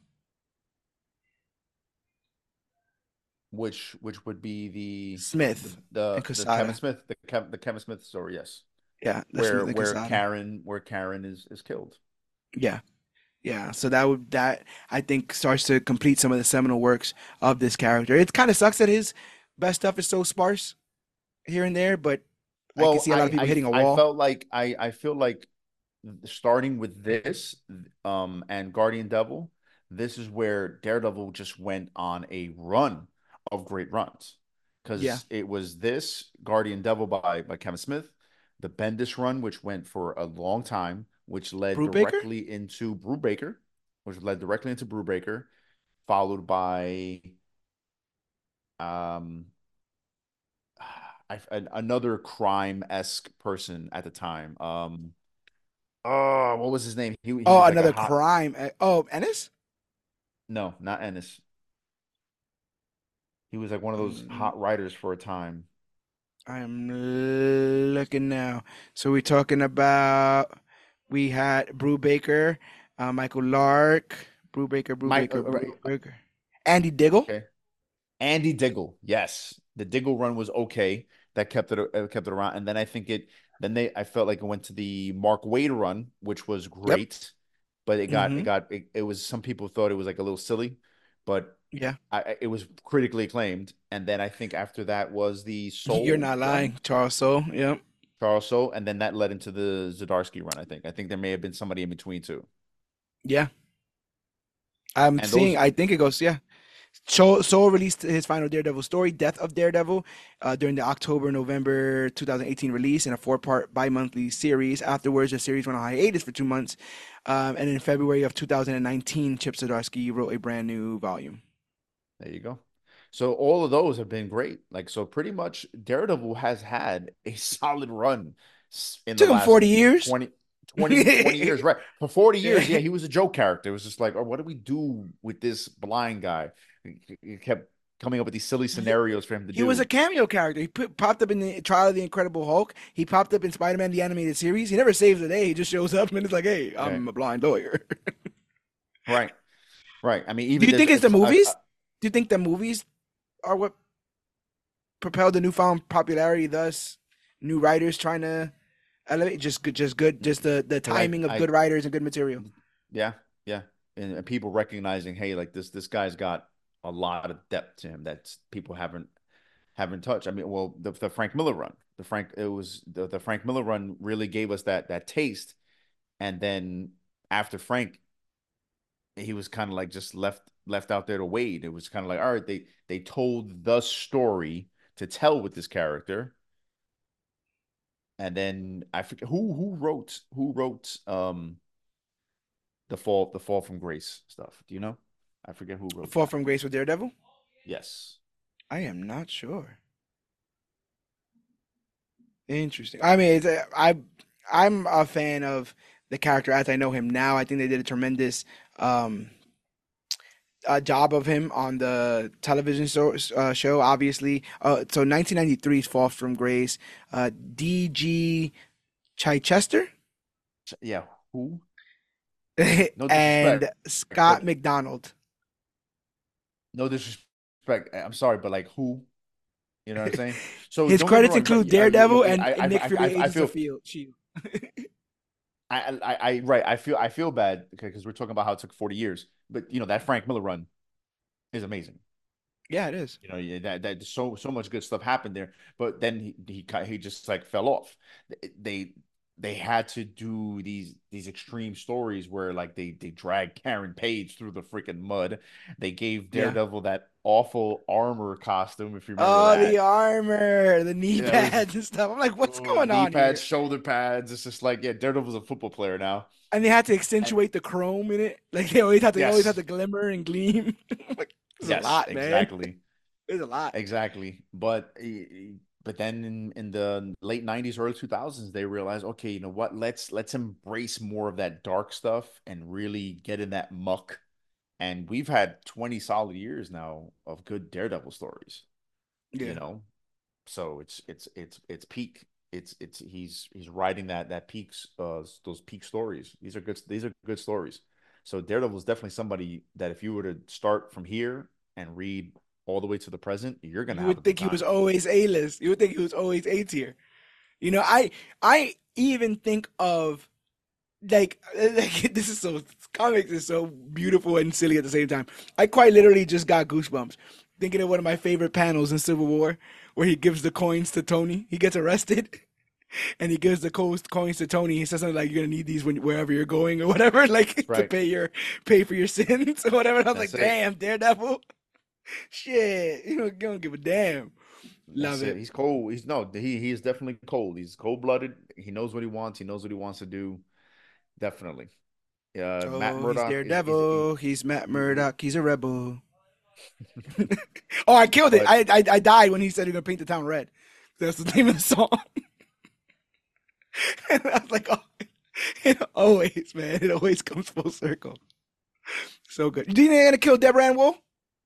Speaker 2: which which would be the the
Speaker 1: Smith and
Speaker 2: the, the Kevin
Speaker 1: Quesada.
Speaker 2: Smith the Kev, the Kevin Smith story, yes,
Speaker 1: Yeah, the
Speaker 2: where
Speaker 1: Smith and
Speaker 2: where
Speaker 1: Quesada.
Speaker 2: Karen where Karen is is killed.
Speaker 1: Yeah, yeah. So that would that I think starts to complete some of the seminal works of this character. It kind of sucks that his best stuff is so sparse here and there, but I can
Speaker 2: Well,
Speaker 1: see a lot of
Speaker 2: I
Speaker 1: people
Speaker 2: I
Speaker 1: hitting a
Speaker 2: I
Speaker 1: wall.
Speaker 2: felt like I I feel like starting with this um and Guardian Devil, this is where Daredevil just went on a run of great runs
Speaker 1: Yeah,
Speaker 2: because it was this Guardian Devil by by Kevin Smith, the Bendis run, which went for a long time, which led
Speaker 1: Brubaker?
Speaker 2: directly into Brubaker, which led directly into Brubaker, followed by um I, an, another crime-esque person at the time. Um, oh, what was his name? He he
Speaker 1: Oh,
Speaker 2: was like a
Speaker 1: another
Speaker 2: hot.
Speaker 1: crime. eh, Oh, Ennis?
Speaker 2: No, not Ennis. He was like one of those
Speaker 1: Mm,
Speaker 2: hot writers for a time.
Speaker 1: I am looking now. So we're talking about we had Brubaker, uh, Michael Lark, Brubaker,
Speaker 2: Mike, uh,
Speaker 1: Brubaker,
Speaker 2: right,
Speaker 1: Brubaker, Andy Diggle.
Speaker 2: okay. Andy Diggle, yes, the Diggle run was okay. That kept it uh, kept it around, and then I think it. Then they, I felt like it went to the Mark Waid run, which was
Speaker 1: Yep.
Speaker 2: great, but it got it
Speaker 1: Mm-hmm.
Speaker 2: got it, it was some people thought it was like a little silly, but
Speaker 1: Yeah.
Speaker 2: I, it was critically acclaimed. And then I think after that was the
Speaker 1: You're
Speaker 2: Soul
Speaker 1: not
Speaker 2: run,
Speaker 1: lying, Charles Soule. Yep.
Speaker 2: Charles Soule, and then that led into the Zdarsky run. I think. I think there may have been somebody in between too.
Speaker 1: Yeah. I'm
Speaker 2: And
Speaker 1: seeing,
Speaker 2: those,
Speaker 1: I think it goes, yeah. Soul, Soul released his final Daredevil story, Death of Daredevil, uh, during the October November twenty eighteen release in a four part bi monthly series. Afterwards, the series went on hiatus for two months. Um, and in February of two thousand nineteen, Chip Zdarsky wrote a brand new volume.
Speaker 2: there you go. So all of those have been great. Like so, pretty much Daredevil has had a solid run in the
Speaker 1: Took him
Speaker 2: last
Speaker 1: forty years.
Speaker 2: twenty, twenty, twenty years. Right. For forty years, yeah, he was a joke character. It was just like, oh, what do we do with this blind guy? He kept coming up with these silly scenarios for him to
Speaker 1: He was a
Speaker 2: do.
Speaker 1: cameo character. He put, popped up in the Trial of the Incredible Hulk. He popped up in Spider Man the Animated Series. He never saves the day. He just shows up and it's like, hey,
Speaker 2: Okay.
Speaker 1: I'm a blind lawyer.
Speaker 2: Right. Right. I mean,
Speaker 1: Do
Speaker 2: even
Speaker 1: you
Speaker 2: there's
Speaker 1: think it's
Speaker 2: a,
Speaker 1: the
Speaker 2: a,
Speaker 1: movies?
Speaker 2: a
Speaker 1: Do you think the movies are what propelled the newfound popularity, thus new writers trying to elevate? Just good, just good, just the the
Speaker 2: because I,
Speaker 1: timing of
Speaker 2: I,
Speaker 1: good writers and good material.
Speaker 2: yeah, yeah, and, and people recognizing, hey, like this, this guy's got a lot of depth to him that people haven't haven't touched. I mean, well, the, the Frank Miller run, the Frank, it was the, the Frank Miller run really gave us that that taste, and then after Frank, he was kind of like just left left out there to wait. It was kind of like, all right, they they told the story to tell with this character, and then I forget who who wrote who wrote um the fall the fall from grace stuff. Do you know? I forget who wrote
Speaker 1: Fall
Speaker 2: that.
Speaker 1: from Grace with Daredevil.
Speaker 2: Yes.
Speaker 1: I am not sure. Interesting. I mean, it's a, I I'm a fan of the character as I know him now. I think they did a tremendous um uh, job of him on the television show. Uh, show obviously, uh, so nineteen ninety-three's Fall from Grace, uh, D G. Chichester
Speaker 2: Yeah. Who? No
Speaker 1: and
Speaker 2: disrespect,
Speaker 1: Scott
Speaker 2: but
Speaker 1: McDonald.
Speaker 2: no disrespect. I'm sorry, but like who? You know what I'm saying? So
Speaker 1: His
Speaker 2: don't get me
Speaker 1: credits
Speaker 2: wrong.
Speaker 1: include
Speaker 2: Right? I,
Speaker 1: Daredevil and,
Speaker 2: I,
Speaker 1: and Nick
Speaker 2: I,
Speaker 1: Fury,
Speaker 2: I, I
Speaker 1: Agents of
Speaker 2: feel
Speaker 1: Field Shield.
Speaker 2: I, I, I, right. I feel, I feel bad because we're talking about how it took forty years, but you know that Frank Miller run is amazing.
Speaker 1: Yeah, it is.
Speaker 2: You know, yeah, that that so so much good stuff happened there, but then he he he just like fell off. They they had to do these these extreme stories where like they they dragged Karen Page through the freaking mud. They gave
Speaker 1: Yeah.
Speaker 2: Daredevil that awful armor costume, if you remember
Speaker 1: Oh, the
Speaker 2: that.
Speaker 1: armor, the knee
Speaker 2: Yeah, it was
Speaker 1: pads and stuff. I'm like, what's
Speaker 2: oh,
Speaker 1: going
Speaker 2: knee
Speaker 1: on
Speaker 2: pads,
Speaker 1: here?
Speaker 2: shoulder pads. It's just like, yeah, Daredevil's a football player now.
Speaker 1: And they had to
Speaker 2: And
Speaker 1: accentuate the chrome in it. Like they always have to, they always have
Speaker 2: yes,
Speaker 1: to glimmer and gleam. I'm like, there's a
Speaker 2: yes,
Speaker 1: lot, man.
Speaker 2: exactly.
Speaker 1: There's a lot.
Speaker 2: Exactly. But but then in, in the late nineties, early two thousands, they realized, okay, you know what? Let's let's embrace more of that dark stuff and really get in that muck. And we've had twenty solid years now of good Daredevil stories, you
Speaker 1: Yeah.
Speaker 2: know. So it's it's it's it's peak. It's it's he's he's writing that that peaks uh those peak stories. These are good these are good stories. So Daredevil is definitely somebody that if you were to start from here and read all the way to the present, you're gonna
Speaker 1: You
Speaker 2: have a
Speaker 1: would
Speaker 2: good
Speaker 1: think he was
Speaker 2: time.
Speaker 1: always A-list. You would think he was always A tier. You know, I I even think of like, like this is so comics is so beautiful and silly at the same time. I quite literally just got goosebumps thinking of one of my favorite panels in Civil War where he gives the coins to Tony. He gets arrested and he gives the coins coins to Tony. He says something like, "You're gonna need these when wherever you're going or whatever, like to
Speaker 2: Right.
Speaker 1: pay your pay for your sins or whatever." And I was
Speaker 2: That's
Speaker 1: like,
Speaker 2: it.
Speaker 1: "Damn, Daredevil, shit, you don't, you don't give a damn." Love
Speaker 2: That's it.
Speaker 1: it.
Speaker 2: He's cold. He's no, he he is definitely cold. He's cold blooded. He knows what he wants. He knows what he wants to do. Definitely. Uh, Matt
Speaker 1: Oh, he's
Speaker 2: Murdock is is he,
Speaker 1: Daredevil. He's Matt
Speaker 2: he,
Speaker 1: Murdock. He's a rebel. Oh, I killed it.
Speaker 2: but
Speaker 1: I, I I died when he said he's gonna paint the town red. That's the name of the song. And I was like, oh, it always, man, it always comes full circle. So good. Do you think they're gonna kill Deborah Ann Woll?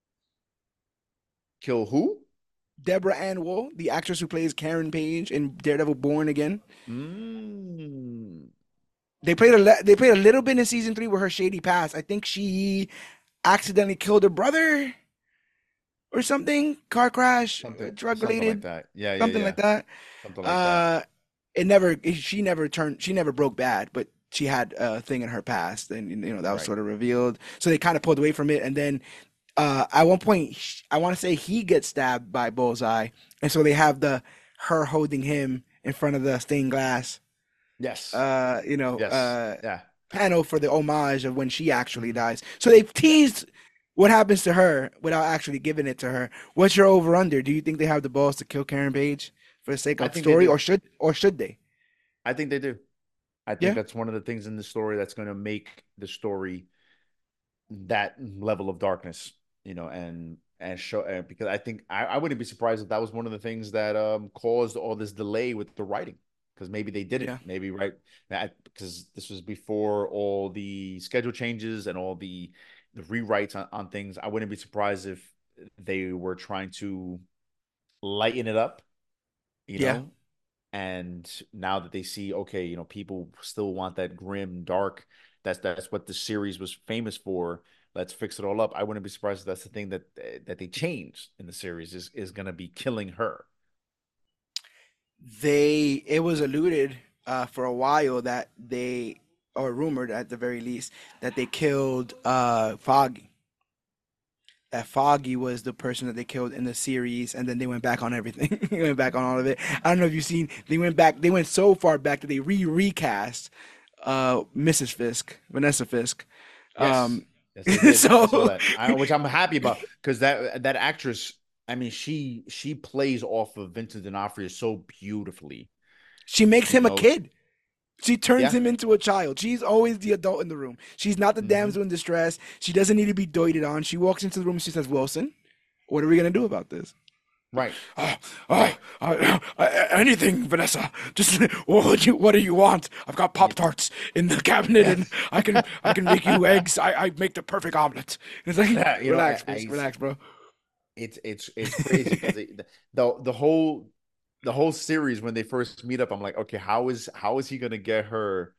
Speaker 2: kill who?
Speaker 1: Deborah Ann Woll, the actress who plays Karen Page in Daredevil Born Again.
Speaker 2: Mm,
Speaker 1: They played a le- they played a little bit in season three with her shady past. I think she accidentally killed her brother or something, car crash,
Speaker 2: something
Speaker 1: drug
Speaker 2: something like
Speaker 1: related,
Speaker 2: that. Yeah, yeah,
Speaker 1: something
Speaker 2: yeah.
Speaker 1: like that.
Speaker 2: Something like that.
Speaker 1: Uh, it never, she never turned, she never broke bad, but she had a thing in her past, and you know that was
Speaker 2: Right.
Speaker 1: sort of revealed. So they kind of pulled away from it, and then uh, at one point, sh- I want to say he gets stabbed by Bullseye, and so they have the her holding him in front of the stained glass,
Speaker 2: Yes.
Speaker 1: uh, you know,
Speaker 2: Yes.
Speaker 1: uh,
Speaker 2: Yeah.
Speaker 1: panel for the homage of when she actually
Speaker 2: Mhm.
Speaker 1: dies. So they've
Speaker 2: Yeah.
Speaker 1: teased what happens to her without actually giving it to her. What's your over under? Do you think they have the balls to kill Karen Page for the sake
Speaker 2: I
Speaker 1: of
Speaker 2: think they
Speaker 1: story,
Speaker 2: do.
Speaker 1: or should or should they?
Speaker 2: I think they do. I think
Speaker 1: Yeah,
Speaker 2: that's one of the things in the story that's going to make the story that level of darkness, you know, and and show uh, because I think I, I wouldn't be surprised if that was one of the things that um caused all this delay with the writing because maybe they didn't
Speaker 1: yeah.
Speaker 2: maybe right that because this was before all the schedule changes and all the the rewrites on, on things. I wouldn't be surprised if they were trying to lighten it up, you
Speaker 1: Yeah.
Speaker 2: know, and now that they see, okay, you know, people still want that grim, dark. That's that's what the series was famous for. Let's fix it all up. I wouldn't be surprised if that's the thing that that they changed in the series is is going to be killing her.
Speaker 1: They it was alluded uh, for a while that they or rumored at the very least that they killed uh, Foggy. That Foggy was the person that they killed in the series, and then they went back on everything. They went back on all of it. I don't know if you've seen. They went back. They went so far back that they re recast uh, missus Fisk, Vanessa Fisk.
Speaker 2: Yes,
Speaker 1: Um,
Speaker 2: yes, they did. I saw
Speaker 1: so
Speaker 2: that, I, which I'm happy about because that that actress. I mean, she she plays off of Vincent D'Onofrio so beautifully.
Speaker 1: she makes
Speaker 2: You
Speaker 1: him a
Speaker 2: know,
Speaker 1: kid. She turns
Speaker 2: yeah.
Speaker 1: him into a child. She's always the adult in the room. She's not the
Speaker 2: Hmm.
Speaker 1: damsel in distress. She doesn't need to be doted on. She walks into the room and she says, Wilson, what are we going to do about this?
Speaker 2: Right,
Speaker 1: Oh, oh,
Speaker 2: right.
Speaker 1: uh, uh, anything, Vanessa. Just what do you what do you want? I've got Pop
Speaker 2: Yeah.
Speaker 1: Tarts in the cabinet, and
Speaker 2: Yes.
Speaker 1: I can I can make you eggs. I, I make the perfect omelet. And it's like,
Speaker 2: Yeah, you know, I,
Speaker 1: relax, Fisk,
Speaker 2: I
Speaker 1: relax, bro.
Speaker 2: it's it's it's crazy because the, the the whole the whole series when they first meet up, I'm like, okay, how is how is he gonna get her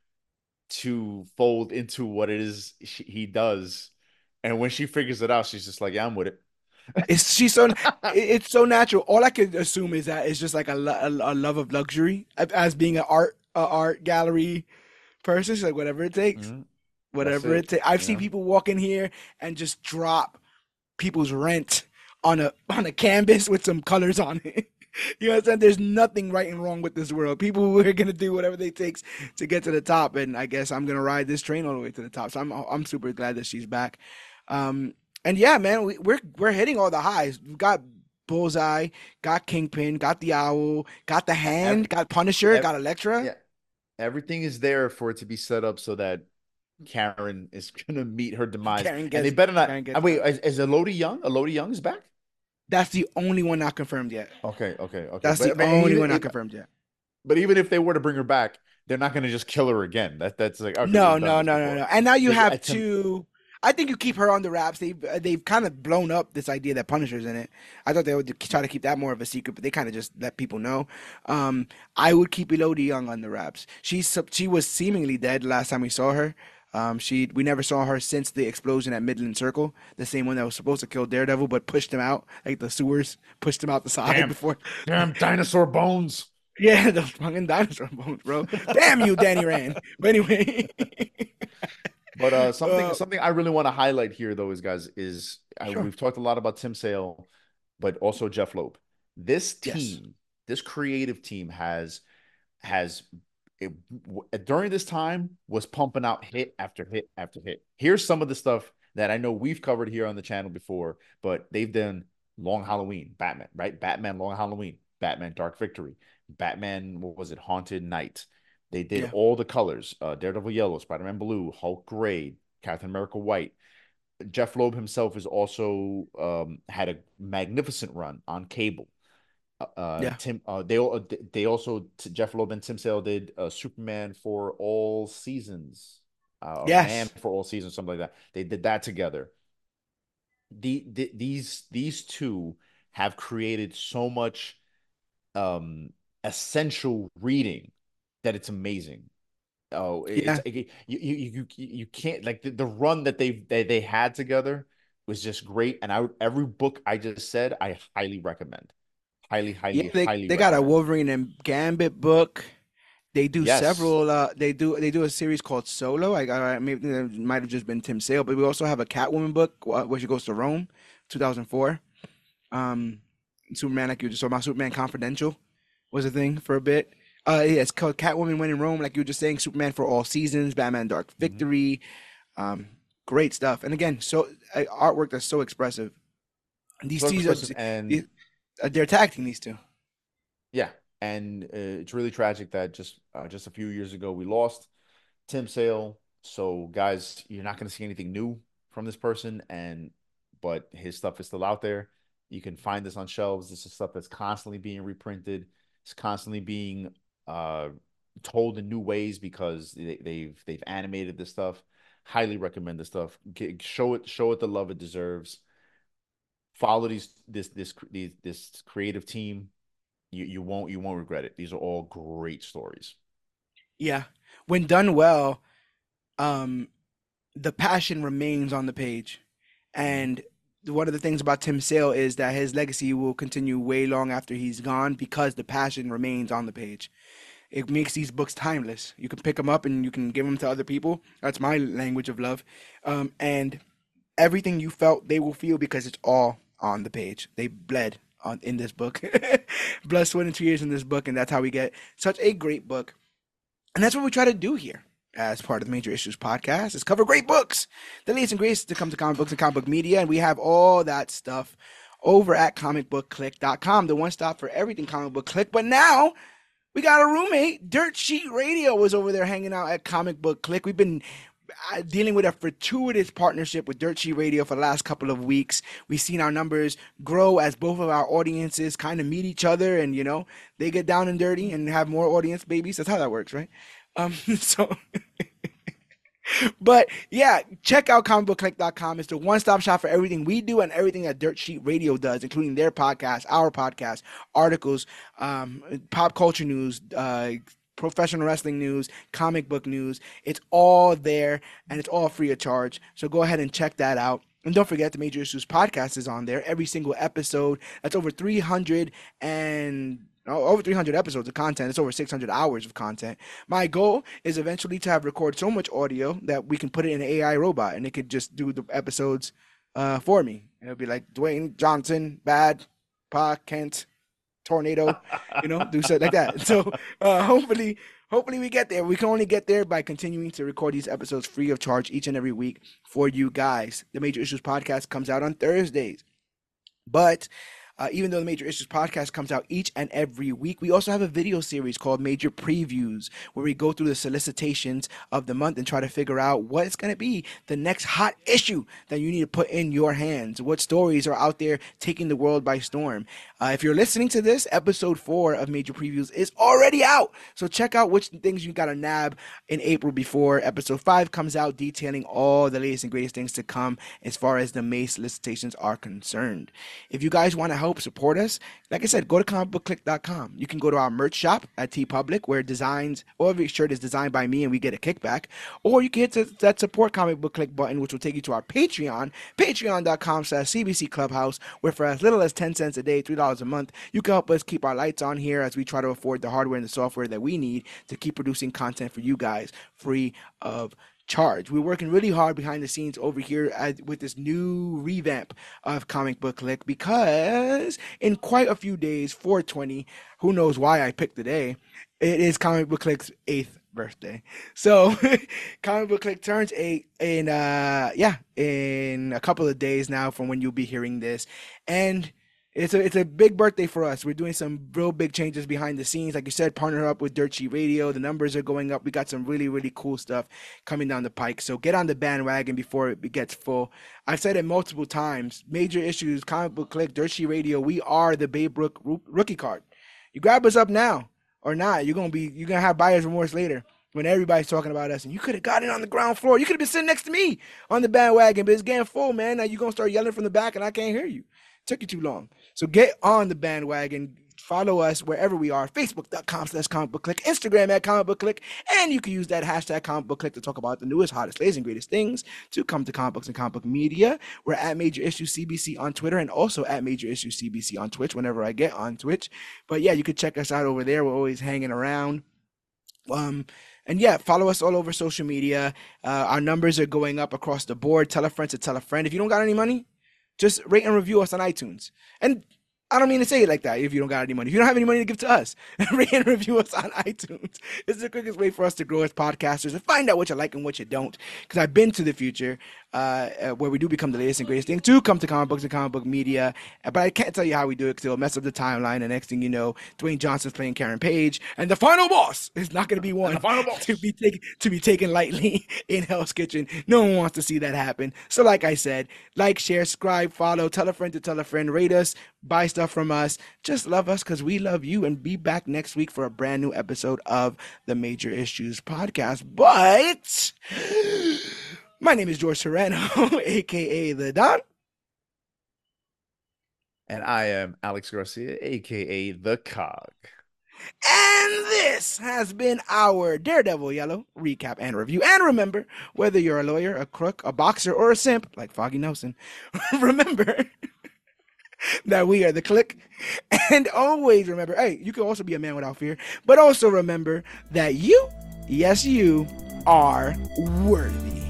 Speaker 2: to fold into what it is she, he does? And when she figures it out, she's just like, yeah, I'm with it.
Speaker 1: It's she's so it's so natural. All I could assume is that it's just like a, a, a love of luxury as being an art a art gallery person. She's like whatever it takes,
Speaker 2: Hmm. That's
Speaker 1: whatever it
Speaker 2: it.
Speaker 1: takes. I've
Speaker 2: You
Speaker 1: seen
Speaker 2: know,
Speaker 1: people walk in here and just drop people's rent on a on a canvas with some colors on it. You understand? There's nothing right and wrong with this world. People are gonna do whatever they takes to get to the top, and I guess I'm gonna ride this train all the way to the top. So I'm I'm super glad that she's back. Um, and yeah, man, we, we're we're hitting all the highs. We got Bullseye, got Kingpin, got the Owl, got the
Speaker 2: every,
Speaker 1: Hand, got Punisher,
Speaker 2: every,
Speaker 1: got Elektra.
Speaker 2: yeah, everything is there for it to be set up so that Karen is gonna meet her demise,
Speaker 1: Karen
Speaker 2: and they
Speaker 1: gets
Speaker 2: better not.
Speaker 1: Karen
Speaker 2: uh,
Speaker 1: gets
Speaker 2: Wait,
Speaker 1: got.
Speaker 2: is, is Elodie Young? Elodie Young is back?
Speaker 1: That's the only one not confirmed yet.
Speaker 2: Okay, okay, okay.
Speaker 1: That's
Speaker 2: But
Speaker 1: the
Speaker 2: I mean,
Speaker 1: only
Speaker 2: even
Speaker 1: one not
Speaker 2: if
Speaker 1: confirmed yet.
Speaker 2: But even if they were to bring her back, they're not going to just kill her again. That that's like okay,
Speaker 1: No,
Speaker 2: we've done
Speaker 1: no,
Speaker 2: this
Speaker 1: no, no,
Speaker 2: before.
Speaker 1: no. And now you
Speaker 2: They
Speaker 1: have
Speaker 2: attempt,
Speaker 1: two. I think you keep her on the wraps. They've uh, they've kind of blown up this idea that Punisher's in it. I thought they would try to keep that more of a secret, but they kind of just let people know. Um, I would keep Elodie Young on the wraps. She's she was seemingly dead last time we saw her. Um, she we never saw her since the explosion at Midland Circle, the same one that was supposed to kill Daredevil, but pushed him out like the sewers pushed him out the side
Speaker 2: damn,
Speaker 1: before.
Speaker 2: damn dinosaur bones.
Speaker 1: Yeah, the fucking dinosaur bones, bro. Damn you, Danny Rand. But anyway,
Speaker 2: But uh, something
Speaker 1: uh,
Speaker 2: something I really want to highlight here, though, is guys, is uh,
Speaker 1: sure.
Speaker 2: we've talked a lot about Tim Sale, but also Jeff Loeb. This
Speaker 1: Yes.
Speaker 2: team, this creative team, has has it, during this time was pumping out hit after hit after hit. Here's some of the stuff that I know we've covered here on the channel before, but they've done Long Halloween, Batman, right? Batman, Long Halloween, Batman, Dark Victory, Batman, what was it, Haunted Night. They did
Speaker 1: Yeah.
Speaker 2: all the colors: uh, Daredevil yellow, Spider-Man blue, Hulk gray, Captain America white. Jeff Loeb himself has also um, had a magnificent run on cable. Uh, uh,
Speaker 1: Yeah.
Speaker 2: Tim, uh, they all they also Jeff Loeb and Tim Sale did uh, Superman for all seasons, uh, or Man
Speaker 1: Yes.
Speaker 2: for all seasons, something like that. They did that together. The, the these these two have created so much um essential reading that it's amazing. Oh, it's
Speaker 1: Yeah.
Speaker 2: it, you, you you you can't like the, the run that they they they had together was just great. And I every book I just said I highly recommend, highly
Speaker 1: Yeah.
Speaker 2: highly
Speaker 1: They
Speaker 2: highly
Speaker 1: they got a
Speaker 2: recommend.
Speaker 1: Wolverine and Gambit book. They do
Speaker 2: Yes.
Speaker 1: several. Uh, they do they do a series called Solo. I got maybe it might have just been Tim Sale, but we also have a Catwoman book uh, where she goes to Rome, two thousand four. Um, Superman, like you just saw, my Superman Confidential was a thing for a bit. Uh, yeah, it's called Catwoman When in Rome, like you were just saying. Superman for All Seasons, Batman Dark
Speaker 2: Mhm.
Speaker 1: Victory. Um, Great stuff. And again, so uh, artwork that's so expressive. These
Speaker 2: So
Speaker 1: two are
Speaker 2: expressive and
Speaker 1: these, uh, they're attacking these two.
Speaker 2: yeah, and uh, it's really tragic that just uh, just a few years ago we lost Tim Sale. So guys, you're not going to see anything new from this person, and but his stuff is still out there. You can find this on shelves. This is stuff that's constantly being reprinted. It's constantly being uh, told in new ways because they, they've they've animated this stuff. Highly recommend this stuff. Get, show it show it the love it deserves. Follow these this this these, this creative team. You you won't you won't regret it. These are all great stories.
Speaker 1: Yeah. When done well, um, the passion remains on the page.
Speaker 2: Mhm.
Speaker 1: And one of the things about Tim Sale is that his legacy will continue way long after he's gone because the passion remains on the page. It makes these books timeless. You can pick them up and you can give them to other people. That's my language of love. Um, and everything you felt, they will feel because it's all on the page. They bled on in this book, blood, sweat, and tears in this book, and that's how we get such a great book. And that's what we try to do here as part of the Major Issues podcast is cover great books, the latest and greatest to come to comic books and comic book media. And we have all that stuff over at comic book click dot com, the one stop for everything comic book click. But now we got a roommate. Dirt Sheet Radio was over there hanging out at Comic Book Click. We've been uh, dealing with a fortuitous partnership with Dirt Sheet Radio for the last couple of weeks. We've seen our numbers grow as both of our audiences kind of meet each other, and you know they get down and dirty and have more audience babies. That's how that works, right? Um, so but yeah, check out comic book click dot com. It's the one stop shop for everything we do and everything that Dirt Sheet Radio does, including their podcast, our podcast, articles, um, pop culture news, uh, professional wrestling news, comic book news. It's all there and it's all free of charge. So go ahead and check that out. And don't forget the Major Issues podcast is on there. Every single episode. That's over three hundred and oh, over three hundred episodes of content. It's over six hundred hours of content. My goal is eventually to have record so much audio that we can put it in an A I robot and it could just do the episodes uh, for me. And it'll be like Dwayne Johnson, Bad, Pa Kent, Tornado, you know, do stuff like that. So uh, hopefully, hopefully we get there. We can only get there by continuing to record these episodes free of charge each and every week for you guys. The Major Issues podcast comes out on Thursdays. But uh, even though the Major Issues podcast comes out each and every week, we also have a video series called Major Previews, where we go through the solicitations of the month and try to figure out what's going to be the next hot issue that you need to put in your hands. What stories are out there taking the world by storm? Uh, if you're listening to this, episode four of Major Previews is already out. So check out which things you got to nab in April before episode five comes out, detailing all the latest and greatest things to come as far as the May solicitations are concerned. If you guys want to help support us, like I said, go to comic book click dot com. You can go to our merch shop at TeePublic, where designs, or every shirt is designed by me and we get a kickback. Or you can hit the, that support Comic Book Click button, which will take you to our Patreon, patreon dot com slash C B C Clubhouse, where for as little as ten cents a day, three dollars a month, you can help us keep our lights on here as we try to afford the hardware and the software that we need to keep producing content for you guys free of charge. We're working really hard behind the scenes over here at, with this new revamp of Comic Book Click, because in quite a few days, four twenty, who knows why I picked the day, it is Comic Book Click's eighth birthday. So Comic Book Click turns eight in uh yeah, in a couple of days now from when you'll be hearing this. And It's a it's a big birthday for us. We're doing some real big changes behind the scenes. Like you said, partner up with Dirt Sheet Radio. The numbers are going up. We got some really, really cool stuff coming down the pike. So get on the bandwagon before it gets full. I've said it multiple times. Major Issues, Comic Book Click, Dirt Sheet Radio. We are the Babe Ruth rookie card. You grab us up now or not, you're gonna be you're gonna have buyer's remorse later when everybody's talking about us. And you could have gotten on the ground floor. You could have been sitting next to me on the bandwagon, but it's getting full, man. Now you're gonna start yelling from the back, and I can't hear you. Took you too long. So get on the bandwagon. Follow us wherever we are. Facebook.com slash comic book click. Instagram at comic book click. And you can use that hashtag comic book click to talk about the newest, hottest, latest, and greatest things to come to comic books and comic book media. We're at Major Issue C B C on Twitter and also at Major Issue C B C on Twitch whenever I get on Twitch. But yeah, you could check us out over there. We're always hanging around. Um, and yeah, follow us all over social media. Uh, our numbers are going up across the board. Tell a friend to tell a friend. If you don't got any money, just rate and review us on iTunes. And I don't mean to say it like that if you don't got any money. If you don't have any money to give to us, rate and review us on iTunes. It's the quickest way for us to grow as podcasters and find out what you like and what you don't. Because I've been to the future uh, uh, where we do become the latest and greatest thing to come to comic books and comic book media. But I can't tell you how we do it because it'll mess up the timeline. And next thing you know, Dwayne Johnson's playing Karen Page. And the final boss is not going to be one
Speaker 2: the final boss.
Speaker 1: to be taken to be taken lightly in Hell's Kitchen. No one wants to see that happen. So like I said, like, share, subscribe, follow, tell a friend to tell a friend, rate us, buy stuff from us. Just love us because we love you, and be back next week for a brand new episode of the Major Issues podcast. But my name is George Serrano, aka The Don.
Speaker 2: And I am Alex Garcia, aka The Cog.
Speaker 1: And this has been our Daredevil Yellow recap and review. And remember, whether you're a lawyer, a crook, a boxer, or a simp, like Foggy Nelson, remember that we are the Click. And always remember, hey, you can also be a man without fear, but also remember that you, yes, you, are worthy.